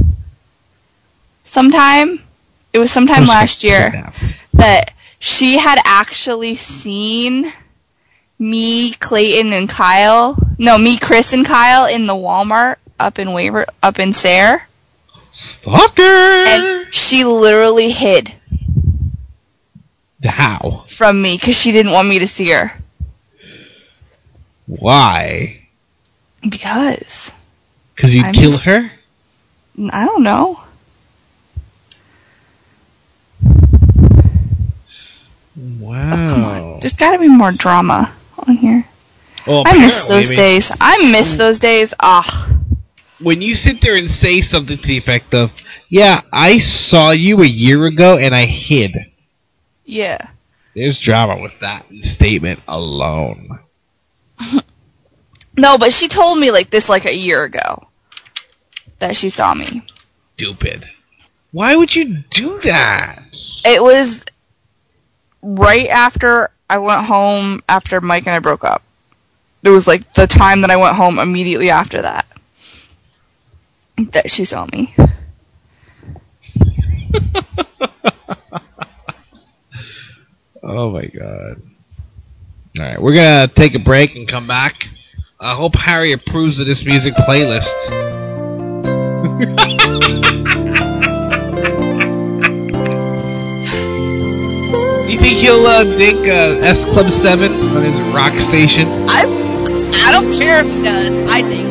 sometime. It was sometime last year that she had actually seen me, Clayton, and Kyle. No, me, Chris, and Kyle in the Walmart up in Waver, up in Sayre. Stalker! And she literally hid How? from me because she didn't want me to see her. Why? Because. Because you'd I'm kill just- her? I don't know. Wow. Come on. There's got to be more drama on here. Well, I miss apparently, those I mean- days. I miss those days. Ah. When you sit there and say something to the effect of, yeah, I saw you a year ago and I hid. Yeah. There's drama with that statement alone. No, but she told me like this like a year ago that she saw me. Stupid. Why would you do that? It was right after I went home after Mike and I broke up. It was like the time that I went home immediately after that that she saw me. Oh my god. Alright, we're gonna take a break and come back. I hope Harry approves of this music playlist. You think he'll uh, dig uh, S Club seven on his rock station? I, I don't care if he does. I think.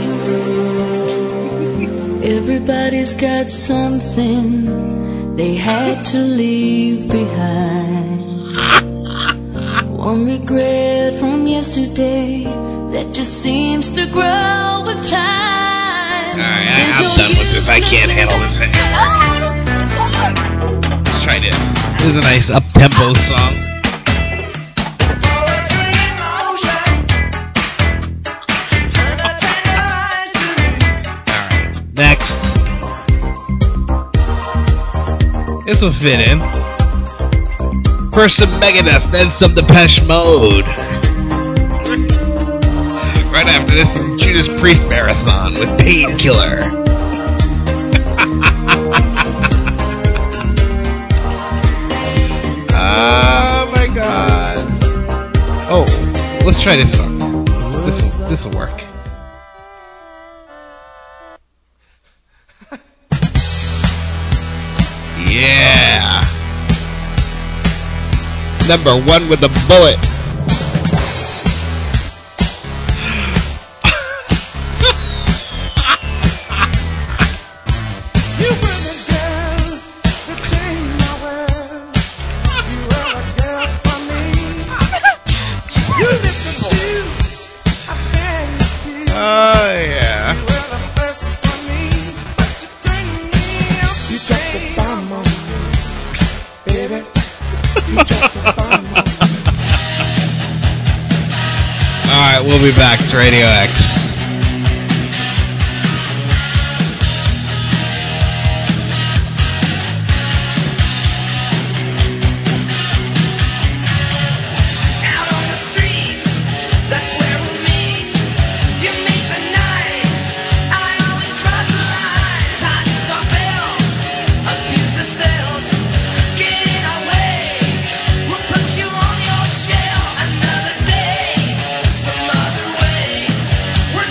Everybody's got something they had to leave behind. One regret from yesterday that just seems to grow with time. Alright, I'm done with this. I can't handle this anymore. Let's try this. This is a nice up-tempo song. Alright, next. This will fit in. First some Megadeth, then some Depeche Mode. Right after this, some Judas Priest Marathon with Painkiller. Oh my god. Oh, let's try this song. This will, this will work. Yeah. Number one with a bullet. Oh yeah. Alright, we'll be back. It's Radio X. We're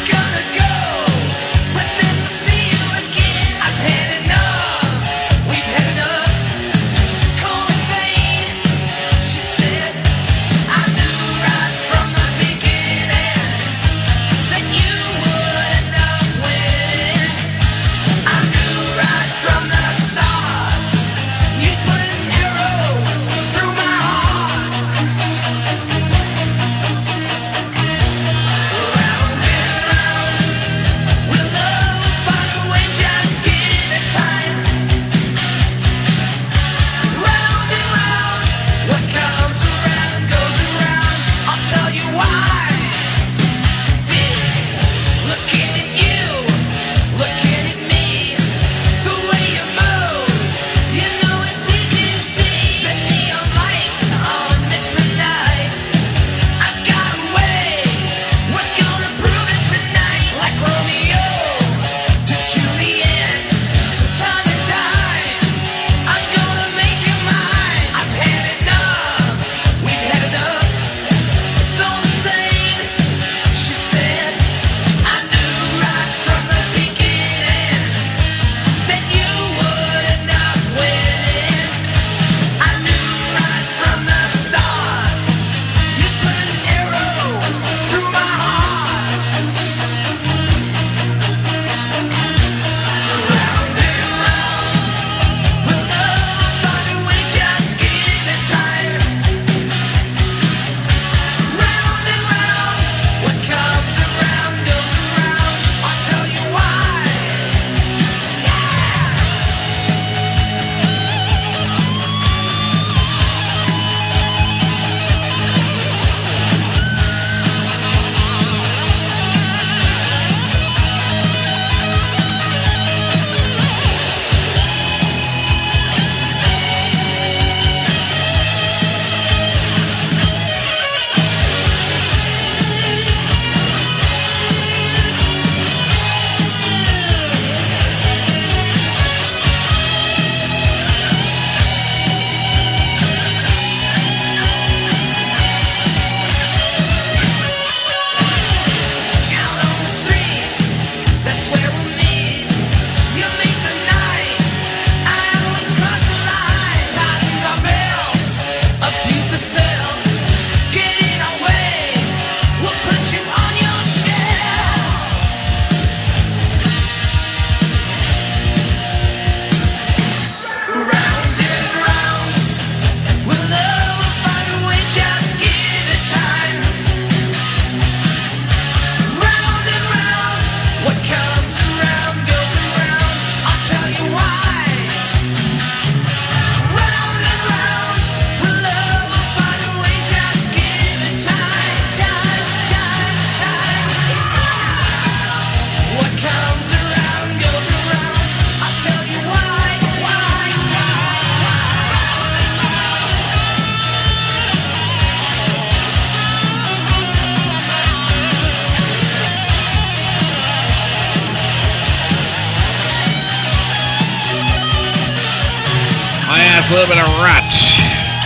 a little bit of Rush.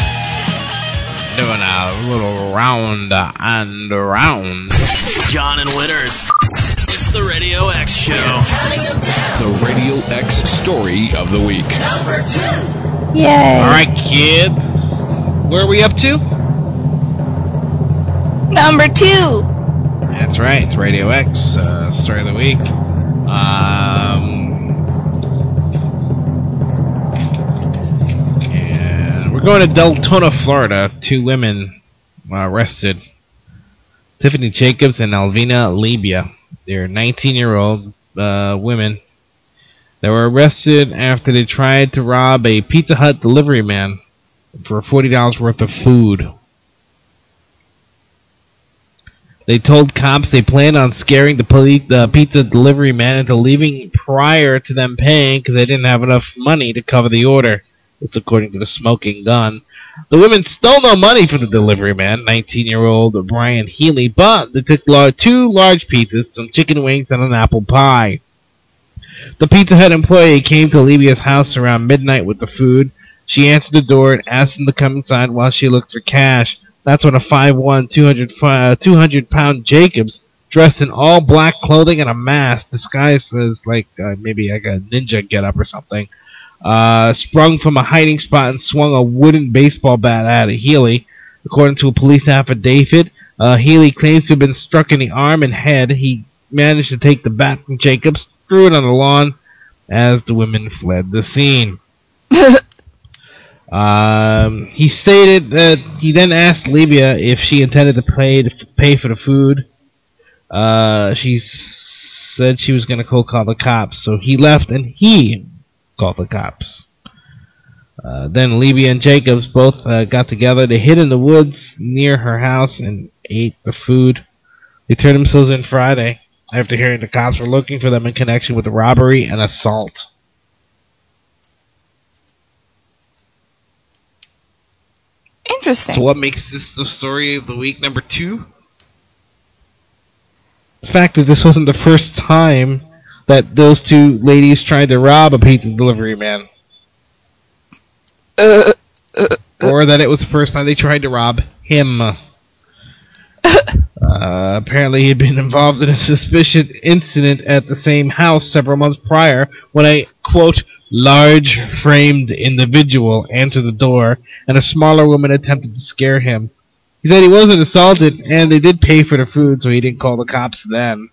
Doing a little round and round. John and Winners. It's the Radio X Show. The Radio X story of the week. Number two. Yay. Alright, kids. Where are we up to? Number two. That's right. It's Radio X, uh, story of the week. Um... We're going to Deltona, Florida. Two women uh, arrested. Tiffany Jacobs and Alvina Libya. They're nineteen-year-old uh, women. They were arrested after they tried to rob a Pizza Hut delivery man for forty dollars worth of food. They told cops they planned on scaring the, police, the pizza delivery man into leaving prior to them paying because they didn't have enough money to cover the order. It's according to the Smoking Gun. The women stole no money from the delivery man, nineteen-year-old Brian Healy, but they took lar- two large pizzas, some chicken wings, and an apple pie. The Pizza Hut employee came to Libya's house around midnight with the food. She answered the door and asked him to come inside while she looked for cash. That's when a five one, two hundred pound Jacobs, dressed in all black clothing and a mask, disguised as like uh, maybe like a ninja getup or something, Uh, sprung from a hiding spot and swung a wooden baseball bat at Healy. According to a police affidavit, uh, Healy claims to have been struck in the arm and head. He managed to take the bat from Jacobs, threw it on the lawn as the women fled the scene. um, he stated that he then asked Libya if she intended to pay to pay for the food. Uh, she said she was going to go call the cops, so he left and he called the cops. Uh, then Libya and Jacobs both uh, got together. They hid in the woods near her house and ate the food. They turned themselves in Friday after hearing the cops were looking for them in connection with the robbery and assault. Interesting. So what makes this the story of the week number two? The fact that this wasn't the first time that those two ladies tried to rob a pizza delivery man. Uh, uh, or that it was the first time they tried to rob him. uh, apparently he had been involved in a suspicious incident at the same house several months prior when a, quote, large-framed individual answered the door and a smaller woman attempted to scare him. He said he wasn't assaulted and they did pay for the food, so he didn't call the cops then.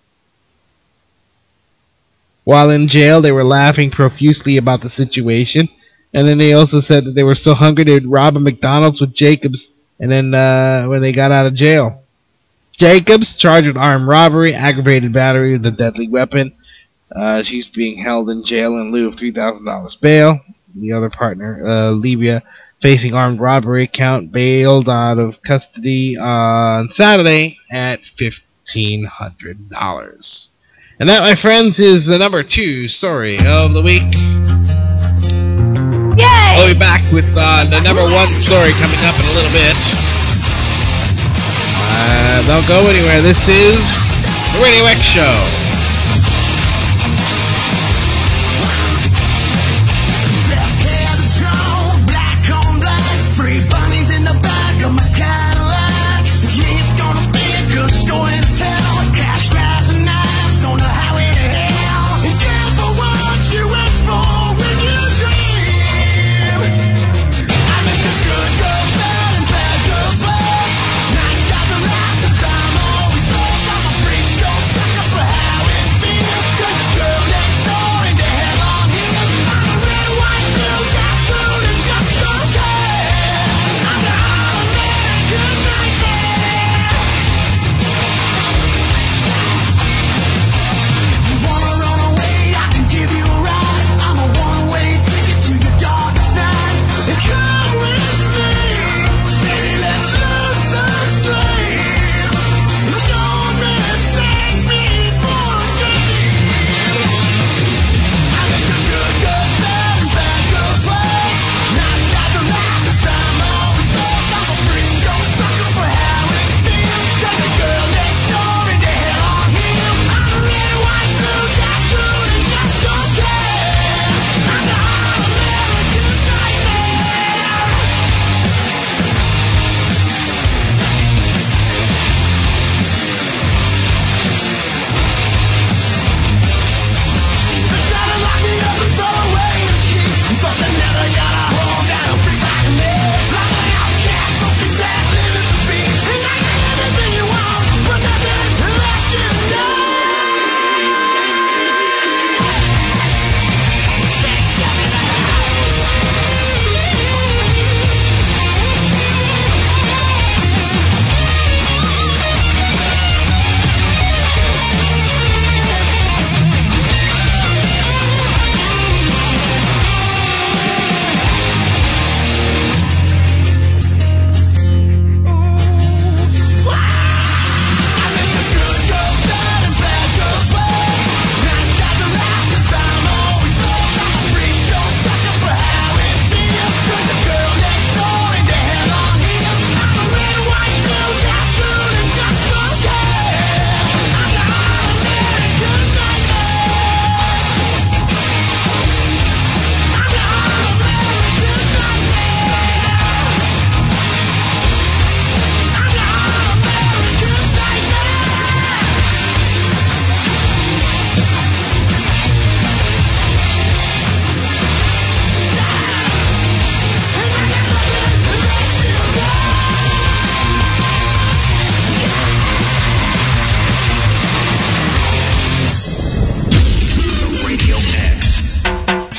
While in jail, they were laughing profusely about the situation, and then they also said that they were so hungry they'd rob a McDonald's with Jacobs, and then uh, when they got out of jail. Jacobs, charged with armed robbery, aggravated battery with a deadly weapon. Uh, she's being held in jail in lieu of three thousand dollars bail. The other partner, uh, Libya, facing armed robbery count, bailed out of custody on Saturday at fifteen hundred dollars. And that, my friends, is the number two story of the week. Yay! We'll be back with uh, the number one story coming up in a little bit. Uh, don't go anywhere. This is the Radio X Show. How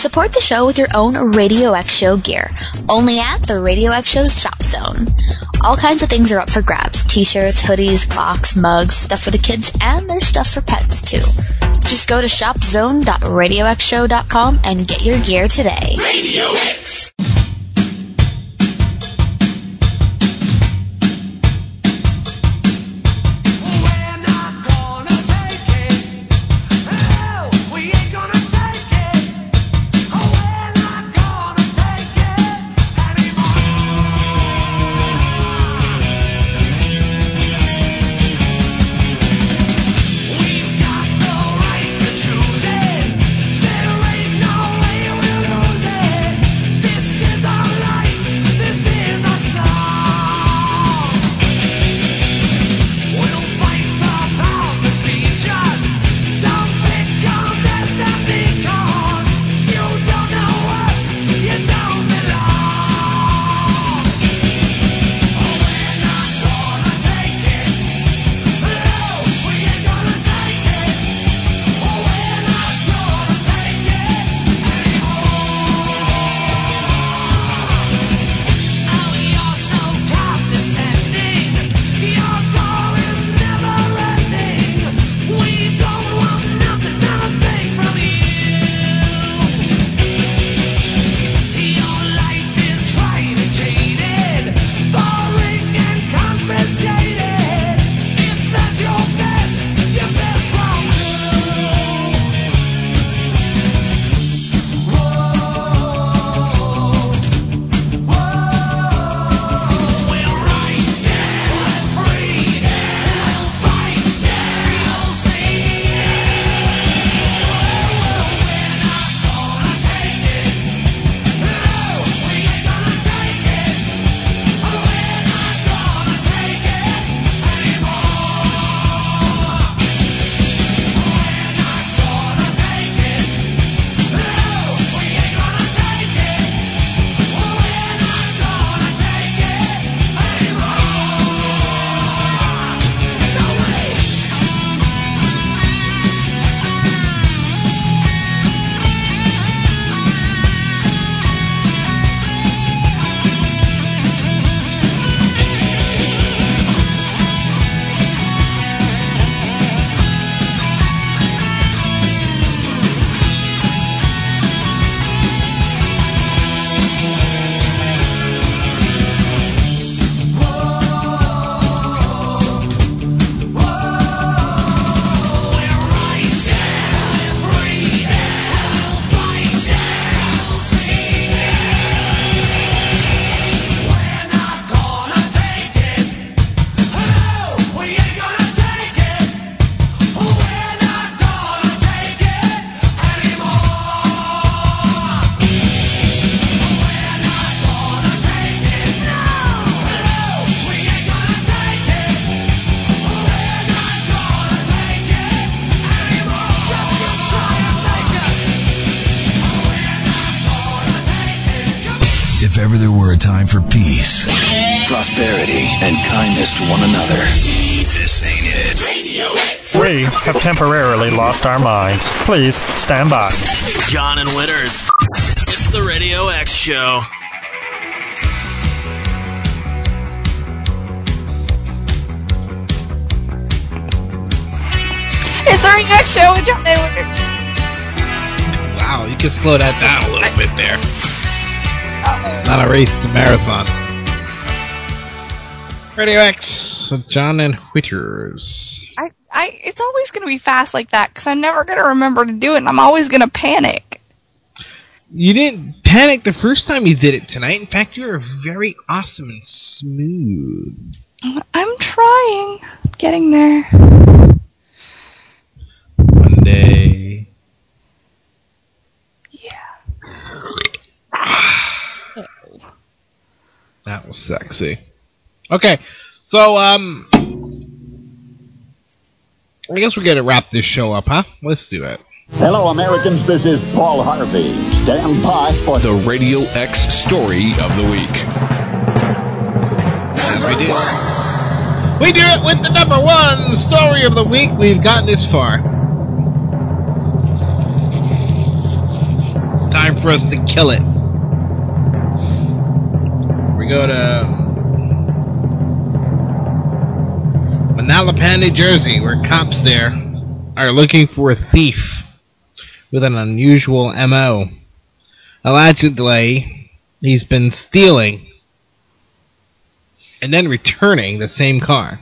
Support the show with your own Radio X Show gear, only at the Radio X Show Shop Zone. All kinds of things are up for grabs. T-shirts, hoodies, clocks, mugs, stuff for the kids, and there's stuff for pets, too. Just go to shop zone dot radio x show dot com and get your gear today. Radio X. If ever there were a time for peace, prosperity, and kindness to one another, this ain't it. We have temporarily lost our mind. Please stand by. John and Witters. It's the Radio X Show. It's the Radio X Show with John and Witters. Wow, you can slow that down a little bit there. Not a race, it's a marathon. Radio X, John and Witters. I, I, it's always going to be fast like that because I'm never going to remember to do it, and I'm always going to panic. You didn't panic the first time you did it tonight. In fact, you were very awesome and smooth. I'm trying. Getting there. Monday. Yeah. That was sexy. Okay, so, um... I guess we're going to wrap this show up, huh? Let's do it. Hello, Americans. This is Paul Harvey. Stand by for the Radio X Story of the Week. We do. We do it with the number one story of the week. We've gotten this far. Time for person to kill it. We go to Manalapan, New Jersey, where cops there are looking for a thief with an unusual M O. Allegedly, he's been stealing and then returning the same car.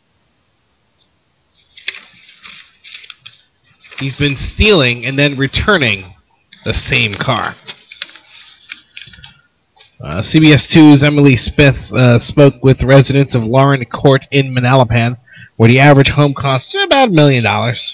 He's been stealing and then returning the same car. Uh, C B S two's Emily Smith uh, spoke with residents of Lauren Court in Manalapan, where the average home costs about a million dollars.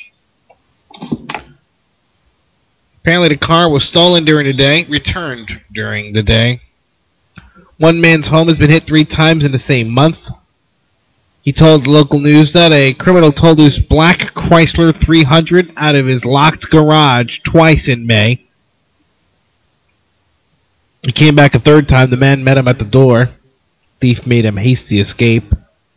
Apparently the car was stolen during the day, returned during the day. One man's home has been hit three times in the same month. He told local news that a criminal told his black Chrysler three hundred out of his locked garage twice in May. He came back a third time. The man met him at the door. Thief made him hasty escape.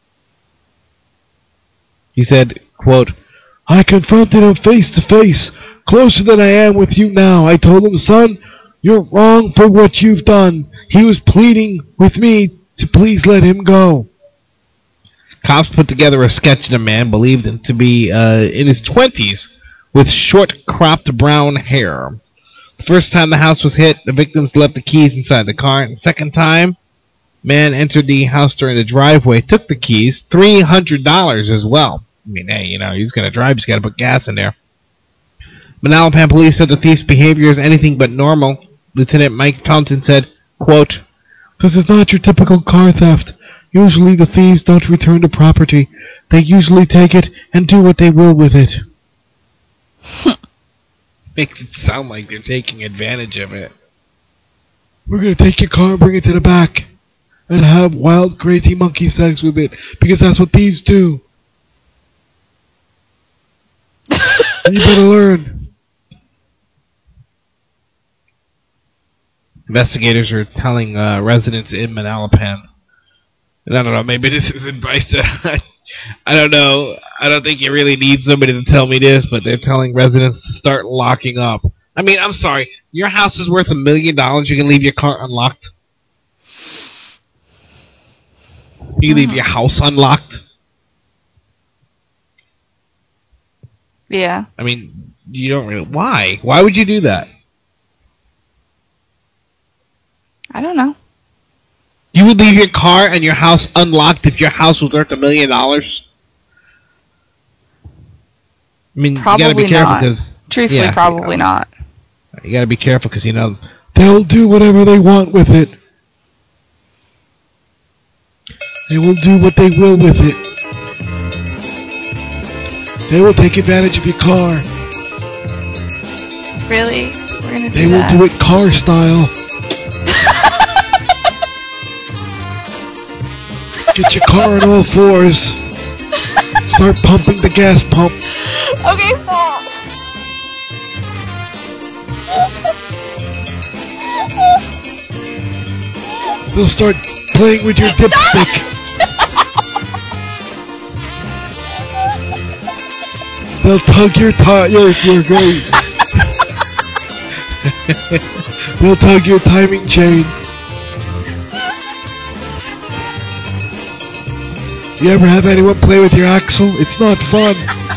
He said, quote, "I confronted him face to face, closer than I am with you now. I told him, son, you're wrong for what you've done. He was pleading with me to please let him go." Cops put together a sketch of a man believed him to be uh, in his twenties with short cropped brown hair. The first time the house was hit, the victims left the keys inside the car. And the second time, man entered the house during the driveway, took the keys, three hundred dollars as well. I mean, hey, you know, he's going to drive, he's got to put gas in there. Manalapan police said the thief's behavior is anything but normal. Lieutenant Mike Fountain said, quote, "This is not your typical car theft. Usually the thieves don't return the property. They usually take it and do what they will with it." Makes it sound like they're taking advantage of it. "We're going to take your car and bring it to the back and have wild, crazy monkey sex with it, because that's what thieves do. And you better learn." Investigators are telling uh, residents in Manalapan, and I don't know, maybe this is advice that I don't know. I don't think you really need somebody to tell me this, but they're telling residents to start locking up. I mean, I'm sorry. Your house is worth a million dollars. You can leave your car unlocked? You can leave your house unlocked? Yeah. I mean, you don't really... Why? Why would you do that? I don't know. You would leave your car and your house unlocked if your house was worth a million dollars? I mean, Probably you gotta be careful not. because... Truthfully, yeah, probably you know, not. You gotta be careful because, you know, they'll do whatever they want with it. They will do what they will with it. They will take advantage of your car. Really? We're gonna do They that? will do it car style. Get your car on all fours. Start pumping the gas pump. Okay, stop. They'll start playing with your dipstick. They'll tug your tires. You're great. They'll tug your timing chain. You ever have anyone play with your axle? It's not fun.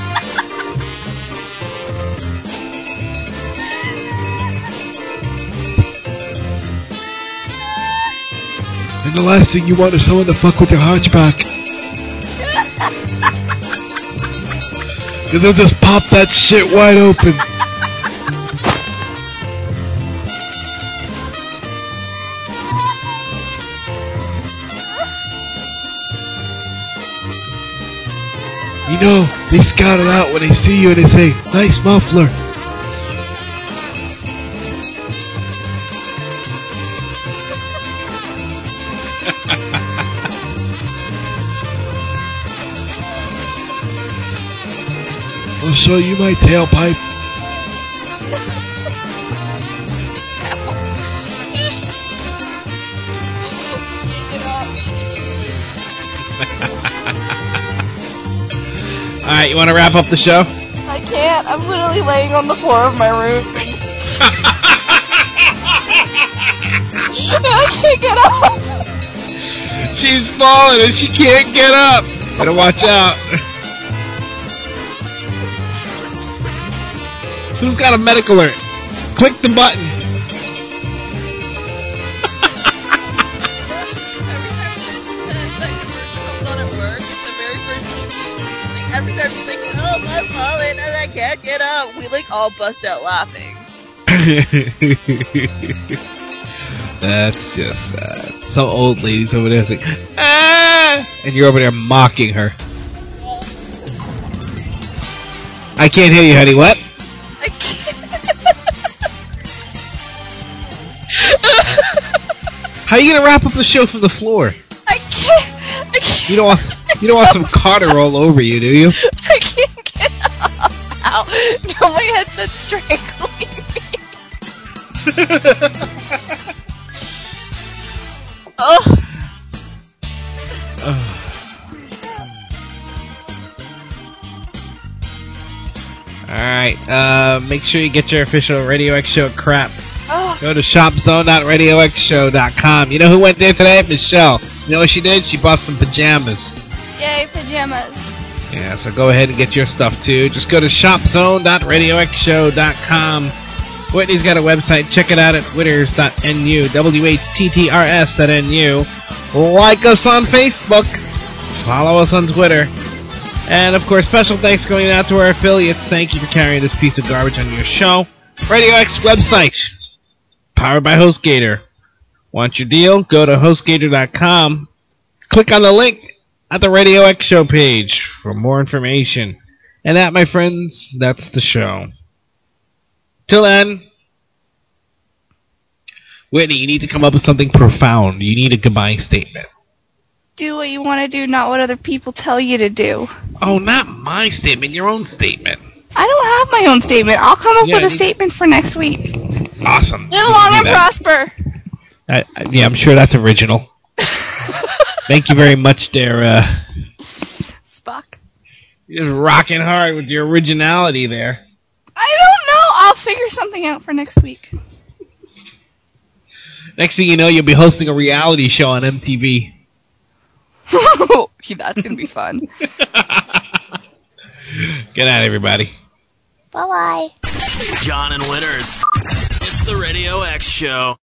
And the last thing you want is someone to fuck with your hatchback. Cause they'll just pop that shit wide open. You know, they scout it out when they see you and they say, "Nice muffler." I'll show you my tailpipe. Alright, you want to wrap up the show? I can't. I'm literally laying on the floor of my room. I can't get up. She's falling and she can't get up. Better watch out. Who's got a medic alert? Click the button. Every time she's like, oh, I'm falling and I can't get up, we like all bust out laughing. That's just uh, some old ladies over there like, ah! And you're over there mocking her. I can't hear you, honey. What? I can't. How are you gonna wrap up the show from the floor? I can't. I can't. You don't want you don't want some Carter all over you, do you? I can't get up. Ow. No, my headset's strangling me. Oh. Alright, uh, make sure you get your official Radio X Show crap. Oh. Go to shop zone dot radio x show dot com. You know who went there today? Michelle. You know what she did? She bought some pajamas. Yay, pajamas. Yeah, so go ahead and get your stuff too. Just go to shop zone dot radio x show dot com. Whitney's got a website. Check it out at whitters dot n u. W H T T R S dot N U. Like us on Facebook. Follow us on Twitter. And, of course, special thanks going out to our affiliates. Thank you for carrying this piece of garbage on your show. Radio X website. Powered by HostGator. Want your deal? Go to host gator dot com. Click on the link at the Radio X Show page for more information. And that, my friends, that's the show. Till then, Whitney, you need to come up with something profound. You need a goodbye statement. Do what you want to do, not what other people tell you to do. Oh, not my statement, your own statement. I don't have my own statement. I'll come up Yeah, with a you- statement for next week. Awesome. Live long Do and that. prosper. I, I, yeah, I'm sure that's original. Thank you very much there. Uh, Spock. you're just rocking hard with your originality there. I don't know. I'll figure something out for next week. Next thing you know, you'll be hosting a reality show on M T V. That's going to be fun. Good night, everybody. Bye-bye. John and Winners. It's the Radio X Show.